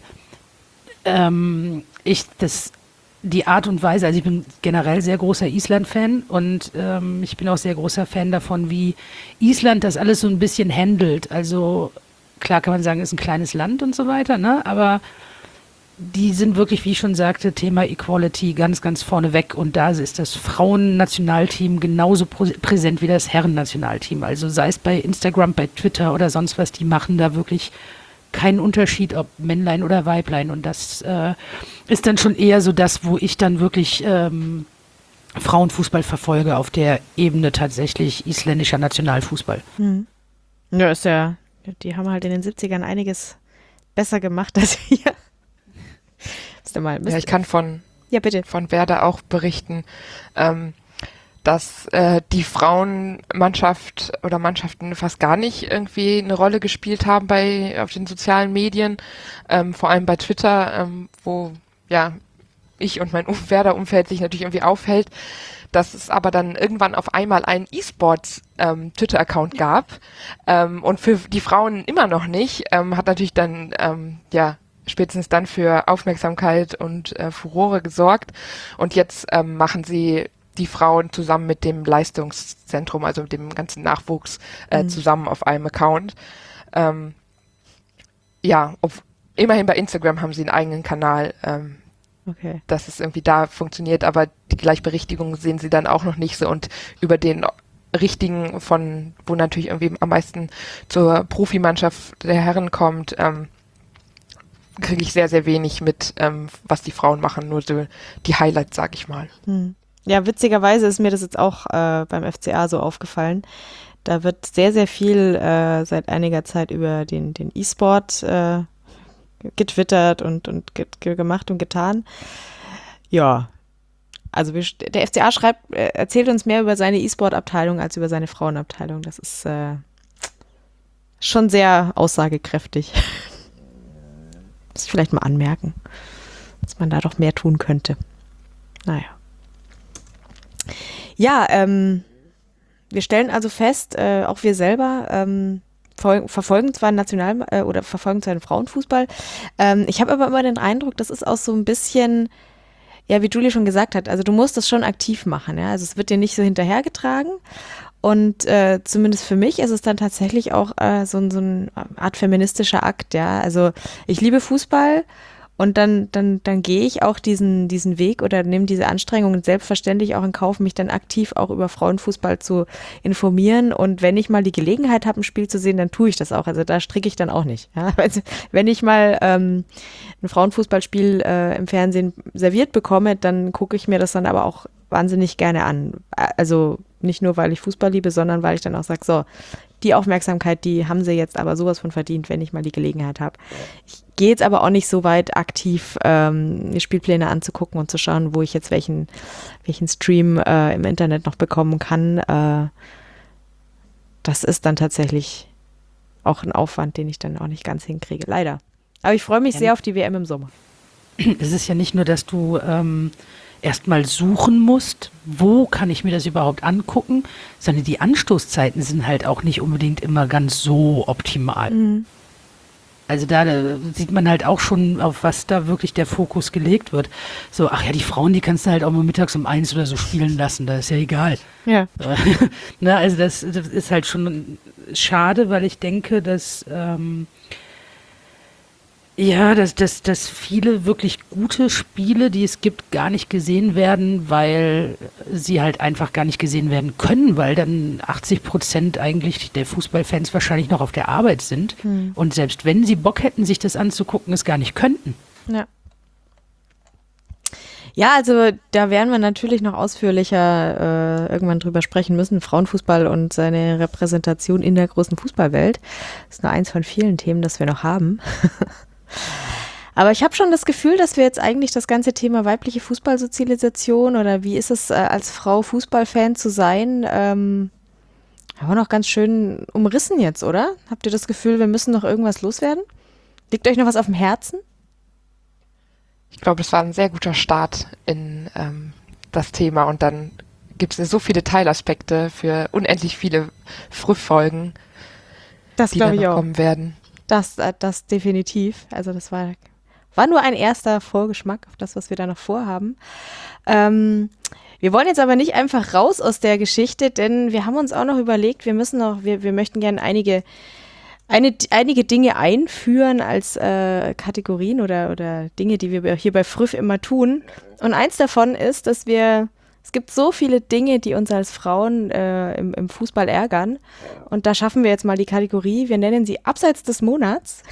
ähm, ich das, die Art und Weise, also ich bin generell sehr großer Island-Fan und ähm, ich bin auch sehr großer Fan davon, wie Island das alles so ein bisschen handelt. Also klar kann man sagen, ist ein kleines Land und so weiter, ne? Aber die sind wirklich, wie ich schon sagte, Thema Equality ganz, ganz vorne weg. Und da ist das Frauennationalteam genauso prä- präsent wie das Herrennationalteam. Also sei es bei Instagram, bei Twitter oder sonst was, die machen da wirklich keinen Unterschied, ob Männlein oder Weiblein. Und das äh, ist dann schon eher so das, wo ich dann wirklich ähm, Frauenfußball verfolge, auf der Ebene tatsächlich isländischer Nationalfußball. hm. Ja, ist ja, die haben halt in den siebzigern einiges besser gemacht als wir. Müsst ihr mal, müsst Ja, ich kann von ja, bitte. von Werder auch berichten, ähm, dass äh, die Frauenmannschaft oder Mannschaften fast gar nicht irgendwie eine Rolle gespielt haben bei auf den sozialen Medien, ähm, vor allem bei Twitter, ähm, wo ja ich und mein um Werder-Umfeld sich natürlich irgendwie aufhält, dass es aber dann irgendwann auf einmal einen E-Sports ähm, Twitter-Account gab ähm, und für die Frauen immer noch nicht, ähm, hat natürlich dann ähm, ja spätestens dann für Aufmerksamkeit und äh, Furore gesorgt. Und jetzt ähm, machen sie die Frauen zusammen mit dem Leistungszentrum, also mit dem ganzen Nachwuchs, äh, Mhm. zusammen auf einem Account. Ähm, ja, ob, immerhin bei Instagram haben sie einen eigenen Kanal, ähm, Okay. dass es irgendwie da funktioniert, aber die Gleichberechtigung sehen sie dann auch noch nicht so. Und über den richtigen von, wo natürlich irgendwie am meisten zur Profimannschaft der Herren kommt, ähm, kriege ich sehr, sehr wenig mit, ähm, was die Frauen machen, nur so die Highlights, sag ich mal. Hm. Ja, witzigerweise ist mir das jetzt auch äh, beim F C A so aufgefallen. Da wird sehr, sehr viel äh, seit einiger Zeit über den, den E-Sport äh, getwittert und, und ge ge gemacht und getan. Ja, also wir, der F C A schreibt, äh, erzählt uns mehr über seine E-Sport-Abteilung als über seine Frauenabteilung. Das ist äh, schon sehr aussagekräftig. Muss ich vielleicht mal anmerken, dass man da doch mehr tun könnte. Naja. Ja, ähm, wir stellen also fest, äh, auch wir selber ähm, ver- verfolgen zwar National- äh, oder verfolgen zwar den Frauenfußball. Ähm, ich habe aber immer den Eindruck, das ist auch so ein bisschen, ja, wie Julie schon gesagt hat, also du musst das schon aktiv machen. Ja? Also es wird dir nicht so hinterhergetragen. Und äh, zumindest für mich ist es dann tatsächlich auch äh, so, so eine Art feministischer Akt. Ja? Also ich liebe Fußball. Und dann, dann, dann gehe ich auch diesen, diesen Weg oder nehme diese Anstrengungen selbstverständlich auch in Kauf, mich dann aktiv auch über Frauenfußball zu informieren. Und wenn ich mal die Gelegenheit habe, ein Spiel zu sehen, dann tue ich das auch. Also da stricke ich dann auch nicht. Ja? Also, wenn ich mal ähm, ein Frauenfußballspiel äh, im Fernsehen serviert bekomme, dann gucke ich mir das dann aber auch wahnsinnig gerne an. Also nicht nur, weil ich Fußball liebe, sondern weil ich dann auch sage, so, die Aufmerksamkeit, die haben sie jetzt aber sowas von verdient, wenn ich mal die Gelegenheit habe. Ich gehe jetzt aber auch nicht so weit aktiv, ähm, Spielpläne anzugucken und zu schauen, wo ich jetzt welchen, welchen Stream äh, im Internet noch bekommen kann. Äh, das ist dann tatsächlich auch ein Aufwand, den ich dann auch nicht ganz hinkriege, leider. Aber ich freue mich ja. sehr auf die W M im Sommer. Es ist ja nicht nur, dass du ähm, erstmal suchen musst, wo kann ich mir das überhaupt angucken, sondern die Anstoßzeiten sind halt auch nicht unbedingt immer ganz so optimal. Mhm. Also da, da sieht man halt auch schon, auf was da wirklich der Fokus gelegt wird. So, ach ja, die Frauen, die kannst du halt auch mal mittags um eins oder so spielen lassen, da ist ja egal. Ja. Na, also das, das ist halt schon schade, weil ich denke, dass ähm, ja, dass, dass, dass viele wirklich gute Spiele, die es gibt, gar nicht gesehen werden, weil sie halt einfach gar nicht gesehen werden können, weil dann achtzig Prozent eigentlich der Fußballfans wahrscheinlich noch auf der Arbeit sind hm. und selbst wenn sie Bock hätten, sich das anzugucken, es gar nicht könnten. Ja. Ja, also da werden wir natürlich noch ausführlicher äh, irgendwann drüber sprechen müssen. Frauenfußball und seine Repräsentation in der großen Fußballwelt. Das ist nur eins von vielen Themen, das wir noch haben. Aber ich habe schon das Gefühl, dass wir jetzt eigentlich das ganze Thema weibliche Fußballsozialisation oder wie ist es äh, als Frau Fußballfan zu sein, ähm, haben wir noch ganz schön umrissen jetzt, oder? Habt ihr das Gefühl, wir müssen noch irgendwas loswerden? Liegt euch noch was auf dem Herzen? Ich glaube, das war ein sehr guter Start in ähm, das Thema und dann gibt es so viele Teilaspekte für unendlich viele Frühfolgen, das die dann ich noch auch. kommen werden. Das, das definitiv. Also das war, war nur ein erster Vorgeschmack auf das, was wir da noch vorhaben. Ähm, wir wollen jetzt aber nicht einfach raus aus der Geschichte, denn wir haben uns auch noch überlegt, wir müssen noch, wir, wir möchten gerne einige, eine, einige Dinge einführen als äh, Kategorien oder, oder Dinge, die wir hier bei Früff immer tun. Und eins davon ist, dass wir Es gibt so viele Dinge, die uns als Frauen äh, im, im Fußball ärgern. Und da schaffen wir jetzt mal die Kategorie. Wir nennen sie Abseits des Monats.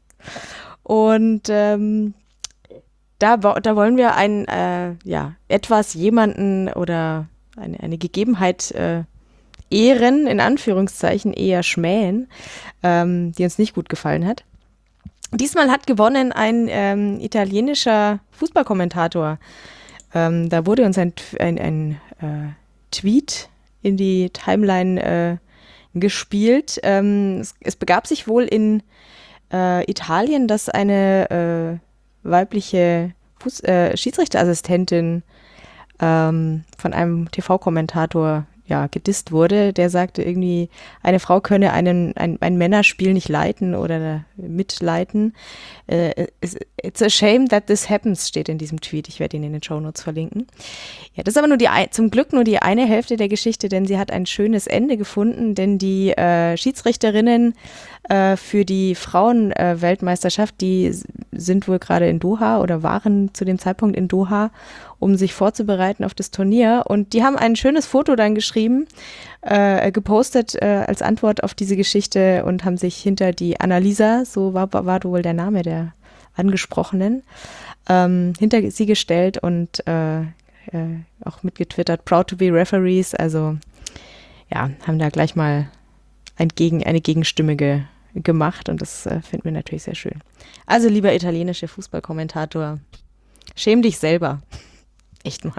Und ähm, da, da wollen wir einen, äh, ja, etwas jemanden oder eine, eine Gegebenheit äh, ehren, in Anführungszeichen eher schmähen, ähm, die uns nicht gut gefallen hat. Diesmal hat gewonnen ein ähm, italienischer Fußballkommentator. Ähm, da wurde uns ein, ein, ein äh, Tweet in die Timeline äh, gespielt. Ähm, es, es begab sich wohl in äh, Italien, dass eine äh, weibliche Fuß, äh, Schiedsrichterassistentin ähm, von einem T V-Kommentator ja, gedisst wurde. Der sagte irgendwie, eine Frau könne einen, ein, ein Männerspiel nicht leiten oder mitleiten. Uh, it's a shame that this happens, steht in diesem Tweet. Ich werde ihn in den Shownotes verlinken. Ja, das ist aber nur die, zum Glück nur die eine Hälfte der Geschichte, denn sie hat ein schönes Ende gefunden, denn die äh, Schiedsrichterinnen äh, für die Frauen-Weltmeisterschaft, die sind wohl gerade in Doha oder waren zu dem Zeitpunkt in Doha, um sich vorzubereiten auf das Turnier. Und die haben ein schönes Foto dann geschrieben, äh, gepostet äh, als Antwort auf diese Geschichte und haben sich hinter die Annalisa, so war, war wohl der Name der Angesprochenen, ähm, hinter sie gestellt und äh, äh, auch mitgetwittert, proud to be referees. Also ja, haben da gleich mal ein Gegen, eine Gegenstimme ge, gemacht und das äh, finden wir natürlich sehr schön. Also lieber italienischer Fußballkommentator, schäm dich selber. Echt mal.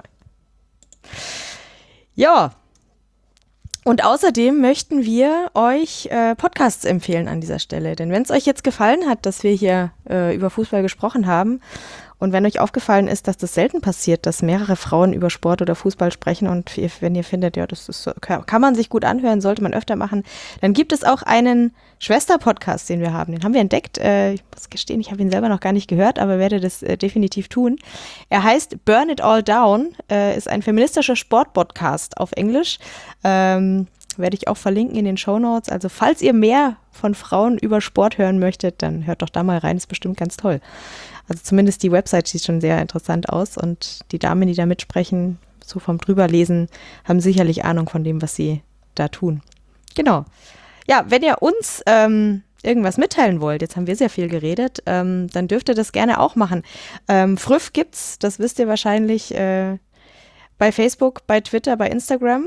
Ja. Und außerdem möchten wir euch äh, Podcasts empfehlen an dieser Stelle. Denn wenn es euch jetzt gefallen hat, dass wir hier äh, über Fußball gesprochen haben Und wenn euch aufgefallen ist, dass das selten passiert, dass mehrere Frauen über Sport oder Fußball sprechen und ihr, wenn ihr findet, ja, das ist, kann man sich gut anhören, sollte man öfter machen, dann gibt es auch einen Schwester-Podcast, den wir haben. Den haben wir entdeckt. Äh, ich muss gestehen, ich habe ihn selber noch gar nicht gehört, aber werde das äh, definitiv tun. Er heißt Burn It All Down, äh, ist ein feministischer Sport-Podcast auf Englisch. Ähm, werde ich auch verlinken in den Shownotes. Also falls ihr mehr von Frauen über Sport hören möchtet, dann hört doch da mal rein, ist bestimmt ganz toll. Also zumindest die Website sieht schon sehr interessant aus und die Damen, die da mitsprechen, so vom Drüberlesen, haben sicherlich Ahnung von dem, was sie da tun. Genau. Ja, wenn ihr uns ähm, irgendwas mitteilen wollt, jetzt haben wir sehr viel geredet, ähm, dann dürft ihr das gerne auch machen. Ähm, Früff gibt's, das wisst ihr wahrscheinlich, äh, bei Facebook, bei Twitter, bei Instagram.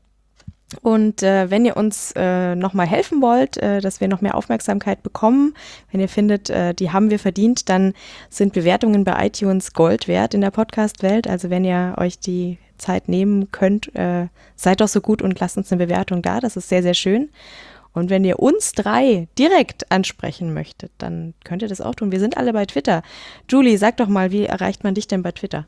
Und äh, wenn ihr uns äh, nochmal helfen wollt, äh, dass wir noch mehr Aufmerksamkeit bekommen, wenn ihr findet, äh, die haben wir verdient, dann sind Bewertungen bei iTunes Gold wert in der Podcast-Welt. Also wenn ihr euch die Zeit nehmen könnt, äh, seid doch so gut und lasst uns eine Bewertung da. Das ist sehr, sehr schön. Und wenn ihr uns drei direkt ansprechen möchtet, dann könnt ihr das auch tun. Wir sind alle bei Twitter. Julie, sag doch mal, wie erreicht man dich denn bei Twitter?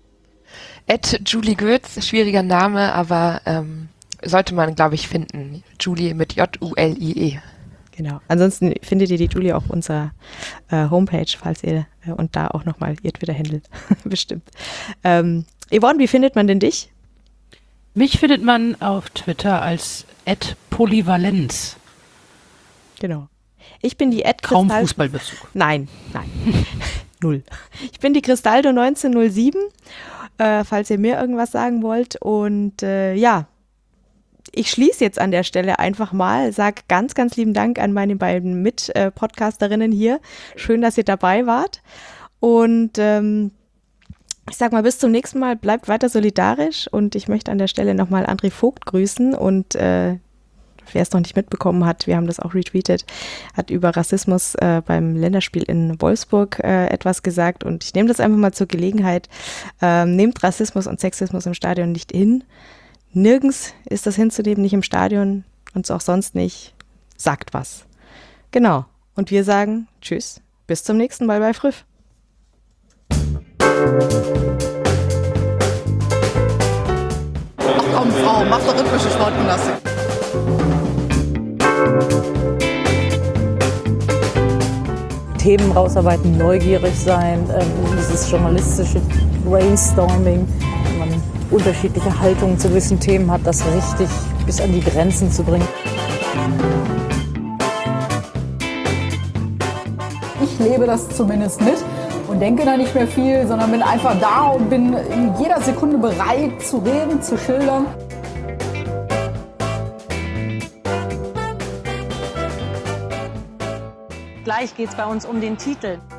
At Julie Götz, schwieriger Name, aber ähm, sollte man, glaube ich, finden. Julie mit J U L I E. Genau. Ansonsten findet ihr die Julie auf unserer äh, Homepage, falls ihr äh, und da auch nochmal ihr Twitter handelt. Bestimmt. Ähm, Yvonne, wie findet man denn dich? Mich findet man auf Twitter als at polyvalenz. Genau. Ich bin die at Kaum Kristall- Fußballbezug. Nein, nein. Null. Ich bin die Cristaldo neunzehnhundertsieben, äh, falls ihr mir irgendwas sagen wollt. Und äh, ja, ich schließe jetzt an der Stelle einfach mal, sag ganz, ganz lieben Dank an meine beiden Mit-Podcasterinnen hier. Schön, dass ihr dabei wart. Und ähm, ich sag mal, bis zum nächsten Mal, bleibt weiter solidarisch. Und ich möchte an der Stelle nochmal André Vogt grüßen. Und äh, wer es noch nicht mitbekommen hat, wir haben das auch retweetet, hat über Rassismus äh, beim Länderspiel in Wolfsburg äh, etwas gesagt. Und ich nehme das einfach mal zur Gelegenheit. Ähm, nehmt Rassismus und Sexismus im Stadion nicht hin. Nirgends ist das hinzunehmen, nicht im Stadion und auch sonst nicht. Sagt was. Genau. Und wir sagen tschüss, bis zum nächsten Mal bei Früff. Ach komm, Frau, mach doch rhythmische Sportgymnastik. Themen rausarbeiten, neugierig sein, ähm, dieses journalistische Brainstorming, wenn man unterschiedliche Haltungen zu gewissen Themen hat, das richtig bis an die Grenzen zu bringen. Ich lebe das zumindest mit und denke da nicht mehr viel, sondern bin einfach da und bin in jeder Sekunde bereit zu reden, zu schildern. Gleich geht es bei uns um den Titel.